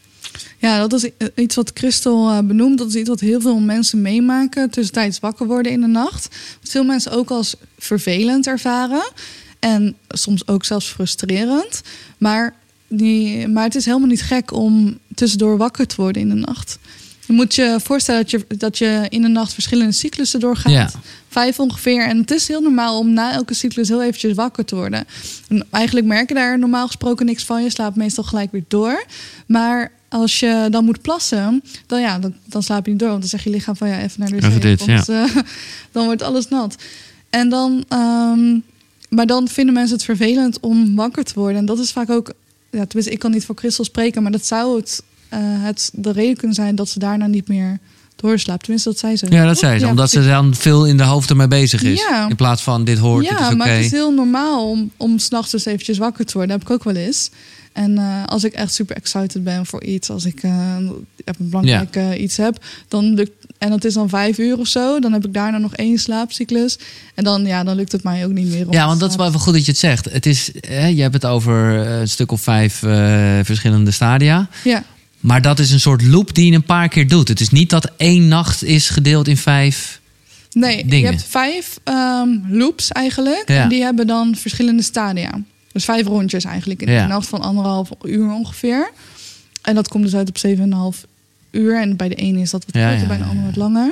Ja, dat is iets wat Christel uh, benoemt. Dat is iets wat heel veel mensen meemaken. Tussentijds wakker worden in de nacht. Wat veel mensen ook als vervelend ervaren. En soms ook zelfs frustrerend. Maar, die, maar het is helemaal niet gek om tussendoor wakker te worden in de nacht. Je moet je voorstellen dat je, dat je in de nacht verschillende cyclussen doorgaat. Ja. Vijf ongeveer. En het is heel normaal om na elke cyclus heel eventjes wakker te worden. En eigenlijk merk je daar normaal gesproken niks van. Je slaapt meestal gelijk weer door. Maar als je dan moet plassen, dan, ja, dan, dan slaap je niet door. Want dan zegt je lichaam van ja, even naar de Even wc. dit, Want ja. uh, dan wordt alles nat. En dan, um, maar dan vinden mensen het vervelend om wakker te worden. En dat is vaak ook, ja, tenminste, ik kan niet voor Christel spreken, maar dat zou het, uh, het de reden kunnen zijn dat ze daarna niet meer doorslaapt. Tenminste, dat zei ze. Ja, dat zei ze. Ja, omdat precies. ze dan veel in de hoofd ermee bezig is. Ja. In plaats van dit hoort, Ja, dit is oké. maar het is heel normaal om, om 's nachts dus eventjes wakker te worden. Dat heb ik ook wel eens. En uh, als ik echt super excited ben voor iets, als ik uh, een belangrijk uh, iets heb, dan lukt, en het is dan vijf uur of zo, dan heb ik daarna nog één slaapcyclus. En dan, ja, dan lukt het mij ook niet meer. Om Ja, te want dat is wel slapen. even goed dat je het zegt. Het is, hè, je hebt het over een stuk of vijf uh, verschillende stadia. Ja. Maar dat is een soort loop die je een paar keer doet. Het is niet dat één nacht is gedeeld in vijf. Nee, dingen. je hebt vijf um, loops eigenlijk. Ja. En die hebben dan verschillende stadia. Dus vijf rondjes eigenlijk in Ja. de nacht van anderhalf uur ongeveer. En dat komt dus uit op zeven en een half uur. En bij de ene is dat wat Ja, korter, ja, bij de ja, andere ja. wat langer.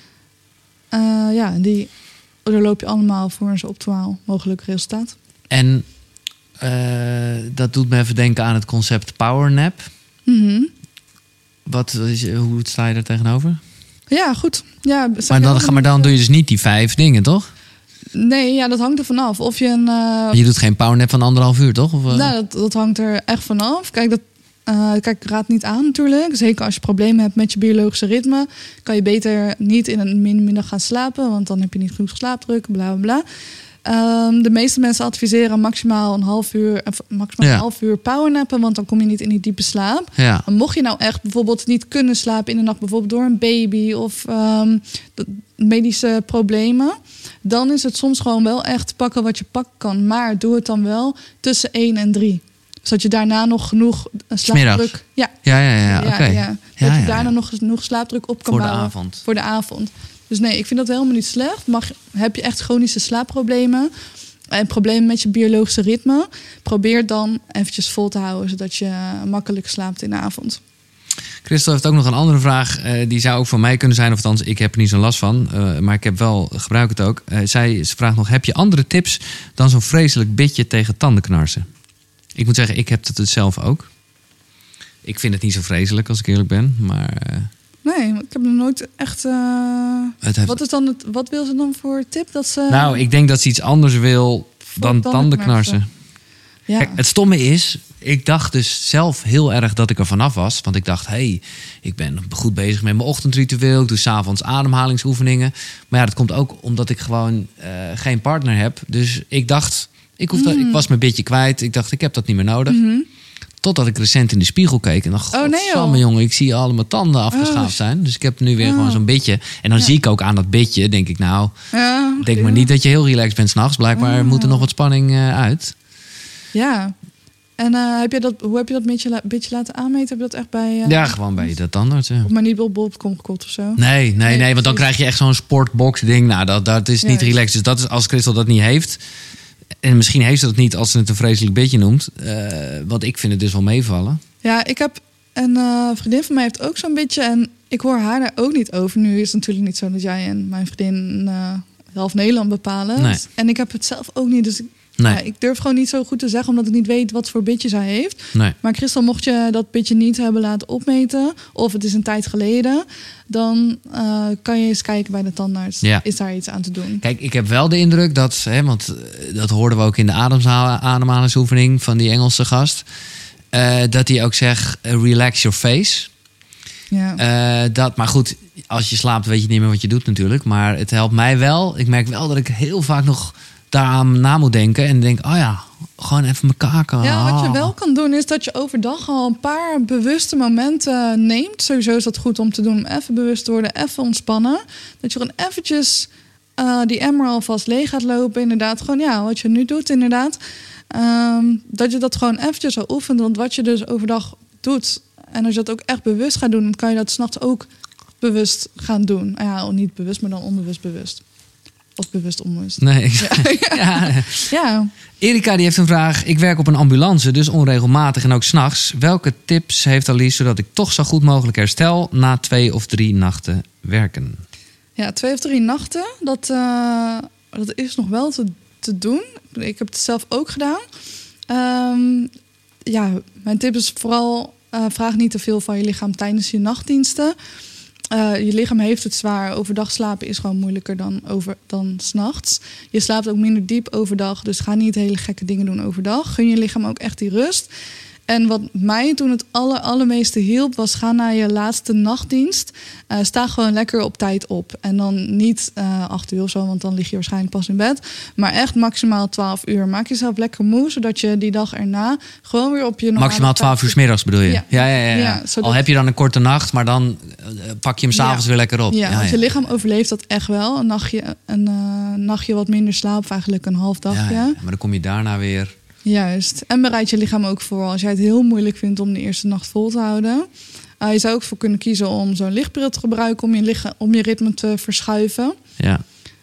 Uh, ja, en die daar loop je allemaal voor een zo optimaal mogelijk resultaat. En uh, dat doet me even denken aan het concept powernap. Mm-hmm. Wat is, hoe sta je daar tegenover? Ja, goed. Ja, Maar dan, maar dan doe je dus niet die vijf dingen, toch? Nee, ja, dat hangt er vanaf. Of je een... Uh, Je doet geen powernap van anderhalf uur, toch? Of, uh... Nou, dat, dat hangt er echt vanaf. Kijk, dat, uh, kijk, ik raad niet aan natuurlijk. Zeker als je problemen hebt met je biologische ritme, kan je beter niet in een middag gaan slapen, want dan heb je niet genoeg slaapdruk, bla bla bla. Um, de meeste mensen adviseren maximaal een half uur, of maximaal Ja. een half uur powernappen, want dan kom je niet in die diepe slaap. Ja. En mocht je nou echt bijvoorbeeld niet kunnen slapen in de nacht, bijvoorbeeld door een baby of um, medische problemen, dan is het soms gewoon wel echt pakken wat je pakken kan. Maar doe het dan wel tussen één en drie. Zodat je daarna nog genoeg slaapdruk... Ja, Ja, ja, ja, ja, oké. ja. Ja, Dat je ja, daarna ja. nog genoeg slaapdruk op kan Voor de bouwen. avond. Voor de avond. Dus nee, ik vind dat helemaal niet slecht. Mag, heb je echt chronische slaapproblemen en problemen met je biologische ritme, probeer dan eventjes vol te houden, zodat je makkelijk slaapt in de avond. Christel heeft ook nog een andere vraag. Uh, die zou ook van mij kunnen zijn. Of althans, ik heb er niet zo'n last van. Uh, maar ik heb wel, gebruik het ook. Uh, zij ze vraagt nog, heb je andere tips dan zo'n vreselijk bitje tegen tandenknarsen? Ik moet zeggen, ik heb het zelf ook. Ik vind het niet zo vreselijk, als ik eerlijk ben. Maar uh, Nee, ik heb nog nooit echt... Uh... het heeft... Wat is dan het, wat wil ze dan voor tip? Dat ze... Nou, ik denk dat ze iets anders wil dan tandenknarsen. Ja. Kijk, het stomme is, ik dacht dus zelf heel erg dat ik er vanaf was. Want ik dacht, hé, hey, ik ben goed bezig met mijn ochtendritueel. Ik doe 's avonds ademhalingsoefeningen. Maar ja, dat komt ook omdat ik gewoon uh, geen partner heb. Dus ik dacht, ik, hoef dat, Mm. ik was mijn bitje kwijt. Ik dacht, ik heb dat niet meer nodig. Mhm. Totdat ik recent in de spiegel keek. En dacht, Oh, nee, godsamme, joh. jongen, ik zie al mijn tanden afgeschaafd Oh. zijn. Dus ik heb nu weer Oh. gewoon zo'n bitje. En dan Ja. zie ik ook aan dat bitje, denk ik, nou... Ja, Denk ja. maar niet dat je heel relaxed bent 's nachts. Blijkbaar Oh. moet er nog wat spanning uh, uit. Ja. En uh, heb je dat, hoe heb je dat beetje, la- beetje laten aanmeten? Heb je dat echt bij... Uh, Ja, gewoon bij dat tandarts. Ja. Of maar niet op bol punt com gekocht of zo? Nee, nee, Nee, nee, want dan precies. krijg je echt zo'n sportbox ding. Nou, dat, dat is niet Juist. relaxed. Dus dat is als Christel dat niet heeft. En misschien heeft ze dat niet als ze het een vreselijk beetje noemt. Uh, want ik vind het dus wel meevallen. Ja, ik heb een uh, vriendin van mij heeft ook zo'n beetje... en ik hoor haar daar ook niet over. Nu is het natuurlijk niet zo dat jij en mijn vriendin... Uh, half Nederland bepalen. Nee. En ik heb het zelf ook niet. Dus ik, Nee, ja, ik durf gewoon niet zo goed te zeggen... omdat ik niet weet wat voor bitje zij heeft. nee. Maar Christel, mocht je dat bitje niet hebben laten opmeten... of het is een tijd geleden... dan uh, kan je eens kijken bij de tandarts. Ja. Is daar iets aan te doen? Kijk, ik heb wel de indruk dat... Hè, want uh, dat hoorden we ook in de ademza- ademhalingsoefening... van die Engelse gast. Uh, dat hij ook zegt, uh, relax your face... Ja. Uh, dat, maar goed, als je slaapt weet je niet meer wat je doet natuurlijk. Maar het helpt mij wel. Ik merk wel dat ik heel vaak nog daaraan na moet denken. En denk, oh ja, gewoon even mijn kaken. Ja, wat je Ah. wel kan doen is dat je overdag al een paar bewuste momenten neemt. Sowieso is dat goed om te doen, om even bewust te worden, even ontspannen. Dat je gewoon eventjes uh, die emmer alvast leeg gaat lopen. Inderdaad, gewoon ja, wat je nu doet inderdaad. Um, dat je dat gewoon eventjes al oefent. Want wat je dus overdag doet, en als je dat ook echt bewust gaat doen, dan kan je dat 's nachts ook bewust gaan doen. Ja, niet bewust, maar dan onbewust bewust. Of bewust onbewust. Nee, ja. ja. Ja. Erika die heeft een vraag. Ik werk op een ambulance, dus onregelmatig en ook 's nachts. Welke tips heeft Alice zodat ik toch zo goed mogelijk herstel na twee of drie nachten werken? Ja, twee of drie nachten, dat, uh, dat is nog wel te, te doen. Ik heb het zelf ook gedaan. Um, ja, mijn tip is vooral... Uh, vraag niet te veel van je lichaam tijdens je nachtdiensten. Uh, je lichaam heeft het zwaar. Overdag slapen is gewoon moeilijker dan, over, dan 's nachts. Je slaapt ook minder diep overdag. Dus ga niet hele gekke dingen doen overdag. Gun je lichaam ook echt die rust. En wat mij toen het aller, allermeeste hielp... was ga naar je laatste nachtdienst. Uh, sta gewoon lekker op tijd op. En dan niet uh, acht uur of zo, want dan lig je waarschijnlijk pas in bed. Maar echt maximaal twaalf uur. Maak jezelf lekker moe, zodat je die dag erna... gewoon weer op je normale Maximaal twaalf uur 's middags bedoel je? Ja. Ja, ja, ja, ja. Ja, zodat- Al heb je dan een korte nacht, maar dan uh, pak je hem s'avonds Ja. weer lekker op. Ja, ja, want je ja. lichaam overleeft dat echt wel. Een nachtje, een, uh, nachtje wat minder slaap, of eigenlijk een half dagje. Ja, ja. Maar dan kom je daarna weer... Juist. En bereid je lichaam ook voor als jij het heel moeilijk vindt om de eerste nacht vol te houden. Uh, je zou ook voor kunnen kiezen om zo'n lichtbril te gebruiken om je, lichaam, om je ritme te verschuiven. Ja.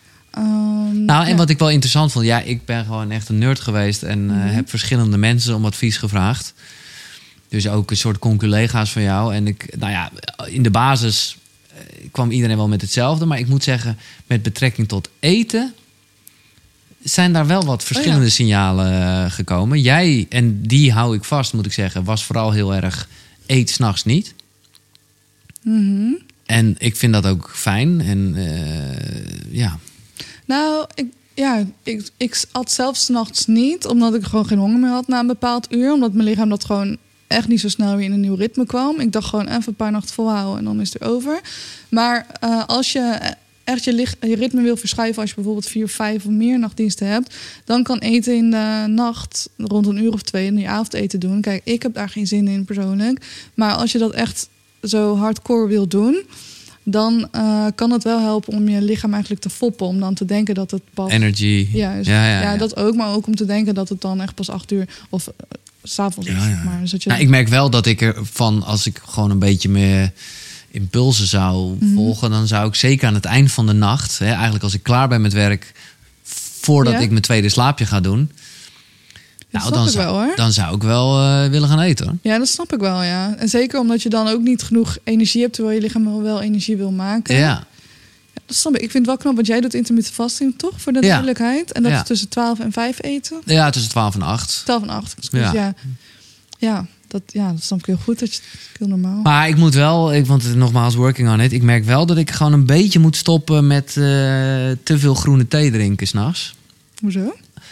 Um, Nou, en ja. wat ik wel interessant vond, ja, ik ben gewoon echt een nerd geweest en uh, Mhm. heb verschillende mensen om advies gevraagd. Dus ook een soort conculega's van jou. En ik, nou ja, in de basis uh, kwam iedereen wel met hetzelfde. Maar ik moet zeggen, met betrekking tot eten zijn daar wel wat verschillende Oh ja. signalen uh, gekomen. Jij, en die hou ik vast, moet ik zeggen, was vooral heel erg eet 's nachts niet. Mhm. En ik vind dat ook fijn. En uh, ja, Nou, ik, ja, ik, ik at zelf 's nachts niet, omdat ik gewoon geen honger meer had na een bepaald uur. Omdat mijn lichaam dat gewoon echt niet zo snel weer in een nieuw ritme kwam. Ik dacht gewoon even een paar nachten volhouden en dan is het er over. Maar uh, als je echt je, lich, je ritme wil verschuiven, als je bijvoorbeeld vier, vijf of meer nachtdiensten hebt, dan kan eten in de nacht rond een uur of twee en je avondeten doen. Kijk, ik heb daar geen zin in persoonlijk. Maar als je dat echt zo hardcore wil doen, dan uh, kan het wel helpen om je lichaam eigenlijk te foppen. Om dan te denken dat het pas... energy. Juist. Ja, Ja, ja, ja. dat ook. Maar ook om te denken dat het dan echt pas acht uur of uh, 's avonds is. Ja, ja. Maar, zodat je Nou, ik merk wel dat ik ervan, als ik gewoon een beetje mijn impulsen zou Mhm. volgen, dan zou ik zeker aan het eind van de nacht, hè, eigenlijk als ik klaar ben met werk, voordat Ja? ik mijn tweede slaapje ga doen, Dat nou, snap dan, ik zou, wel, hoor. dan zou ik wel uh, willen gaan eten. Hoor. Ja, dat snap ik wel, ja. En zeker omdat je dan ook niet genoeg energie hebt, terwijl je lichaam wel, wel energie wil maken. Ja. Ja, dat snap ik. Ik vind het wel knap, want jij doet intermittent fasting, toch? Voor de Ja. duidelijkheid. En dat Ja. is tussen twaalf en vijf eten. ja, tussen twaalf en acht. twaalf en acht. Excuus, Ja. ja. Ja, dat, ja, dat snap ik heel goed. Dat je, heel normaal. Maar ik moet wel, ik, want nogmaals, working on it. Ik merk wel dat ik gewoon een beetje moet stoppen met uh, te veel groene thee drinken s'nachts. Hoezo?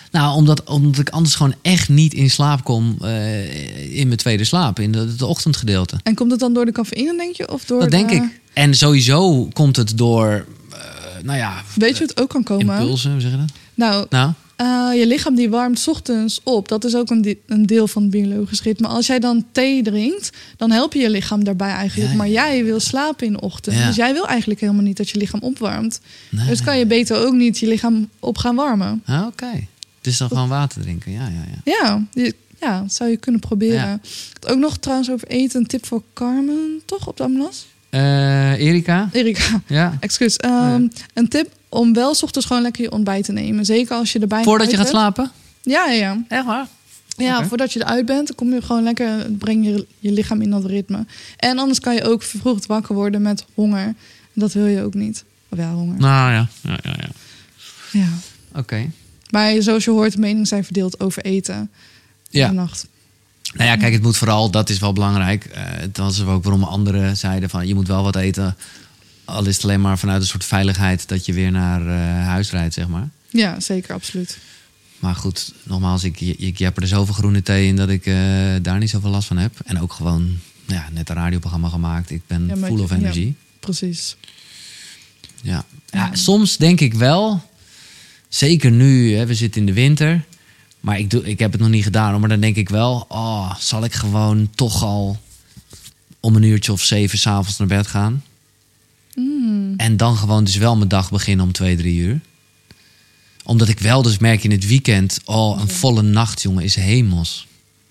Nou, omdat, omdat ik anders gewoon echt niet in slaap kom uh, in mijn tweede slaap, in het ochtendgedeelte. En komt het dan door de cafeïne, denk je? Of door Dat de... denk ik. En sowieso komt het door, uh, nou ja... Weet je hoe het ook kan komen? Impulsen, hoe zeg je dat? Nou, Nou? Uh, je lichaam die warmt 's ochtends op. Dat is ook een, di- een deel van het biologisch ritme. Als jij dan thee drinkt, dan help je je lichaam daarbij eigenlijk. Ja, ja. Maar jij wil slapen in de ochtend. Ja. Dus jij wil eigenlijk helemaal niet dat je lichaam opwarmt. Nee, dus kan je beter ook niet je lichaam op gaan warmen. Ah, oké. Okay. Dus dan gewoon water drinken, ja, ja, ja. Ja, je, ja dat zou je kunnen proberen. Ja. Ik had ook nog trouwens over eten. Een tip voor Carmen, toch, op de ambulance? Uh, Erika? Erika, Ja. excuus. Um, Oh, ja. Een tip om wel 's ochtends gewoon lekker je ontbijt te nemen. Zeker als je erbij Voordat je gaat bent. slapen? Ja, ja, ja. Echt waar? Ja, Oké. voordat je eruit bent, dan kom je gewoon lekker, breng je je lichaam in dat ritme. En anders kan je ook vervroegd wakker worden met honger. Dat wil je ook niet. Of ja, honger. Nou ja, ja, ja. ja. Ja. Oké. Okay. Maar zoals je hoort, meningen zijn verdeeld over eten Ja. in de nacht. Nou ja, kijk, het moet vooral, dat is wel belangrijk. Uh, het was ook waarom anderen zeiden van, je moet wel wat eten. Al is het alleen maar vanuit een soort veiligheid dat je weer naar uh, huis rijdt, zeg maar. Ja, zeker, absoluut. Maar goed, nogmaals, ik, ik, ik heb er zoveel groene thee in dat ik uh, daar niet zoveel last van heb. En ook gewoon, ja, net een radioprogramma gemaakt. Ik ben Ja, full of energy. Ja, precies. Ja. Ja, soms denk ik wel, zeker nu, hè, we zitten in de winter. Maar ik, doe, ik heb het nog niet gedaan, maar dan denk ik wel, oh, zal ik gewoon toch al om een uurtje of zeven 's avonds naar bed gaan? Mm. En dan gewoon dus wel mijn dag beginnen om twee, drie uur. Omdat ik wel dus merk in het weekend, oh, een volle nacht, jongen, is hemels.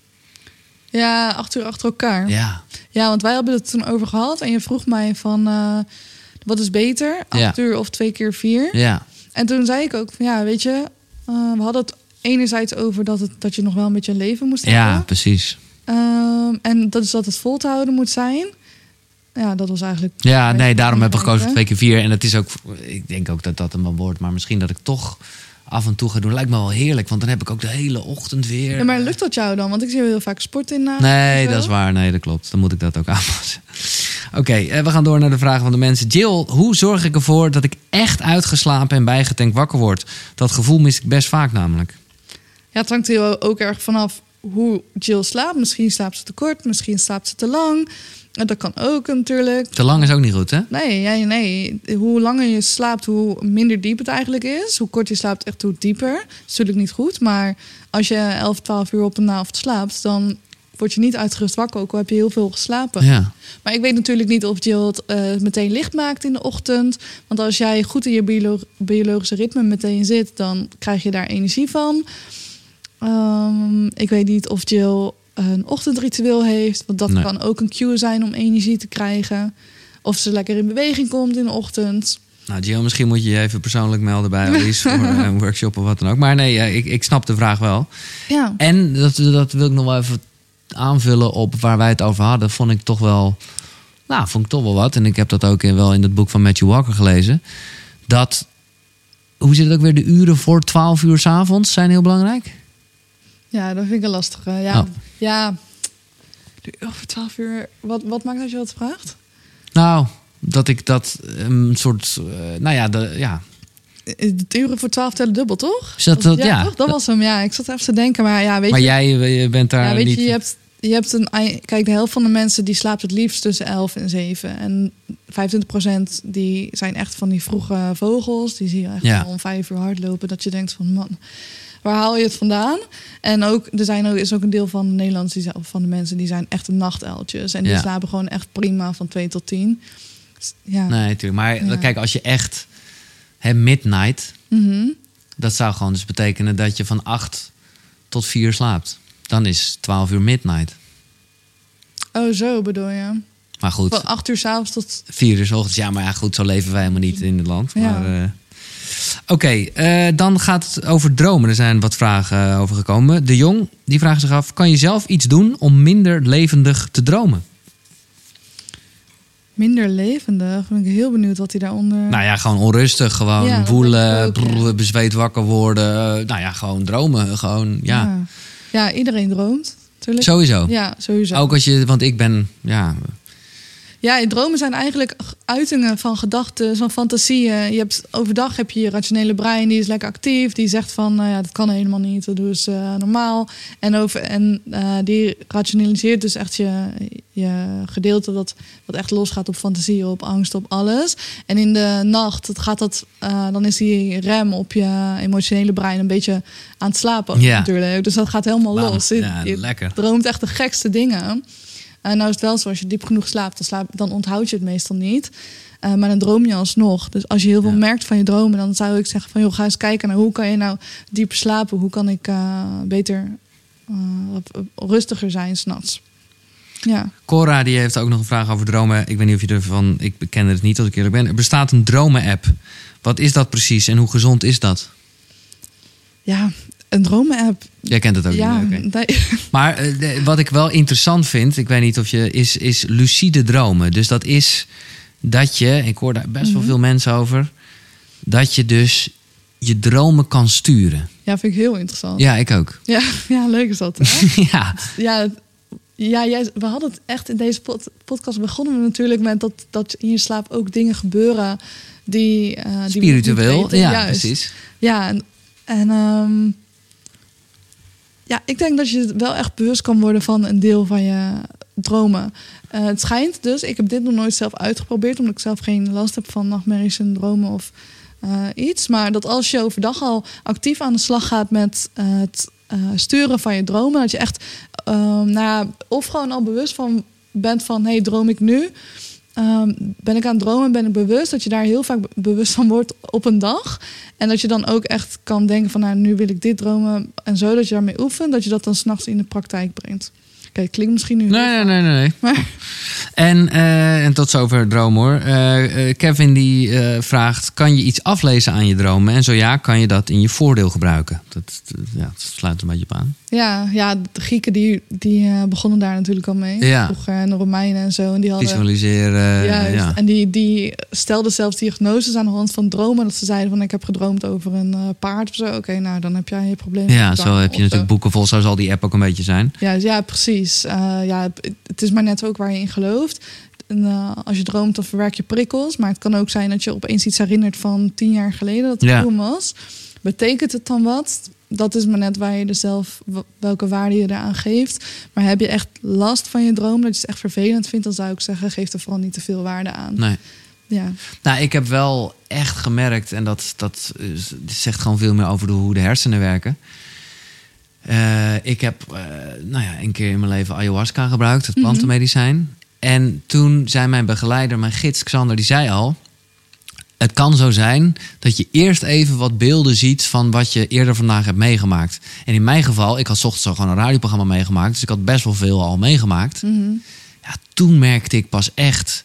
Ja, acht uur achter elkaar. Ja. Ja, want wij hebben het toen over gehad. En je vroeg mij van, uh, wat is beter? Acht Ja. uur of twee keer vier? Ja. En toen zei ik ook van, ja, weet je, uh, we hadden het enerzijds over dat, het, dat je nog wel een beetje een leven moest Ja, hebben. precies. Um, en dat is dat het vol te houden moet zijn. Ja, dat was eigenlijk... Ja, nee, daarom heb ik gekozen voor hè? twee keer vier. En dat is ook, ik denk ook dat dat een wordt. Maar misschien dat ik toch af en toe ga doen. Lijkt me wel heerlijk, want dan heb ik ook de hele ochtend weer. Ja, maar lukt dat jou dan? Want ik zie heel vaak sport in. Uh, Nee, zo. dat is waar. Nee, dat klopt. Dan moet ik dat ook aanpassen. Oké, okay, we gaan door naar de vragen van de mensen. Jill, hoe zorg ik ervoor dat ik echt uitgeslapen en bijgetankt wakker word? Dat gevoel mis ik best vaak namelijk. Ja, het hangt er ook erg vanaf hoe Jill slaapt. Misschien slaapt ze te kort, misschien slaapt ze te lang. En dat kan ook natuurlijk. Te lang is ook niet goed, hè? Nee, ja, nee. Hoe langer je slaapt, hoe minder diep het eigenlijk is. Hoe kort je slaapt, echt hoe dieper. Dat is natuurlijk niet goed. Maar als je elf, twaalf uur op een avond slaapt, dan word je niet uitgerust wakker. Ook al heb je heel veel geslapen. Ja. Maar ik weet natuurlijk niet of Jill het uh, meteen licht maakt in de ochtend. Want als jij goed in je biolo- biologische ritme meteen zit, dan krijg je daar energie van. Um, ik weet niet of Jill een ochtendritueel heeft. Want dat Nee. kan ook een cue zijn om energie te krijgen. Of ze lekker in beweging komt in de ochtend. Nou, Jill, misschien moet je je even persoonlijk melden bij Alice voor een workshop of wat dan ook. Maar nee, ik, ik snap de vraag wel. Ja. En dat, dat wil ik nog wel even aanvullen op waar wij het over hadden. Vond ik toch wel, nou, vond ik toch wel wat. En ik heb dat ook in, wel in het boek van Matthew Walker gelezen. Dat, hoe zit het ook weer, de uren voor twaalf uur 's avonds zijn heel belangrijk? Ja, dat vind ik een lastige. Ja, Oh. ja. De over twaalf uur. Wat, wat maakt dat je wat vraagt? Nou, dat ik dat een soort, uh, nou ja, de, ja. De uren voor twaalf tellen dubbel, toch? Is dat, dat, ja, toch? Dat was hem. Ja, ik zat even te denken. Maar ja, weet maar je... jij je bent daar ja, weet niet... je, je hebt, je hebt een... Kijk, de helft van de mensen die slaapt het liefst tussen elf en zeven. En vijfentwintig procent die zijn echt van die vroege vogels. Die zie je echt Ja. al om vijf uur hardlopen. Dat je denkt van, man, waar haal je het vandaan? En ook, er zijn ook, is ook een deel van de Nederlanders, die zijn, of van de mensen, die zijn echt nachtuiltjes. En die Ja. slapen gewoon echt prima van twee tot tien. Ja. Nee, natuurlijk. Maar Ja. kijk, als je echt... Hè, midnight, Mhm. dat zou gewoon dus betekenen dat je van acht tot vier slaapt. Dan is twaalf uur midnight. Oh, zo bedoel je. Maar goed, Van acht uur 's avonds tot... vier uur 's ochtends. Ja, maar ja, goed, zo leven wij helemaal niet in het land. Ja. Maar, uh, Oké, okay, uh, dan gaat het over dromen. Er zijn wat vragen uh, over gekomen. De Jong, die vraagt zich af... kan je zelf iets doen om minder levendig te dromen? Minder levendig. Ben ik heel benieuwd wat hij daaronder... Nou ja, gewoon onrustig. Gewoon Ja, dat woelen, denk ik ook, brrr, ja. bezweet wakker worden. Uh, nou ja, gewoon dromen. Gewoon, ja. ja. Ja, iedereen droomt. Tuurlijk. Sowieso. Ja, sowieso. Ook als je... Want ik ben... Ja, Ja, dromen zijn eigenlijk uitingen van gedachten, van fantasieën. Je hebt, overdag heb je je rationele brein, die is lekker actief. Die zegt van, nou ja, dat kan helemaal niet, dat doen ze uh, normaal. En, over, en uh, die rationaliseert dus echt je, je gedeelte dat, dat echt losgaat op fantasieën, op angst, op alles. En in de nacht dat gaat dat, uh, dan is die rem op je emotionele brein een beetje aan het slapen Ja. natuurlijk. Dus dat gaat helemaal Bam. los. Je, Ja, je lekker. droomt echt de gekste dingen. Uh, nou is het wel zo, als je diep genoeg slaapt, dan, slaap, dan onthoud je het meestal niet. Uh, maar dan droom je alsnog. Dus als je heel veel Ja. merkt van je dromen, dan zou ik zeggen van, joh, ga eens kijken naar hoe kan je nou dieper slapen? Hoe kan ik uh, beter uh, rustiger zijn 's nachts? Ja. Cora die heeft ook nog een vraag over dromen. Ik weet niet of je ervan... Ik ken het niet als ik eerlijk ben. Er bestaat een dromen-app. Wat is dat precies en hoe gezond is dat? Ja, een dromen-app. Jij kent het ook Ja, niet, oké. nee. Maar uh, de- wat ik wel interessant vind... Ik weet niet of je... Is, is lucide dromen. Dus dat is dat je... Ik hoor daar best wel Mhm. veel mensen over. Dat je dus je dromen kan sturen. Ja, vind ik heel interessant. Ja, ik ook. Ja, ja, leuk is dat, hè? Ja, Ja, ja jij, we hadden het echt in deze pod- podcast begonnen we natuurlijk met dat, dat in je slaap ook dingen gebeuren die... Uh, die we niet spiritueel. weten. Ja, Juist. precies. Ja, en, en ehm, ja, ik denk dat je wel echt bewust kan worden van een deel van je dromen. Uh, het schijnt dus, ik heb dit nog nooit zelf uitgeprobeerd, omdat ik zelf geen last heb van nachtmerries en dromen of uh, iets. Maar dat als je overdag al actief aan de slag gaat met uh, het uh, sturen van je dromen, dat je echt, um, nou ja, of gewoon al bewust van bent van, hey, droom ik nu? Um, ben ik aan het dromen, ben ik bewust dat je daar heel vaak bewust van wordt op een dag. En dat je dan ook echt kan denken van, nou, nu wil ik dit dromen. En zo dat je daarmee oefent, dat je dat dan 's nachts in de praktijk brengt. Kijk, het klinkt misschien nu... Nee, nee, nee, nee. Maar En, uh, en tot zover droom hoor. Uh, uh, Kevin die uh, vraagt, kan je iets aflezen aan je dromen? En zo ja, kan je dat in je voordeel gebruiken? Dat, dat, ja, dat sluit er een beetje op aan. ja, ja, de Grieken die, die uh, begonnen daar natuurlijk al mee. Ja. Vroeger, en de Romeinen en zo. En die hadden... Visualiseren. Juist. Ja. En die, die stelden zelfs diagnoses aan de hand van dromen. Dat ze zeiden van, ik heb gedroomd over een uh, paard of zo. Oké, okay, nou, dan heb jij je probleem. Ja, gedaan, zo heb je of natuurlijk zo. boeken vol. Zo zal die app ook een beetje zijn. Ja, ja, precies. Uh, ja, het is maar net ook waar je in gelooft. En, uh, als je droomt, dan verwerk je prikkels. Maar het kan ook zijn dat je opeens iets herinnert van tien jaar geleden dat het Ja. toen was. Betekent het dan wat? Dat is maar net waar je er zelf, welke waarde je eraan geeft. Maar heb je echt last van je droom, dat je het echt vervelend vindt, dan zou ik zeggen, geef er vooral niet te veel waarde aan. Nee. Ja. Nou, ik heb wel echt gemerkt, en dat, dat zegt gewoon veel meer over de, hoe de hersenen werken. Uh, ik heb uh, nou ja, een keer in mijn leven ayahuasca gebruikt, het plantenmedicijn. Mm-hmm. En toen zei mijn begeleider, mijn gids Xander, die zei al, het kan zo zijn dat je eerst even wat beelden ziet van wat je eerder vandaag hebt meegemaakt. En in mijn geval, ik had 's ochtends al gewoon een radioprogramma meegemaakt, dus ik had best wel veel al meegemaakt. Mm-hmm. Ja, toen merkte ik pas echt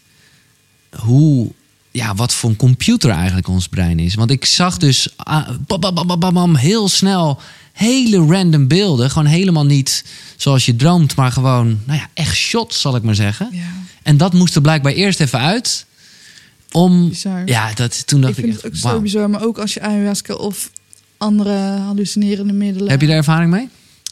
hoe, ja, wat voor een computer eigenlijk ons brein is. Want ik zag dus uh, bam, bam, bam, bam, bam, heel snel hele random beelden. Gewoon helemaal niet zoals je droomt, maar gewoon, nou ja, echt shots, zal ik maar zeggen. Ja. En dat moest er blijkbaar eerst even uit. Om, Bizar. ja, dat, toen dacht Ik ik, vind echt, het ook zo wauw. bizar, maar ook als je ayahuasca of andere hallucinerende middelen... Heb je daar ervaring mee?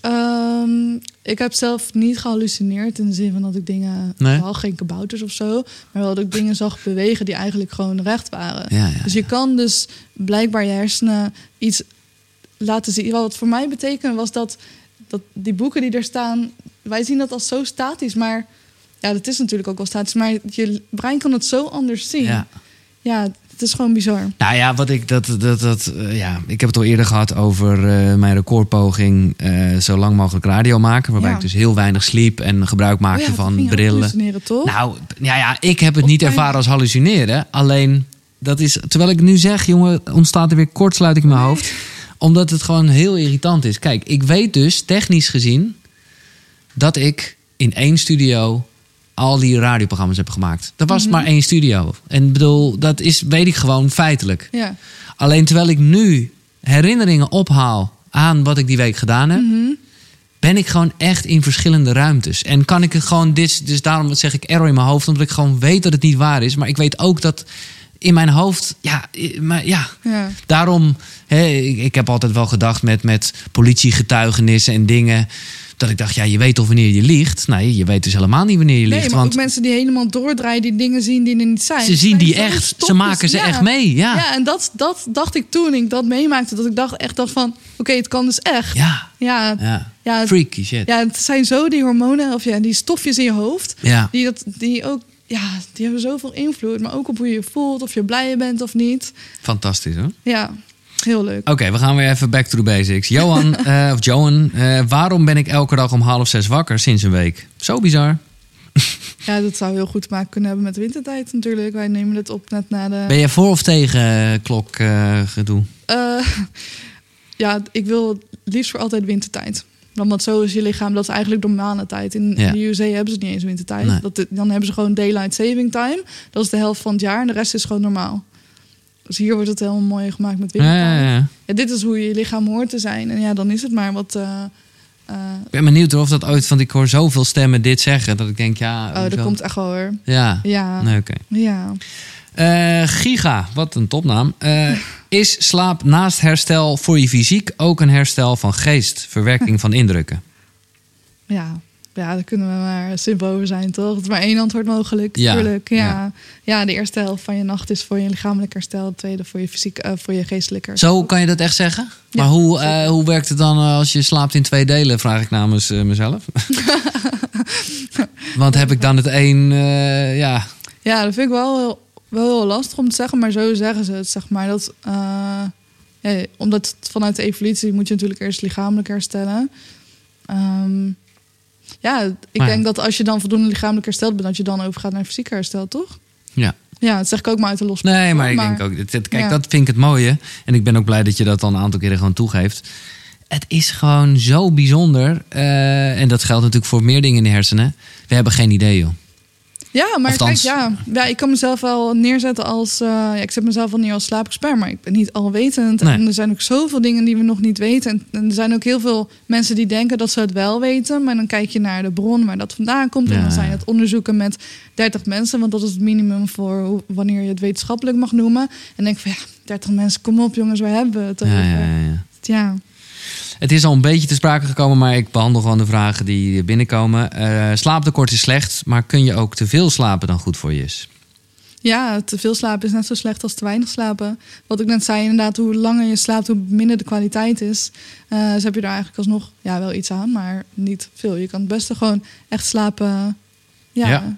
Um, ik heb zelf niet gehallucineerd in de zin van dat ik dingen... Nee? Vooral geen kabouters of zo, maar wel dat ik dingen zag bewegen die eigenlijk gewoon recht waren. Ja, ja, dus je kan dus blijkbaar je hersenen iets laten zien. Wat voor mij betekende was dat, dat die boeken die er staan... Wij zien dat als zo statisch, maar... Ja, dat is natuurlijk ook wel statisch, maar je brein kan het zo anders zien. Ja. Ja, het is gewoon bizar. Nou ja, wat ik dat dat dat uh, ja, ik heb het al eerder gehad over uh, mijn recordpoging uh, zo lang mogelijk radio maken, waarbij Ja. ik dus heel weinig sliep en gebruik maakte Oh ja, dat van ging je ook brillen. hallucineren, toch? Nou, ja, ja, ik heb het Of niet bijna. ervaren als hallucineren. Alleen, dat is, terwijl ik het nu zeg, jongen, ontstaat er weer kortsluiting in mijn hoofd. Omdat het gewoon heel irritant is. Kijk, ik weet dus, technisch gezien, dat ik in één studio al die radioprogramma's heb gemaakt. Dat was Mhm. maar één studio. En bedoel, dat is, weet ik gewoon feitelijk. Ja. Alleen terwijl ik nu herinneringen ophaal aan wat ik die week gedaan heb, Mhm. ben ik gewoon echt in verschillende ruimtes. En kan ik het gewoon, dit, dus daarom zeg ik error in mijn hoofd, omdat ik gewoon weet dat het niet waar is. Maar ik weet ook dat in mijn hoofd, ja, maar ja, Ja. daarom, hè, ik, ik heb altijd wel gedacht met, met politiegetuigenissen en dingen, Dat ik dacht, ja, je weet toch wanneer je liegt? Nee, je weet dus helemaal niet wanneer je Nee, liegt. maar Want ook mensen die helemaal doordraaien, die dingen zien die er niet zijn. ze zien Zijn die zo echt. Ze stokjes. maken ze Ja. echt mee. Ja, Ja, en dat, dat dacht ik toen ik dat meemaakte. Dat ik dacht echt dacht van, oké, okay, het kan dus echt. ja, Ja, ja. ja, het, Freaky shit. ja, het zijn zo die hormonen, of ja, die stofjes in je hoofd. Ja. Die, dat, die ook, ja, die hebben zoveel invloed. Maar ook op hoe je je voelt, of je blij bent of niet. Fantastisch hoor. Ja, heel leuk. Oké, we gaan weer even back to the basics. Johan, eh, of Johan, eh, waarom ben ik elke dag om half zes wakker sinds een week? Zo bizar. Ja, dat zou heel goed te maken kunnen hebben met de wintertijd natuurlijk. Wij nemen het op net na de... Ben je voor of tegen eh, klok eh, gedoe? Uh, ja, ik wil liefst voor altijd wintertijd. Want zo is je lichaam, dat is eigenlijk door maandentijd. In, Ja. in de U S A hebben ze niet eens wintertijd. Nee. Dat, dan hebben ze gewoon daylight saving time. Dat is de helft van het jaar en de rest is gewoon normaal. Dus hier wordt het helemaal mooi gemaakt met Ja, wintertijd. ja, ja. Ja, dit is hoe je lichaam hoort te zijn. En ja, dan is het maar wat... Uh, uh, Ik ben benieuwd of dat ooit, want ik hoor zoveel stemmen dit zeggen, dat ik denk, ja... oh, dat hoezo? komt echt wel hoor. Ja, Ja, nee, oké. ja. Eh, Giga, wat een topnaam. Eh, is slaap naast herstel voor je fysiek ook een herstel van geest, verwerking van indrukken? Ja. Ja, daar kunnen we maar simpel over zijn, toch? Het is maar één antwoord mogelijk, Ja, tuurlijk. Ja. ja. Ja. de eerste helft van je nacht is voor je lichamelijk herstel. De tweede voor je fysiek, uh, voor je geestelijk herstel. Zo kan je dat echt zeggen? Ja, maar hoe, zeker. eh, hoe werkt het dan als je slaapt in twee delen, vraag ik namens eh, mezelf. Want heb ik dan het één, eh, ja... Ja, dat vind ik wel heel, wel heel lastig om te zeggen, maar zo zeggen ze het, zeg maar. Dat, uh, ja, omdat het vanuit de evolutie moet je natuurlijk eerst lichamelijk herstellen. Um, ja, ik Maar- denk dat als je dan voldoende lichamelijk hersteld bent, dat je dan overgaat naar fysiek herstel, toch? Ja. Ja, dat zeg ik ook maar uit de los. Nee, maar ik denk ook... het- het- Kijk, ja. dat vind ik het mooie. En ik ben ook blij dat je dat dan een aantal keren gewoon toegeeft. Het is gewoon zo bijzonder. eh, en dat geldt natuurlijk voor meer dingen in de hersenen. We hebben geen idee, joh. Ja, maar Althans- kijk, ja, ja, ik kan mezelf wel neerzetten als... Uh, ja, ik zet mezelf wel neer als slaapexpert, maar ik ben niet alwetend. Nee. En er zijn ook zoveel dingen die we nog niet weten. En, en er zijn ook heel veel mensen die denken dat ze het wel weten. Maar dan kijk je naar de bron waar dat vandaan komt. En Ja, dan zijn ja. het onderzoeken met dertig mensen. Want dat is het minimum voor hoe, wanneer je het wetenschappelijk mag noemen. En denk van ja, dertig mensen, kom op jongens, waar hebben we het over? Ja, ja, ja, ja. Ja. Het is al een beetje te sprake gekomen, maar ik behandel gewoon de vragen die binnenkomen. Eh, slaaptekort is slecht, maar kun je ook te veel slapen dan goed voor je is? Ja, te veel slapen is net zo slecht als te weinig slapen. Wat ik net zei, inderdaad, hoe langer je slaapt, hoe minder de kwaliteit is. Uh, dus heb je daar eigenlijk alsnog ja, wel iets aan, maar niet veel. Je kan het beste gewoon echt slapen. Ja, Ja.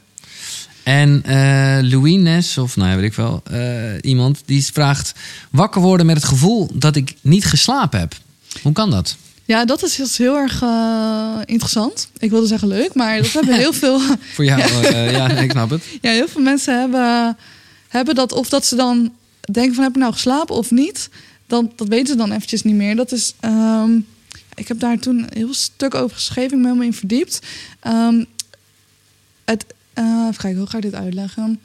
En uh, Louines, of nou ja, weet ik wel, uh, iemand die vraagt... wakker worden met het gevoel dat ik niet geslapen heb. Hoe kan dat? ja dat is dus heel erg uh, interessant. Ik wilde zeggen leuk, maar dat hebben heel veel... Voor jou, ja, uh, ja ik snap het. Ja, heel veel mensen hebben, hebben dat, of dat ze dan denken van heb ik nou geslapen of niet. Dan, dat weten ze dan eventjes niet meer. Dat is, um, ik heb daar toen een heel stuk over geschreven, ik ben helemaal in verdiept. Um, het, uh, even kijken, hoe ga ik dit uitleggen?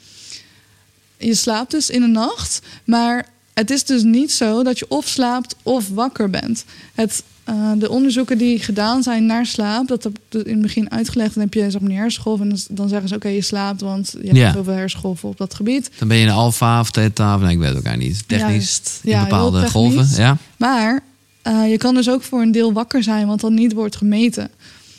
Je slaapt dus in de nacht, maar het is dus niet zo dat je of slaapt of wakker bent. Het, uh, de onderzoeken die gedaan zijn naar slaap, dat heb ik in het begin uitgelegd. Dan heb je zeg maar, een hersengolf en dan zeggen ze oké, okay, je slaapt, want je hebt Ja. zoveel hersengolven op dat gebied. Dan ben je een alfa of theta, of nee, ik weet het ook eigenlijk niet. Technisch, Juist. in Ja, bepaalde heel golven. technisch. Ja? Maar uh, je kan dus ook voor een deel wakker zijn, wat dan niet wordt gemeten.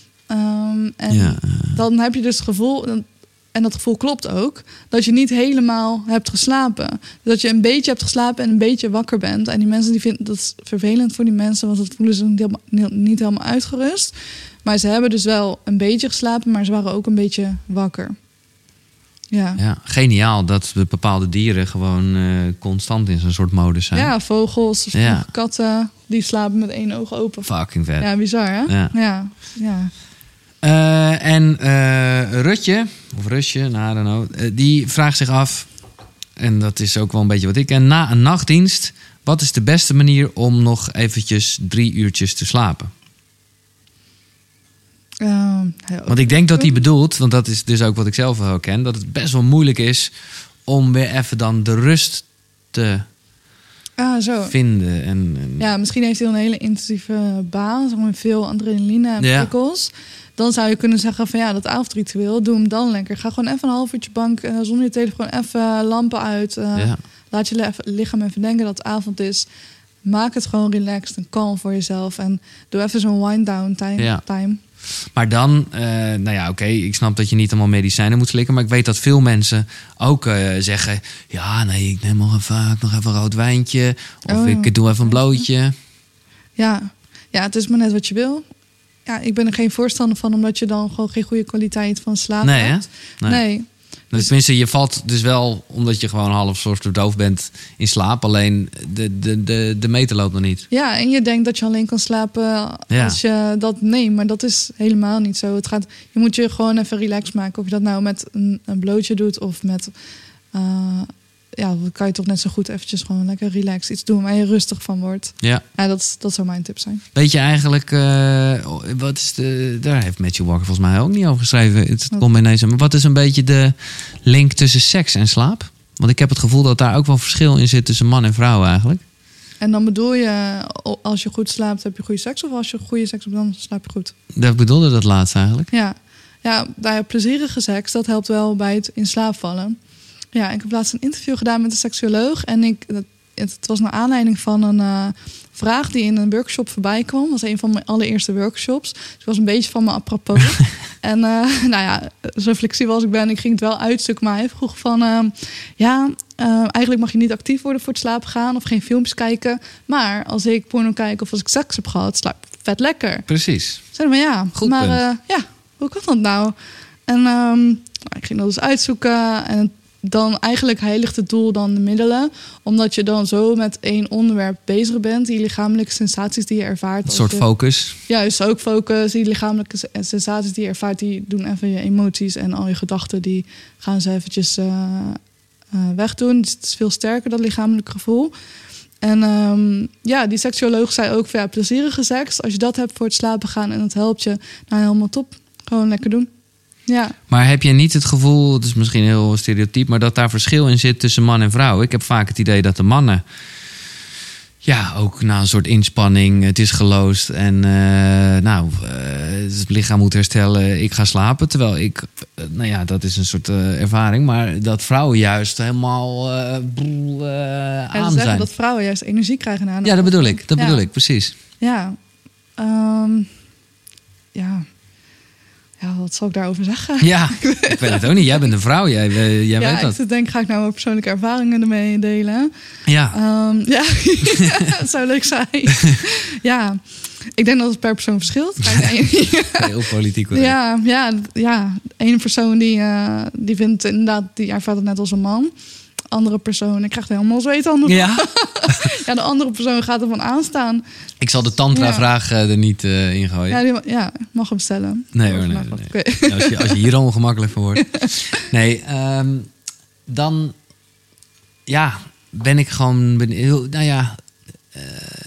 Um, en Ja. dan heb je dus het gevoel, en dat gevoel klopt ook, dat je niet helemaal hebt geslapen. Dat je een beetje hebt geslapen en een beetje wakker bent. En die mensen die vinden dat is vervelend voor die mensen, want dat voelen ze niet helemaal, niet helemaal uitgerust. Maar ze hebben dus wel een beetje geslapen, maar ze waren ook een beetje wakker. Ja. Ja, geniaal dat bepaalde dieren gewoon uh, constant in zo'n soort modus zijn. Ja, vogels, Ja. sommige katten, die slapen met één oog open. Fucking vet. Ja, bizar hè? Ja. Ja, ja. Uh, en uh, Rutje, of Rusje, nou, I don't know, uh, die vraagt zich af, en dat is ook wel een beetje wat ik ken, na een nachtdienst, wat is de beste manier om nog eventjes drie uurtjes te slapen? Uh, ja, Want ik denk dat hij bedoelt, want dat is dus ook wat ik zelf wel ken, dat het best wel moeilijk is om weer even dan de rust te ah, zo. vinden. En, en... Ja, misschien heeft hij dan een hele intensieve baan, zeg maar, met veel adrenaline en Ja. prikkels. Dan zou je kunnen zeggen van ja, dat avondritueel, doe hem dan lekker. Ga gewoon even een half uurtje bank, uh, zonder je telefoon, even lampen uit. Uh, Ja. Laat je le- lichaam even denken dat het avond is. Maak het gewoon relaxed en kalm voor jezelf. En doe even zo'n wind-down time. Ja. time. Maar dan, uh, nou ja, oké, okay, ik snap dat je niet allemaal medicijnen moet slikken. Maar ik weet dat veel mensen ook uh, zeggen... ja, nee, ik neem nog even, vaak nog even een rood wijntje. Of oh, ik doe even een blootje. Ja. ja, het is maar net wat je wil. Ja, ik ben er geen voorstander van... omdat je dan gewoon geen goede kwaliteit van slaap nee, hebt. Nee, nee. Dus tenminste, je valt dus wel, omdat je gewoon half soort verdoof bent in slaap. Alleen de, de, de, de meter loopt nog niet. Ja, en je denkt dat je alleen kan slapen ja. als je dat neemt. Maar dat is helemaal niet zo. Het gaat, je moet je gewoon even relax maken. Of je dat nou met een, een blootje doet of met... Uh, ja, dan kan je toch net zo goed eventjes gewoon lekker relax iets doen waar je rustig van wordt. Ja, ja dat, dat zou mijn tip zijn. Weet je eigenlijk, uh, wat is de, daar heeft Matthew Walker volgens mij ook niet over geschreven. Het komt ineens. Maar wat is een beetje de link tussen seks en slaap? Want ik heb het gevoel dat daar ook wel verschil in zit tussen man en vrouw eigenlijk. En dan bedoel je, als je goed slaapt, heb je goede seks? Of als je goede seks hebt, dan slaap je goed? Dat bedoelde dat laatst eigenlijk. Ja, ja daar plezierige seks, dat helpt wel bij het in slaap vallen. Ja, ik heb laatst een interview gedaan met een seksuoloog. En ik, het, het was naar aanleiding van een uh, vraag die in een workshop voorbij kwam. Dat was een van mijn allereerste workshops. Dus het was een beetje van me apropos. En uh, nou ja, zo flexibel als ik ben, ik ging het wel uitzoeken. Maar hij vroeg van, uh, ja, uh, eigenlijk mag je niet actief worden voor het slapen gaan. Of geen filmpjes kijken. Maar als ik porno kijk of als ik seks heb gehad, slaap ik vet lekker. Precies. Zeiden we ja, goed maar punt. Uh, ja, hoe kan dat nou? En um, ik ging dat dus uitzoeken en dan eigenlijk heiligt het doel dan de middelen. Omdat je dan zo met één onderwerp bezig bent. Die lichamelijke sensaties die je ervaart. Een soort je, focus. Juist, ook focus. Die lichamelijke sensaties die je ervaart, die doen even je emoties en al je gedachten. Die gaan ze eventjes uh, uh, wegdoen. Dus het is veel sterker, dat lichamelijk gevoel. En um, ja, die seksuoloog zei ook van ja, plezierige seks. Als je dat hebt voor het slapen gaan en het helpt je, nou helemaal top. Gewoon lekker doen. Ja. Maar heb je niet het gevoel, het is misschien heel stereotyp, maar dat daar verschil in zit tussen man en vrouw? Ik heb vaak het idee dat de mannen, ja, ook na een soort inspanning, het is geloosd en uh, nou, uh, het lichaam moet herstellen, ik ga slapen. Terwijl ik, uh, nou ja, dat is een soort uh, ervaring, maar dat vrouwen juist helemaal uh, boel, uh, aan zijn. Dat vrouwen juist energie krijgen aan. Ja, dat bedoel ik, dat ja. bedoel ik, precies. Ja, um, ja. Ja, wat zal ik daarover zeggen? Ja, ik weet het ook niet. Jij bent een vrouw, jij, jij ja, weet dat. Ik denk, ga ik nou mijn persoonlijke ervaringen ermee delen? Ja. Um, ja, het zou leuk zijn. Ja, ik denk dat het per persoon verschilt. Heel politiek correct. Ja, ja, ja, één persoon die, uh, die vindt inderdaad, die ervaart het net als een man. Andere persoon, ik krijg het helemaal zweet handen. Ja. Ja, de andere persoon gaat ervan aanstaan. Ik zal de tantra-vraag ja. er niet uh, in gooien. Ja, die, ja, mag hem stellen. Nee hoor, nee. nee, nee. Okay. Ja, als, je, als je hier ongemakkelijk voor wordt. Nee, um, dan... Ja, ben ik gewoon... Ben heel, nou ja... Uh,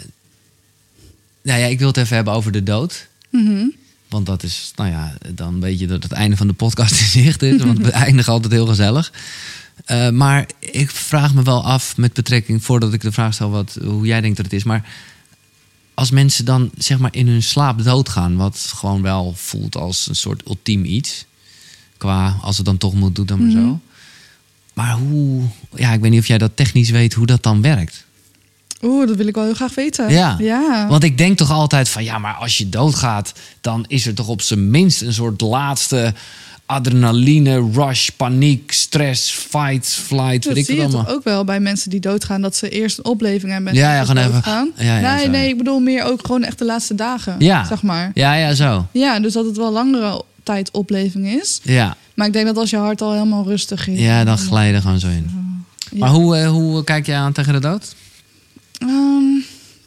nou ja, ik wil het even hebben over de dood. Mm-hmm. Want dat is, nou ja, dan weet je dat het einde van de podcast in zicht is. Want we eindigen altijd heel gezellig. Uh, maar ik vraag me wel af met betrekking, voordat ik de vraag stel wat, hoe jij denkt dat het is. Maar als mensen dan zeg maar in hun slaap doodgaan, wat gewoon wel voelt als een soort ultiem iets. Qua, als het dan toch moet, doe dan maar mm-hmm. zo. Maar hoe, ja, ik weet niet of jij dat technisch weet hoe dat dan werkt. Oeh, dat wil ik wel heel graag weten. Ja. ja, want ik denk toch altijd van ja, maar als je doodgaat, dan is er toch op zijn minst een soort laatste adrenaline, rush, paniek, stress, fight, flight. Dat weet zie ik je toch ook wel bij mensen die doodgaan, dat ze eerst een opleving hebben. Ja, ja, gewoon doodgaan. even. Ja, ja, nee, zo. nee, ik bedoel meer ook gewoon echt de laatste dagen. Ja. Zeg maar. Ja, ja, zo. Ja, dus dat het wel langere tijd opleving is. Ja. Maar ik denk dat als je hart al helemaal rustig is. Ja, dan glij je er gewoon zo in. Ja. Maar hoe, uh, hoe kijk jij aan tegen de dood? Um,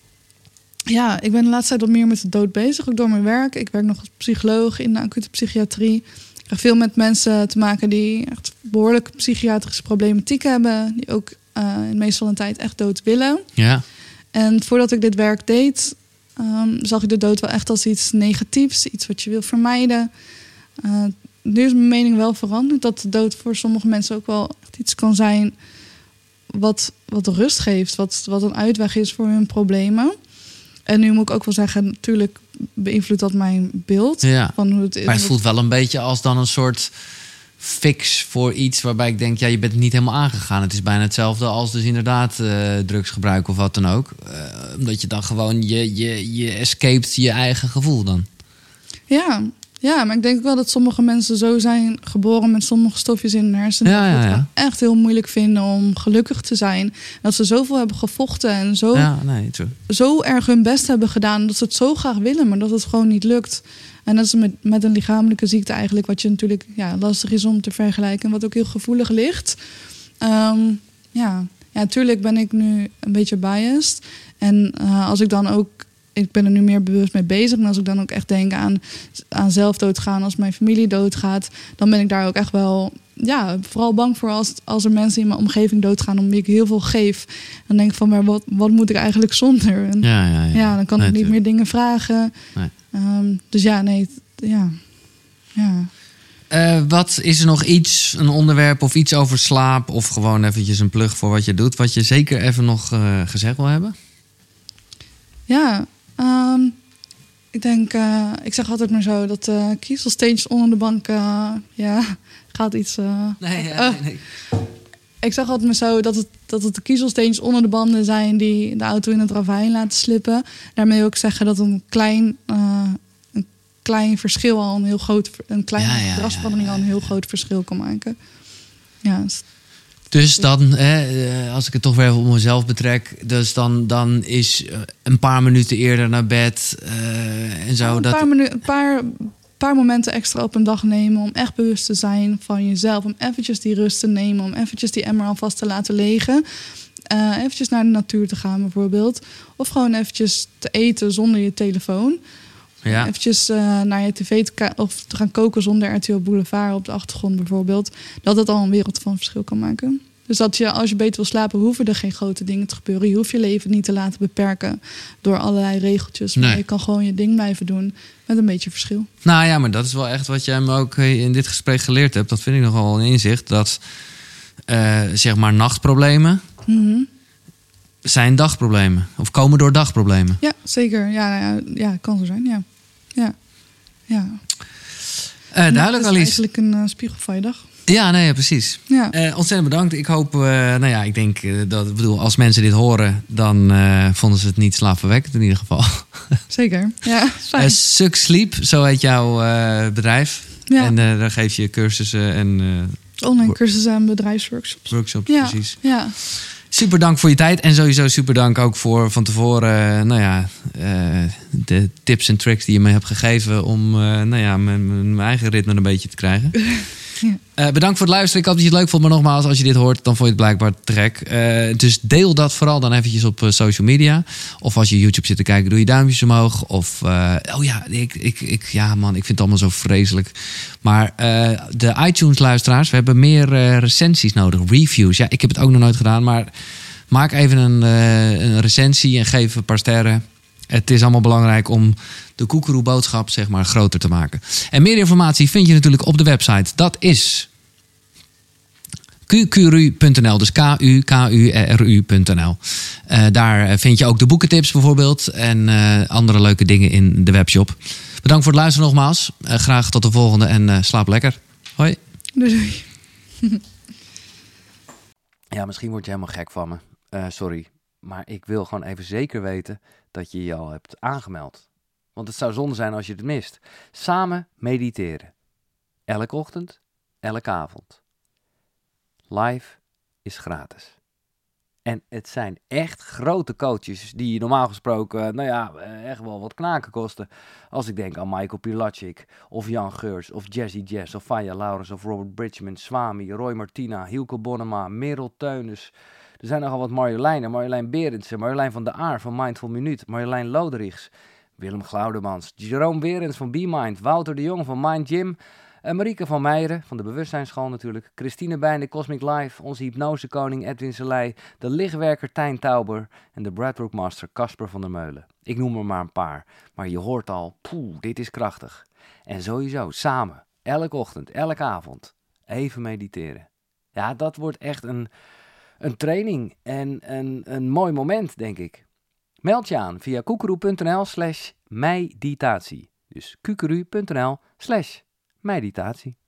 ja, ik ben de laatste tijd wat meer met de dood bezig, ook door mijn werk. Ik werk nog als psycholoog in de acute psychiatrie. Ik krijg veel met mensen te maken die echt behoorlijk psychiatrische problematiek hebben. Die ook uh, meestal een tijd echt dood willen. Ja. En voordat ik dit werk deed, um, zag ik de dood wel echt als iets negatiefs. Iets wat je wil vermijden. Uh, nu is mijn mening wel veranderd. Dat de dood voor sommige mensen ook wel echt iets kan zijn wat, wat rust geeft. Wat, wat een uitweg is voor hun problemen. En nu moet ik ook wel zeggen, natuurlijk beïnvloedt dat mijn beeld. Ja. Van hoe het is. Maar het voelt wel een beetje als dan een soort fix voor iets waarbij ik denk, ja, je bent het niet helemaal aangegaan. Het is bijna hetzelfde als dus inderdaad uh, drugsgebruik of wat dan ook. Uh, omdat je dan gewoon, je, je, je escaped je eigen gevoel dan. Ja. ja, maar ik denk wel dat sommige mensen zo zijn geboren met sommige stofjes in hun hersenen. Ja, dat ja, ze ja. het echt heel moeilijk vinden om gelukkig te zijn. Dat ze zoveel hebben gevochten en zo, Ja, nee, true. zo erg hun best hebben gedaan. Dat ze het zo graag willen, maar dat het gewoon niet lukt. En dat is met, met een lichamelijke ziekte eigenlijk, wat je natuurlijk ja, lastig is om te vergelijken. En wat ook heel gevoelig ligt. Um, ja. ja, natuurlijk ben ik nu een beetje biased. En uh, als ik dan ook... Ik ben er nu meer bewust mee bezig. En als ik dan ook echt denk aan, aan zelfdoodgaan, als mijn familie doodgaat, dan ben ik daar ook echt wel, ja, vooral bang voor als, als er mensen in mijn omgeving doodgaan, om wie ik heel veel geef. Dan denk ik van, maar wat, wat moet ik eigenlijk zonder? En, Ja, ja, ja. ja, dan kan Nee, ik niet tuurlijk. meer dingen vragen. Nee. Um, dus ja, nee, t- ja. ja. Uh, wat is er nog iets, een onderwerp of iets over slaap, of gewoon eventjes een plug voor wat je doet, wat je zeker even nog uh, gezegd wil hebben? Ja, um, ik denk, uh, ik zeg altijd maar zo dat uh, kiezelsteentjes onder de bank, uh, ja, gaat iets. Uh, Nee, ja, nee, nee. uh, ik zeg altijd maar zo dat het, dat het de kiezelsteentjes onder de banden zijn die de auto in het ravijn laten slippen. Daarmee wil ik zeggen dat een klein, uh, een klein verschil al een heel groot, een kleine Ja, ja, gedragsverandering ja, ja, al een heel ja. groot verschil kan maken. Ja, dus- Dus dan, hè, uh, als ik het toch weer op mezelf betrek, dus dan, dan is uh, een paar minuten eerder naar bed uh, en zo. een, dat... paar minu- een paar, paar momenten extra op een dag nemen om echt bewust te zijn van jezelf. Om eventjes die rust te nemen, om eventjes die emmer alvast te laten legen. Uh, eventjes naar de natuur te gaan bijvoorbeeld. Of gewoon eventjes te eten zonder je telefoon. Ja. Eventjes uh, naar je tv te, ka- of te gaan koken zonder R T L Boulevard op de achtergrond bijvoorbeeld. Dat het al een wereld van verschil kan maken. Dus dat je, als je beter wil slapen, hoeven er geen grote dingen te gebeuren. Je hoeft je leven niet te laten beperken door allerlei regeltjes. Maar Nee. je kan gewoon je ding blijven doen met een beetje verschil. Nou ja, maar dat is wel echt wat jij me ook in dit gesprek geleerd hebt. Dat vind ik nogal een inzicht. Dat uh, zeg maar nachtproblemen Mm-hmm. zijn dagproblemen. Of komen door dagproblemen. Ja, zeker. Ja, ja, ja, kan zo zijn. Ja, ja. ja. Uh, duidelijk, Dat is Alice. eigenlijk een uh, spiegel van je dag. Ja, nee, precies. Ja. Uh, ontzettend bedankt. Ik hoop, uh, nou ja, ik denk uh, dat, ik bedoel, als mensen dit horen, dan uh, vonden ze het niet slaapverwekkend in ieder geval. Zeker. Ja, fijn. Uh, Suck Sleep, zo heet jouw uh, bedrijf. Ja. En uh, daar geef je cursussen en uh, online cursussen en bedrijfsworkshops. workshops, Ja, precies. ja. Super dank voor je tijd. En sowieso super dank ook voor van tevoren, uh, nou ja, uh, de tips en tricks die je me hebt gegeven om, uh, nou ja, mijn, mijn eigen ritme een beetje te krijgen. Ja. Uh, bedankt voor het luisteren. Ik hoop dat je het leuk vond. Maar nogmaals, als je dit hoort, dan vond je het blijkbaar te gek. Uh, dus deel dat vooral dan eventjes op uh, social media. Of als je YouTube zit te kijken, doe je duimpjes omhoog. Of, uh, oh ja, ik, ik, ik, ja man, ik vind het allemaal zo vreselijk. Maar uh, de iTunes-luisteraars, we hebben meer uh, recensies nodig. Reviews. Ja, ik heb het ook nog nooit gedaan. Maar maak even een, uh, een recensie en geef een paar sterren. Het is allemaal belangrijk om de koekeroe-boodschap zeg maar groter te maken. En meer informatie vind je natuurlijk op de website. Dat is q q r u punt n l. Dus K U K U R U punt n l. Uh, daar vind je ook de boekentips bijvoorbeeld. En uh, andere leuke dingen in de webshop. Bedankt voor het luisteren nogmaals. Uh, graag tot de volgende en uh, slaap lekker. Hoi. Doei, doei. Ja, misschien word je helemaal gek van me. Uh, sorry. Maar ik wil gewoon even zeker weten dat je je al hebt aangemeld. Want het zou zonde zijn als je het mist. Samen mediteren. Elke ochtend, elke avond. Live is gratis. En het zijn echt grote coaches die je normaal gesproken, nou ja, echt wel wat knaken kosten. Als ik denk aan Michael Pilatschik, of Jan Geurts, of Jazzy Jazz, of Faya Laurens, of Robert Bridgman, Swami, Roy Martina, Hielke Bonnema, Merel Teunis. Er zijn nogal wat Marjoleinen, Marjolein Berendsen, Marjolein van der Aar van Mindful Minuut, Marjolein Loderichs, Willem Glaudemans, Jerome Berends van BeMind, Wouter de Jong van Mind Gym, uh, Marieke van Meijeren van de Bewustzijnsschool natuurlijk, Christine Bij, de Cosmic Life, onze hypnosekoning Edwin Selei, de lichtwerker Tijn Tauber en de Breathwork Master Casper van der Meulen. Ik noem er maar een paar, maar je hoort al, poeh, dit is krachtig. En sowieso, samen, elke ochtend, elke avond, even mediteren. Ja, dat wordt echt een... Een training en een, een mooi moment, denk ik. Meld je aan via koekeroe.nl slash meditatie. Dus koekeroe.nl slash meditatie.